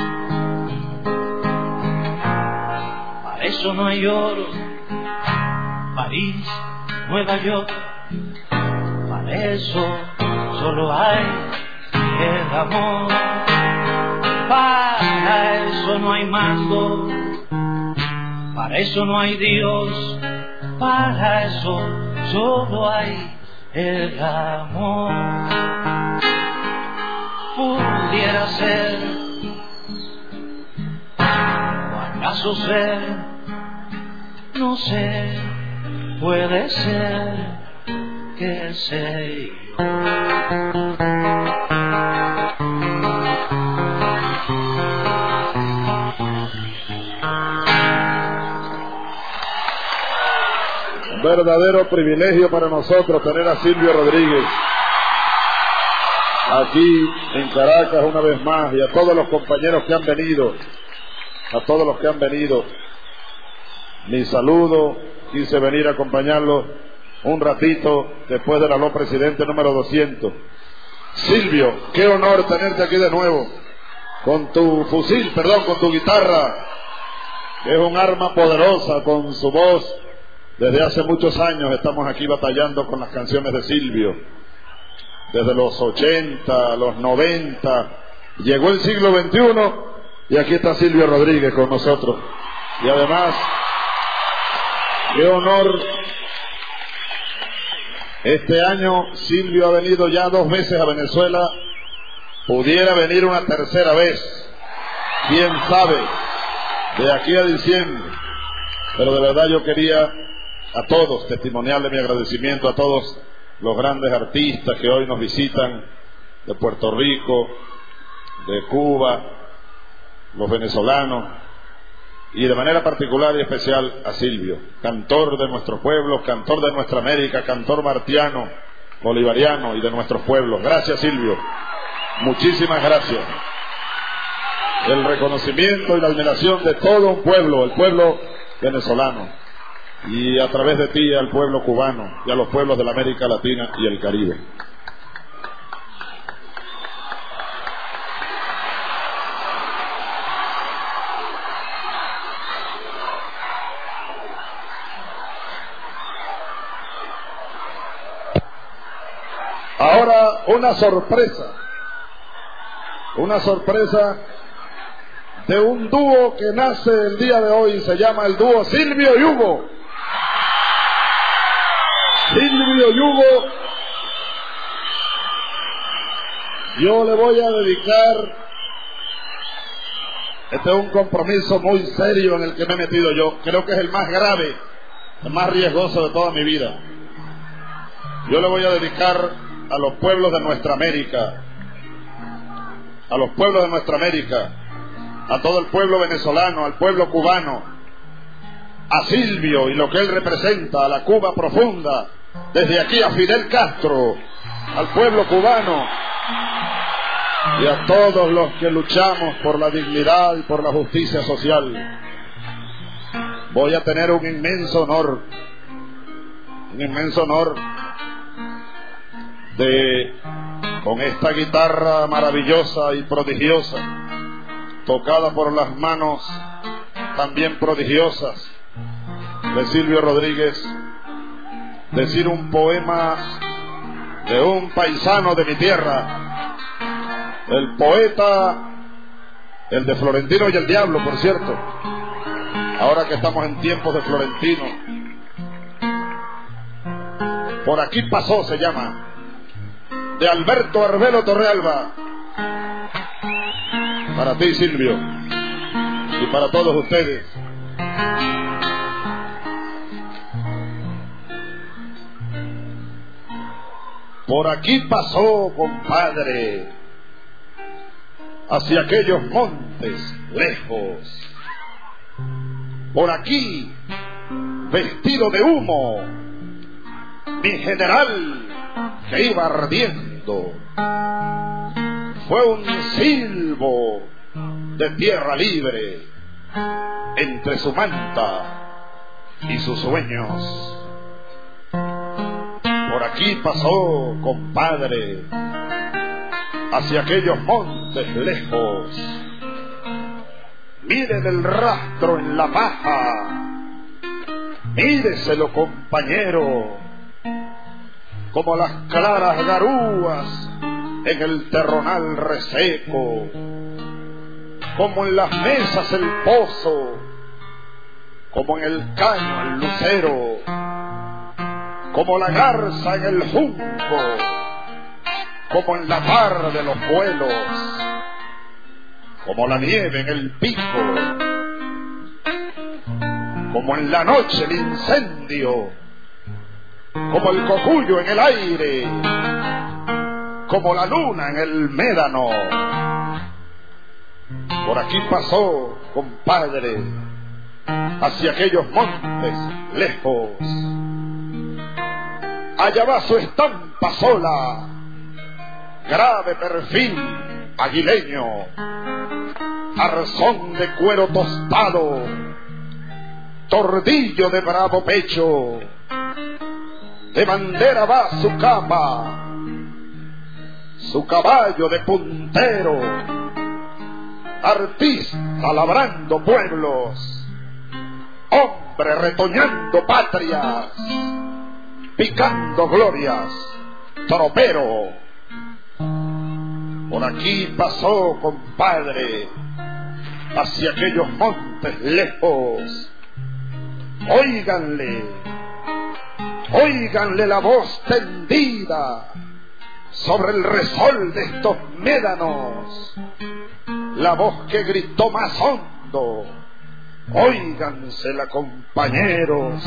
Para eso no hay oro, París, Nueva York. Para eso solo hay el amor. Para eso no hay mando, para eso no hay Dios. Para eso solo hay el amor. Pudiera ser, o acaso ser, no sé, puede ser que sé. Un verdadero privilegio para nosotros tener a Silvio Rodríguez aquí en Caracas una vez más, y a todos los compañeros que han venido, a todos los que han venido, mi saludo. Quise venir a acompañarlos un ratito después del aló presidente número doscientos. Silvio, qué honor tenerte aquí de nuevo, con tu fusil, perdón, con tu guitarra, que es un arma poderosa, con su voz. Desde hace muchos años estamos aquí batallando con las canciones de Silvio. Desde los ochenta, los noventa, llegó el siglo veintiuno y aquí está Silvio Rodríguez con nosotros. Y además, qué honor. Este año Silvio ha venido ya dos veces a Venezuela. Pudiera venir una tercera vez, quién sabe, de aquí a diciembre. Pero de verdad yo quería a todos testimoniarle mi agradecimiento a todos los grandes artistas que hoy nos visitan, de Puerto Rico, de Cuba, los venezolanos, y de manera particular y especial a Silvio, cantor de nuestros pueblos, cantor de nuestra América, cantor martiano, bolivariano y de nuestros pueblos. Gracias, Silvio, muchísimas gracias. El reconocimiento y la admiración de todo un pueblo, el pueblo venezolano, y a través de ti al pueblo cubano y a los pueblos de la América Latina y el Caribe. Ahora una sorpresa, una sorpresa de un dúo que nace el día de hoy, se llama el dúo Silvio y Hugo. Silvio y Hugo, yo le voy a dedicar, este es un compromiso muy serio en el que me he metido yo, creo que es el más grave, el más riesgoso de toda mi vida. Yo le voy a dedicar a los pueblos de nuestra América, a los pueblos de nuestra América, a todo el pueblo venezolano, al pueblo cubano, a Silvio y lo que él representa, a la Cuba profunda, desde aquí a Fidel Castro, al pueblo cubano y a todos los que luchamos por la dignidad y por la justicia social. Voy a tener un inmenso honor, un inmenso honor de, con esta guitarra maravillosa y prodigiosa, tocada por las manos también prodigiosas de Silvio Rodríguez, decir un poema de un paisano de mi tierra, el poeta, el de Florentino y el Diablo, por cierto, ahora que estamos en tiempos de Florentino. Por aquí pasó, se llama, de Alberto Arbelo Torrealba. Para ti, Silvio, y para todos ustedes. Por aquí pasó, compadre, hacia aquellos montes lejos. Por aquí, vestido de humo, mi general que iba ardiendo. Fue un silbo de tierra libre entre su manta y sus sueños. Por aquí pasó, compadre, hacia aquellos montes lejos. Miren el rastro en la paja, míreselo, compañero, como las claras garúas en el terronal reseco, como en las mesas el pozo, como en el caño el lucero, como la garza en el junco, como en la par de los vuelos, como la nieve en el pico, como en la noche el incendio, como el cocuyo en el aire, como la luna en el médano. Por aquí pasó, compadre, hacia aquellos montes lejos. Allá va su estampa sola, grave perfil aguileño, arzón de cuero tostado, tordillo de bravo pecho, de bandera va su capa, su caballo de puntero, artista labrando pueblos, hombre retoñando patrias, picando glorias, tropero. Por aquí pasó, compadre, hacia aquellos montes lejos. Óiganle, óiganle la voz tendida sobre el resol de estos médanos, la voz que gritó más hondo. Óigansela, compañeros,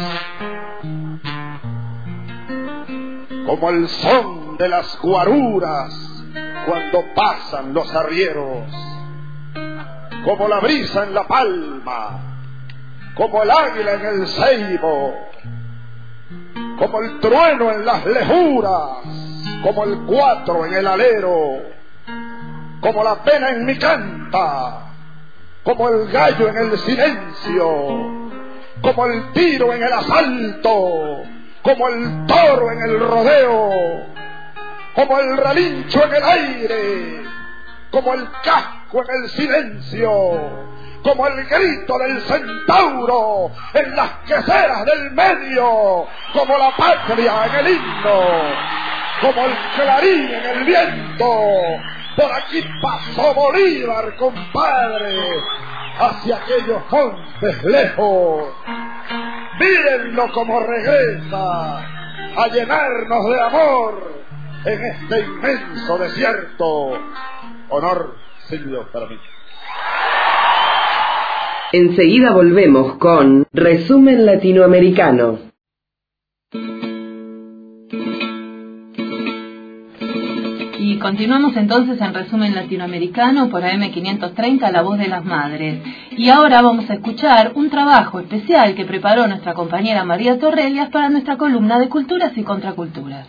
como el son de las guaruras cuando pasan los arrieros, como la brisa en la palma, como el águila en el ceibo, como el trueno en las lejuras, como el cuatro en el alero, como la pena en mi canta, como el gallo en el silencio, como el tiro en el asalto, como el toro en el rodeo, como el relincho en el aire, como el casco en el silencio, como el grito del centauro en las queseras del medio, como la patria en el himno, como el clarín en el viento. Por aquí pasó Bolívar, compadre, hacia aquellos montes lejos. Mírenlo como regresa a llenarnos de amor en este inmenso desierto. Honor, Silvio, para mí. Enseguida volvemos con Resumen Latinoamericano. Y continuamos entonces en Resumen Latinoamericano por A M quinientos treinta, La Voz de las Madres. Y ahora vamos a escuchar un trabajo especial que preparó nuestra compañera María Torrelias para nuestra columna de Culturas y Contraculturas.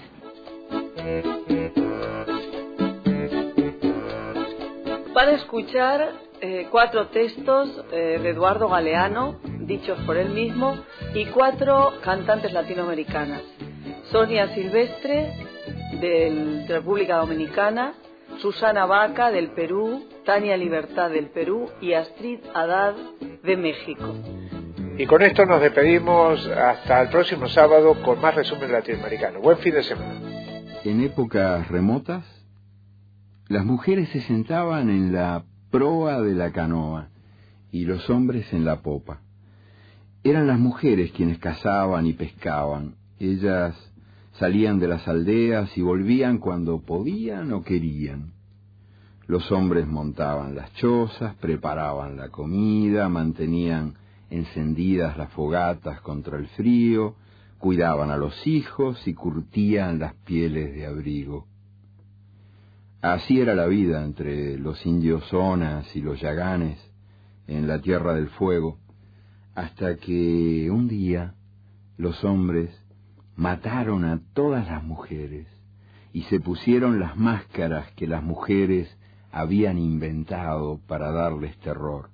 Van a escuchar eh, cuatro textos eh, de Eduardo Galeano, dichos por él mismo, y cuatro cantantes latinoamericanas. Sonia Silvestre, de República Dominicana, Susana Vaca, del Perú, Tania Libertad, del Perú, y Astrid Haddad, de México. Y con esto nos despedimos hasta el próximo sábado con más Resumen Latinoamericano. Buen fin de semana. En épocas remotas, las mujeres se sentaban en la proa de la canoa y los hombres en la popa. Eran las mujeres quienes cazaban y pescaban. Ellas salían de las aldeas y volvían cuando podían o querían. Los hombres montaban las chozas, preparaban la comida, mantenían encendidas las fogatas contra el frío, cuidaban a los hijos y curtían las pieles de abrigo. Así era la vida entre los indios Onas y los Yaganes en la Tierra del Fuego, hasta que un día los hombres mataron a todas las mujeres y se pusieron las máscaras que las mujeres habían inventado para darles terror.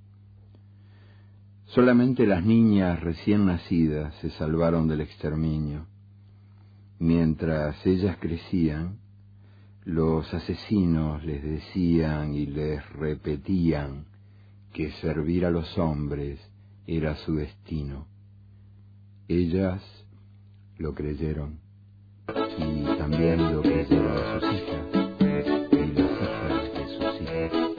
Solamente las niñas recién nacidas se salvaron del exterminio. Mientras ellas crecían, los asesinos les decían y les repetían que servir a los hombres era su destino. Ellas lo creyeron y también lo creyeron sus hijas y las hijas de sus hijas.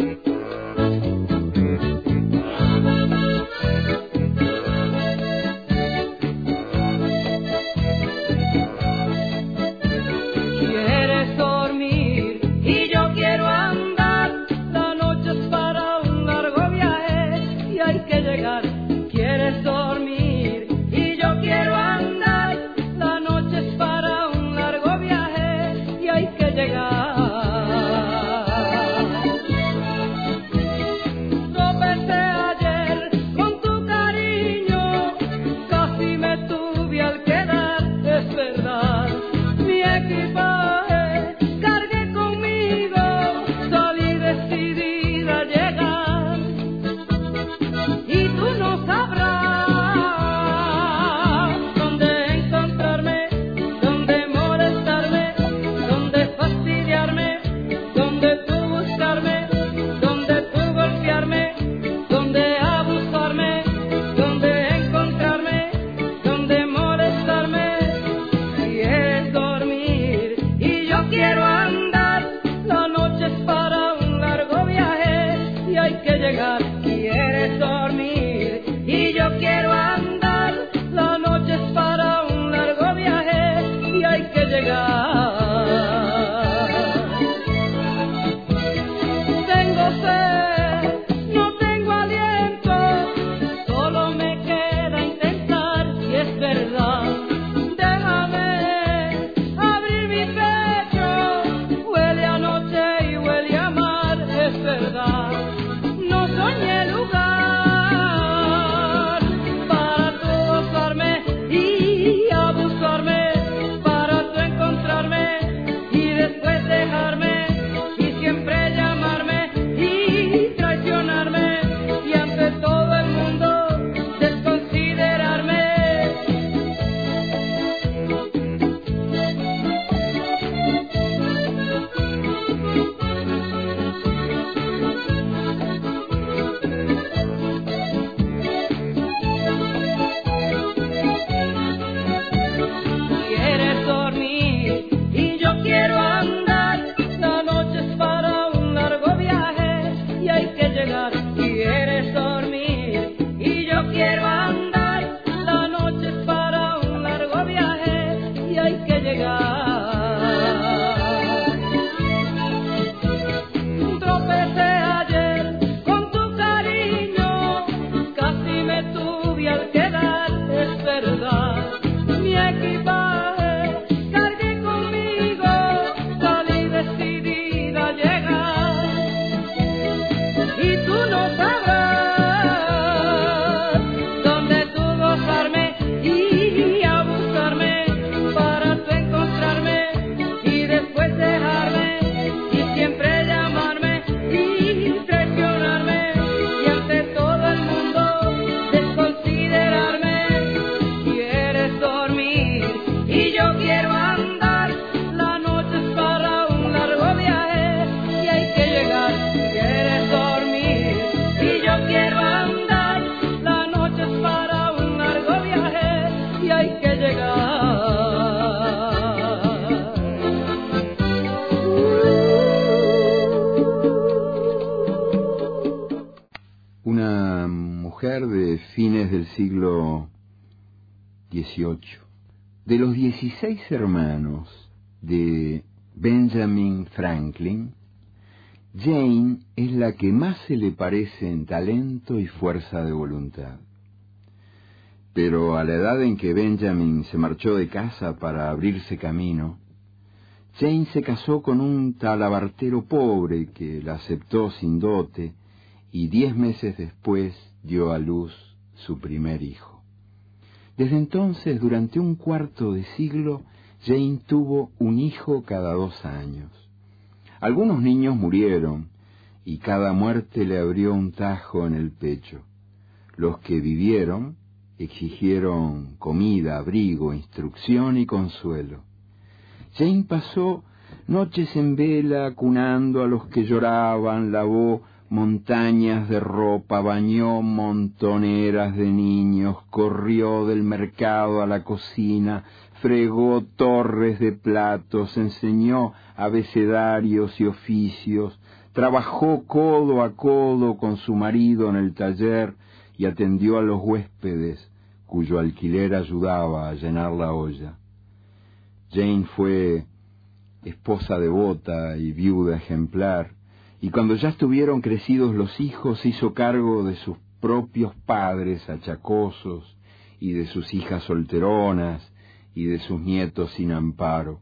De fines del siglo dieciocho. De los dieciséis hermanos de Benjamin Franklin, Jane es la que más se le parece en talento y fuerza de voluntad. Pero a la edad en que Benjamin se marchó de casa para abrirse camino, Jane se casó con un talabartero pobre que la aceptó sin dote y diez meses después dio a luz su primer hijo. Desde entonces, durante un cuarto de siglo, Jane tuvo un hijo cada dos años. Algunos niños murieron y cada muerte le abrió un tajo en el pecho. Los que vivieron exigieron comida, abrigo, instrucción y consuelo. Jane pasó noches en vela cunando a los que lloraban, lavó montañas de ropa, bañó montoneras de niños, corrió del mercado a la cocina, fregó torres de platos, enseñó abecedarios y oficios, trabajó codo a codo con su marido en el taller y atendió a los huéspedes cuyo alquiler ayudaba a llenar la olla. Jane fue esposa devota y viuda ejemplar, y cuando ya estuvieron crecidos los hijos hizo cargo de sus propios padres achacosos y de sus hijas solteronas y de sus nietos sin amparo.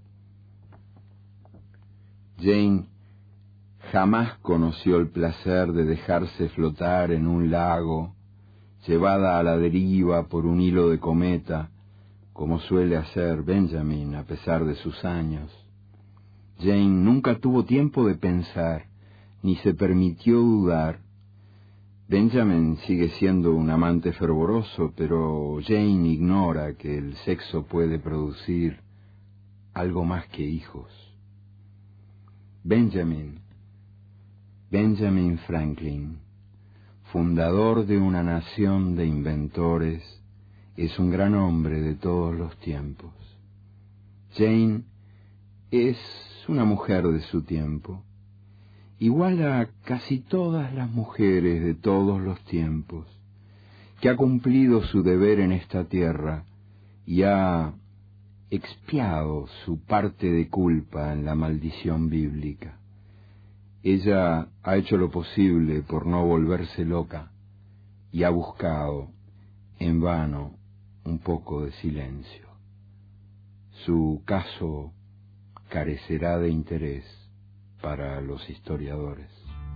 Jane jamás conoció el placer de dejarse flotar en un lago, llevada a la deriva por un hilo de cometa, como suele hacer Benjamin a pesar de sus años. Jane nunca tuvo tiempo de pensar, ni se permitió dudar. Benjamin sigue siendo un amante fervoroso, pero Jane ignora que el sexo puede producir algo más que hijos. Benjamin, Benjamin Franklin, fundador de una nación de inventores, es un gran hombre de todos los tiempos. Jane es una mujer de su tiempo, igual a casi todas las mujeres de todos los tiempos, que ha cumplido su deber en esta tierra y ha expiado su parte de culpa en la maldición bíblica. Ella ha hecho lo posible por no volverse loca y ha buscado, en vano, un poco de silencio. Su caso carecerá de interés para los historiadores.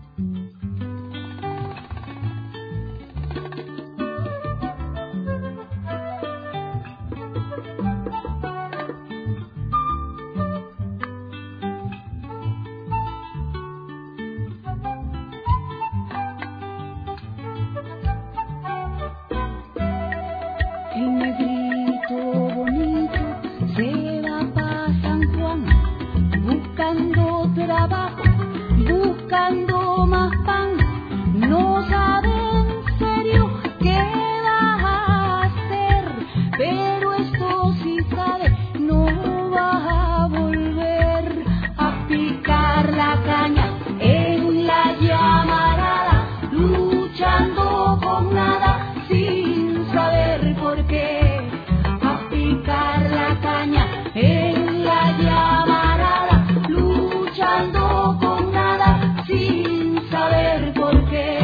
El negrito bonito se va pa' San Juan, buscando trabajo, buscando más pan. No sabe en serio qué va a hacer, pero esto sí sabe, no va a volver a picar la caña en la llamarada, luchando con nada sin saber por qué. A picar la caña en la llamarada, luchando con nada sin saber por qué.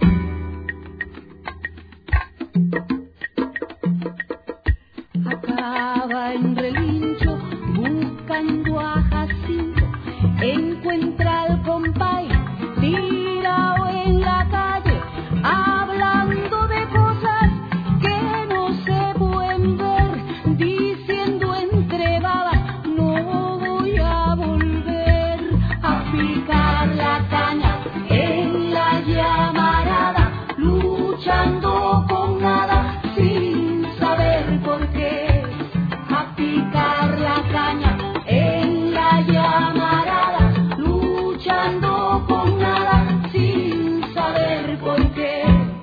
Acaba en relincho buscando a Jacinto, encuentra al compay tirado en la calle, hablando de cosas que no se pueden ver, diciendo entre babas, no voy a volver a picar la caña en la llamarada, luchando con nada sin saber por qué. A picar la caña en la llamarada, luchando con nada sin saber por qué.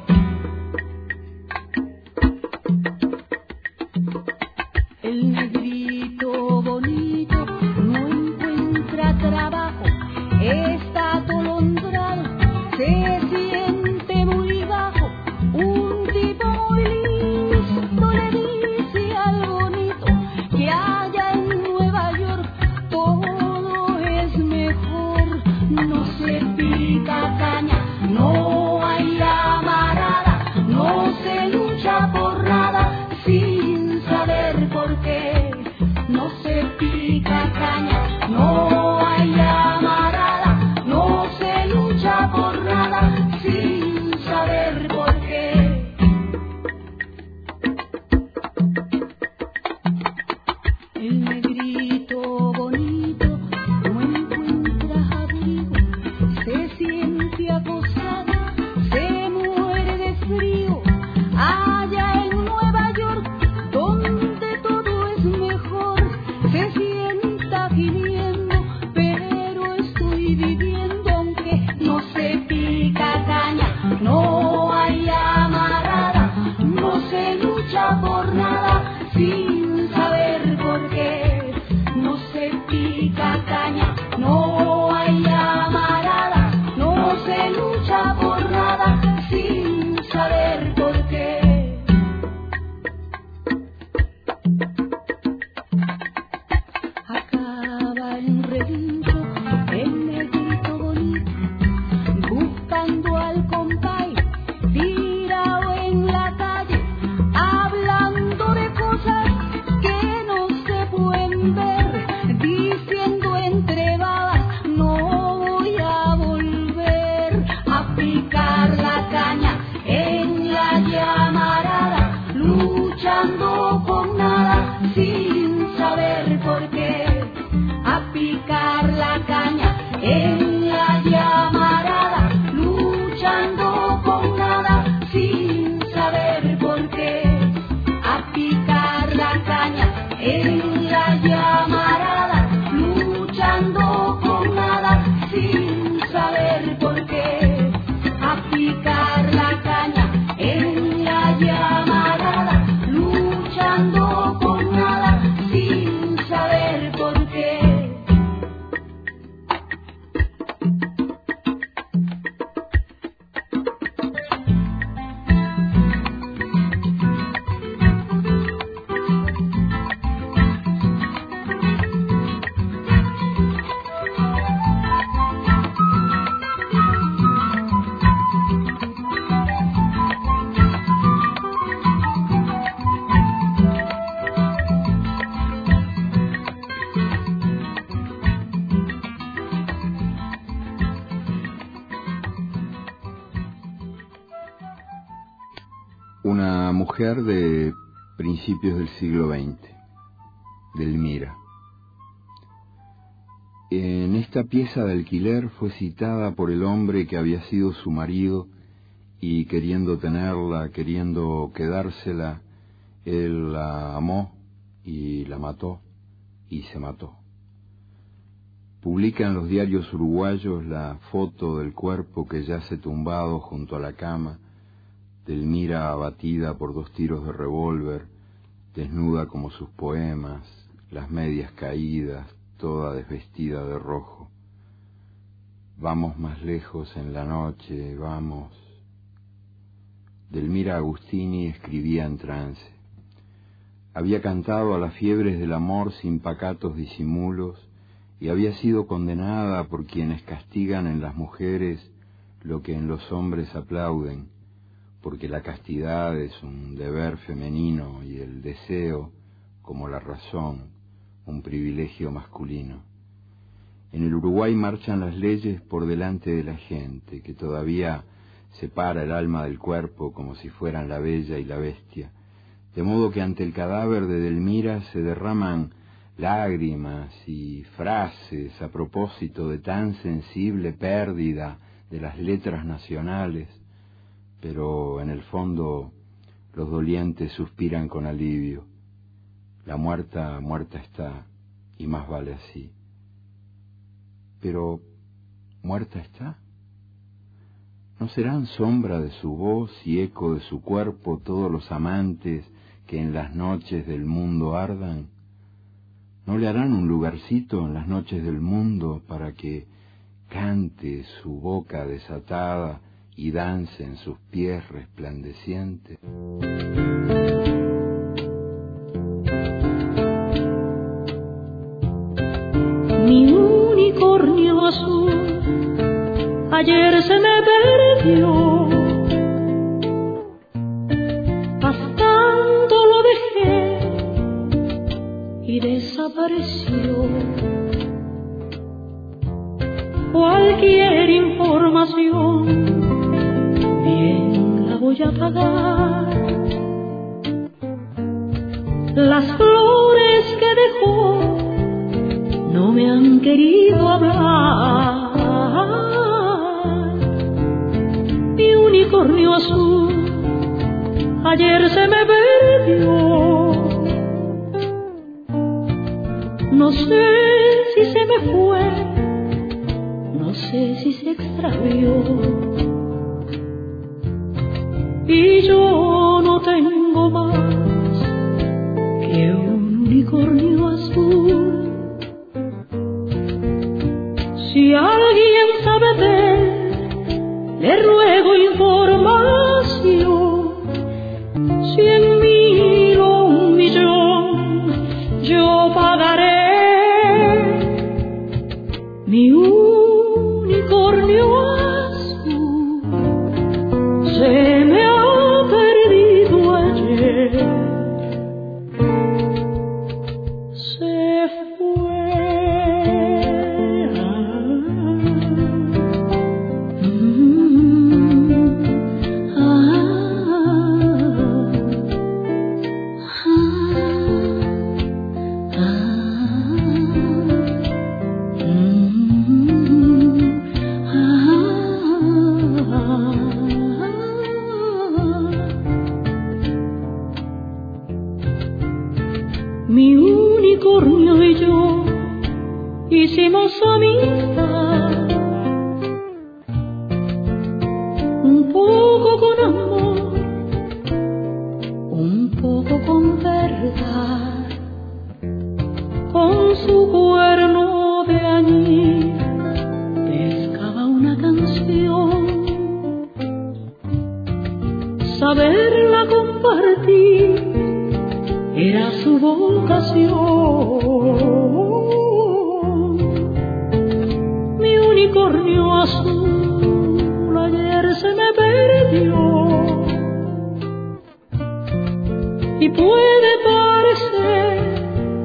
El negrito bonito no encuentra trabajo, está atolondrado, se siente muy bajo. Un tipo muy listo le dice al bonito que allá en Nueva York todo es mejor. No se pica caña, no hay amarada, no se lucha por nada sin saber por qué. No se pica caña, no pica caña, no hay llamarada, no se lucha por nada sin saber por qué. Acaba el relincho, el negrito bonito, buscando al compay, tirado en la calle, hablando de cosas que no se pueden ver, diciendo entre babas, no voy a volver a picar la caña en la llamarada, luchando con nada sin saber por qué, a picar la caña en la llamarada, luchando con nada sin saber por qué, a picar la caña en la llamarada, luchando con nada sin saber por qué, a picar la caña en la llamarada, luchando con nada sin saber por qué. Una mujer de principios del siglo veinte, Delmira. En esta pieza de alquiler fue citada por el hombre que había sido su marido y queriendo tenerla, queriendo quedársela, él la amó y la mató y se mató. Publica en los diarios uruguayos la foto del cuerpo que yace tumbado junto a la cama, Delmira abatida por dos tiros de revólver, desnuda como sus poemas, las medias caídas, toda desvestida de rojo. Vamos más lejos en la noche, vamos. Delmira Agustini escribía en trance. Había cantado a las fiebres del amor sin pacatos disimulos y había sido condenada por quienes castigan en las mujeres lo que en los hombres aplauden, porque la castidad es un deber femenino y el deseo, como la razón, un privilegio masculino. En el Uruguay marchan las leyes por delante de la gente, que todavía separa el alma del cuerpo como si fueran la bella y la bestia, de modo que ante el cadáver de Delmira se derraman lágrimas y frases a propósito de tan sensible pérdida de las letras nacionales, pero en el fondo los dolientes suspiran con alivio. La muerta, muerta está, y más vale así. Pero, ¿muerta está? ¿No serán sombra de su voz y eco de su cuerpo todos los amantes que en las noches del mundo ardan? ¿No le harán un lugarcito en las noches del mundo para que cante su boca desatada y dancen sus pies resplandecientes? Mi unicornio azul ayer se me perdió, pastando lo dejé y desapareció. Cualquier información bien la voy a pagar. Las flores que dejó no me han querido hablar. Mi unicornio azul ayer se me perdió. No sé si se me fue, no sé si se extravió. Y yo no tengo más que un unicornio azul Si alguien sabe de él, le ruego información. Cien mil o un millón yo pagaré. Mi unicornio azul se me ha perdido ayer. Se fue. Ah, ah, ah, mi unicornio y yo hicimos amistad, un poco con amor, un poco con verdad. Con su cuerno de añil pescaba una canción. Saberla compartir era su vocación. Mi unicornio azul ayer se me perdió, y puede parecer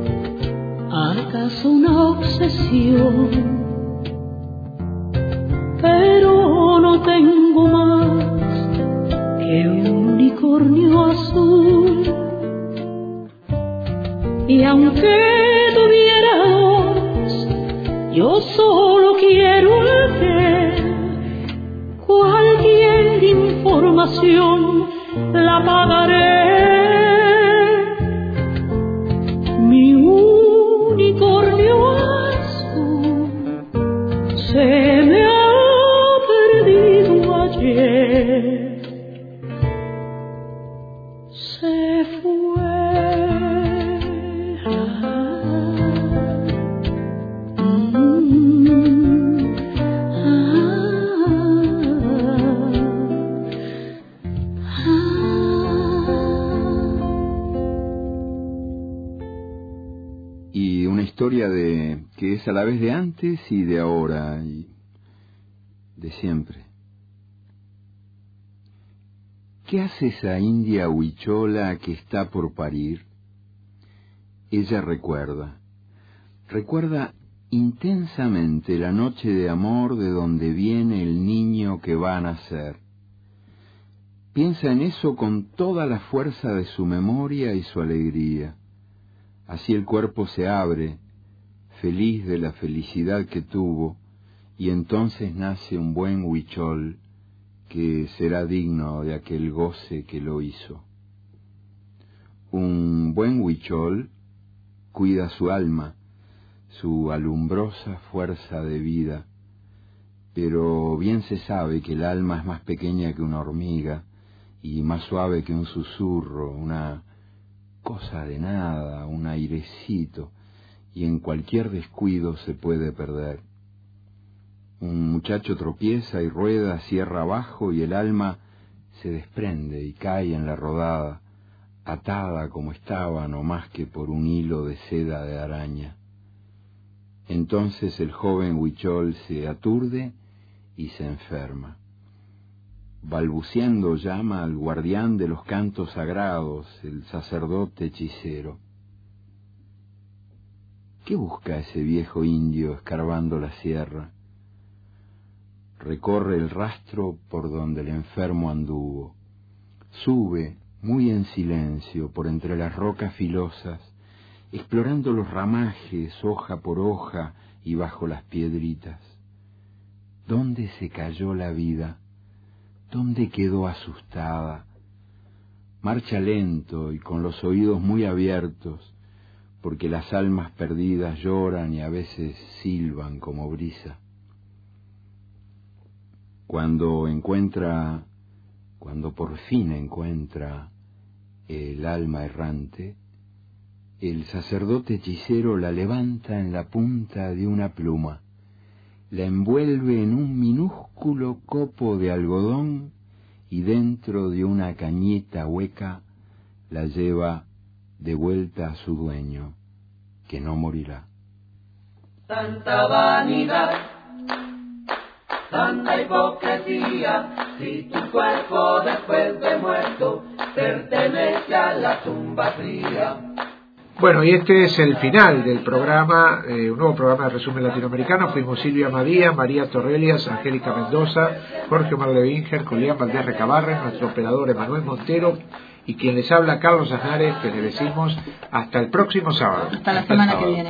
acaso una obsesión, pero no tengo más que un unicornio azul. Y aunque tuviera dos, yo solo quiero aquel. Cualquier información la pagaré. Mi unicornio azul se me ha perdido ayer. Se fue. Historia de que es a la vez de antes y de ahora y de siempre. ¿Qué hace esa india huichola que está por parir? Ella recuerda, recuerda intensamente la noche de amor de donde viene el niño que va a nacer. Piensa en eso con toda la fuerza de su memoria y su alegría. Así el cuerpo se abre, feliz de la felicidad que tuvo, y entonces nace un buen huichol que será digno de aquel goce que lo hizo. Un buen huichol cuida su alma, su alumbrosa fuerza de vida, pero bien se sabe que el alma es más pequeña que una hormiga y más suave que un susurro, una cosa de nada, un airecito, y en cualquier descuido se puede perder. Un muchacho tropieza y rueda sierra abajo y el alma se desprende y cae en la rodada, atada como estaba, no más que por un hilo de seda de araña. Entonces el joven huichol se aturde y se enferma. Balbuceando llama al guardián de los cantos sagrados, el sacerdote hechicero. ¿Qué busca ese viejo indio escarbando la sierra? Recorre el rastro por donde el enfermo anduvo. Sube, muy en silencio, por entre las rocas filosas, explorando los ramajes, hoja por hoja, y bajo las piedritas. ¿Dónde se cayó la vida? ¿Dónde quedó asustada? Marcha lento y con los oídos muy abiertos, porque las almas perdidas lloran y a veces silban como brisa. Cuando encuentra, cuando por fin encuentra el alma errante, el sacerdote hechicero la levanta en la punta de una pluma la envuelve en un minúsculo copo de algodón y dentro de una cañeta hueca la lleva de vuelta a su dueño, que no morirá. Tanta vanidad, tanta hipocresía, si tu cuerpo después de muerto pertenece a la tumba fría. Bueno, y este es el final del programa, eh, un nuevo programa de Resumen Latinoamericano. Fuimos Silvia Madía, María Torrelias, Angélica Mendoza, Jorge Omar Levinger, Julián Valdés Recabarren, nuestro operador Emanuel Montero, y quien les habla, Carlos Aznares, que le decimos hasta el próximo sábado. Hasta la semana que viene.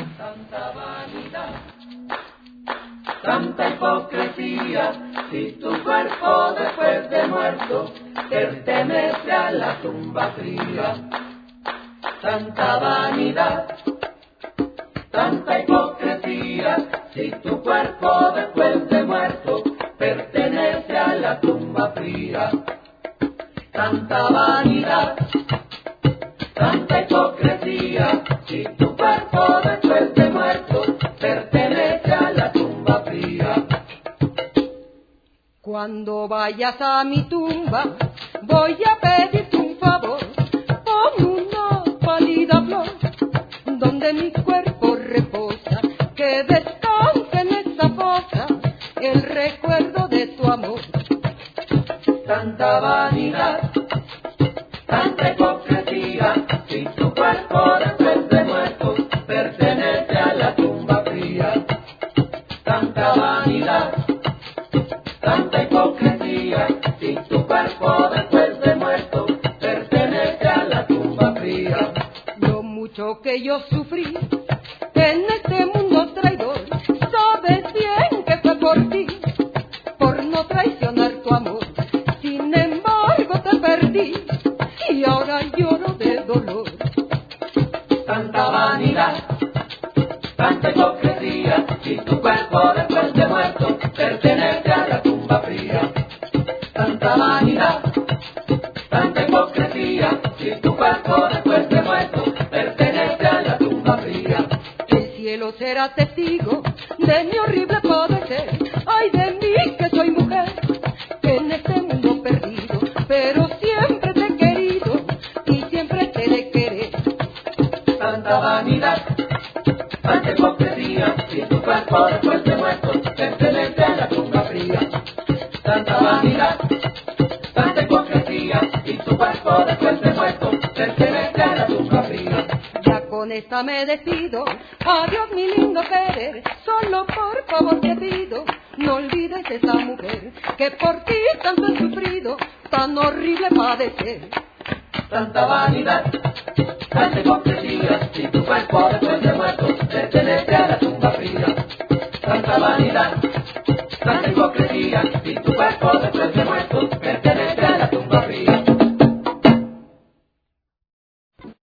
Tanta hipocresía, si tu cuerpo después de muerto pertenece a la tumba fría. Tanta vanidad, tanta hipocresía, si tu cuerpo después de muerto pertenece a la tumba fría. Tanta vanidad, tanta hipocresía, si tu cuerpo después de muerto pertenece a la tumba fría. Cuando vayas a mi tumba, voy a pedirte un favor, pon una pálida flor donde mi cuerpo reposa, que descanse en esa fosa el recuerdo de tu amor. Tanta vanidad, tanta hipocresía, si tu cuerpo después de muerto pertenece a la tumba fría. Tanta vanidad, tanta hipocresía, si tu cuerpo después de muerto pertenece a la tumba fría. Lo mucho que yo sufrí en este mundo traidor, sabes bien que fue por ti, por no traicionar tu amor. Sin embargo te perdí y ahora lloro de dolor. Tanta vanidad, tanta hipocresía, si tu cuerpo después de muerto pertenece a la tumba fría. Tanta vanidad, tanta hipocresía, si tu cuerpo después de muerto pertenece a la tumba fría. El cielo será testigo de mi horrible padecer, ay de mí que soy mujer, en este mundo perdido, pero siempre te he querido y siempre te he de querer. Tanta vanidad, tanta hipocresía, si tu cuerpo después de muerto pertenece a la tumba fría. Tanta vanidad, tanta hipocresía, si tu cuerpo después de muerto pertenece a la tumba fría. Ya con esta me despido, adiós mi lindo querer, solo por favor te pido, no olvides esa mujer, que por ti tanto he sufrido, tan horrible padecer. Tanta vanidad, tanta hipocresía, si tu cuerpo después de muerto pertenece a la tumba fría. Tanta vanidad, tanta hipocresía, si tu cuerpo después de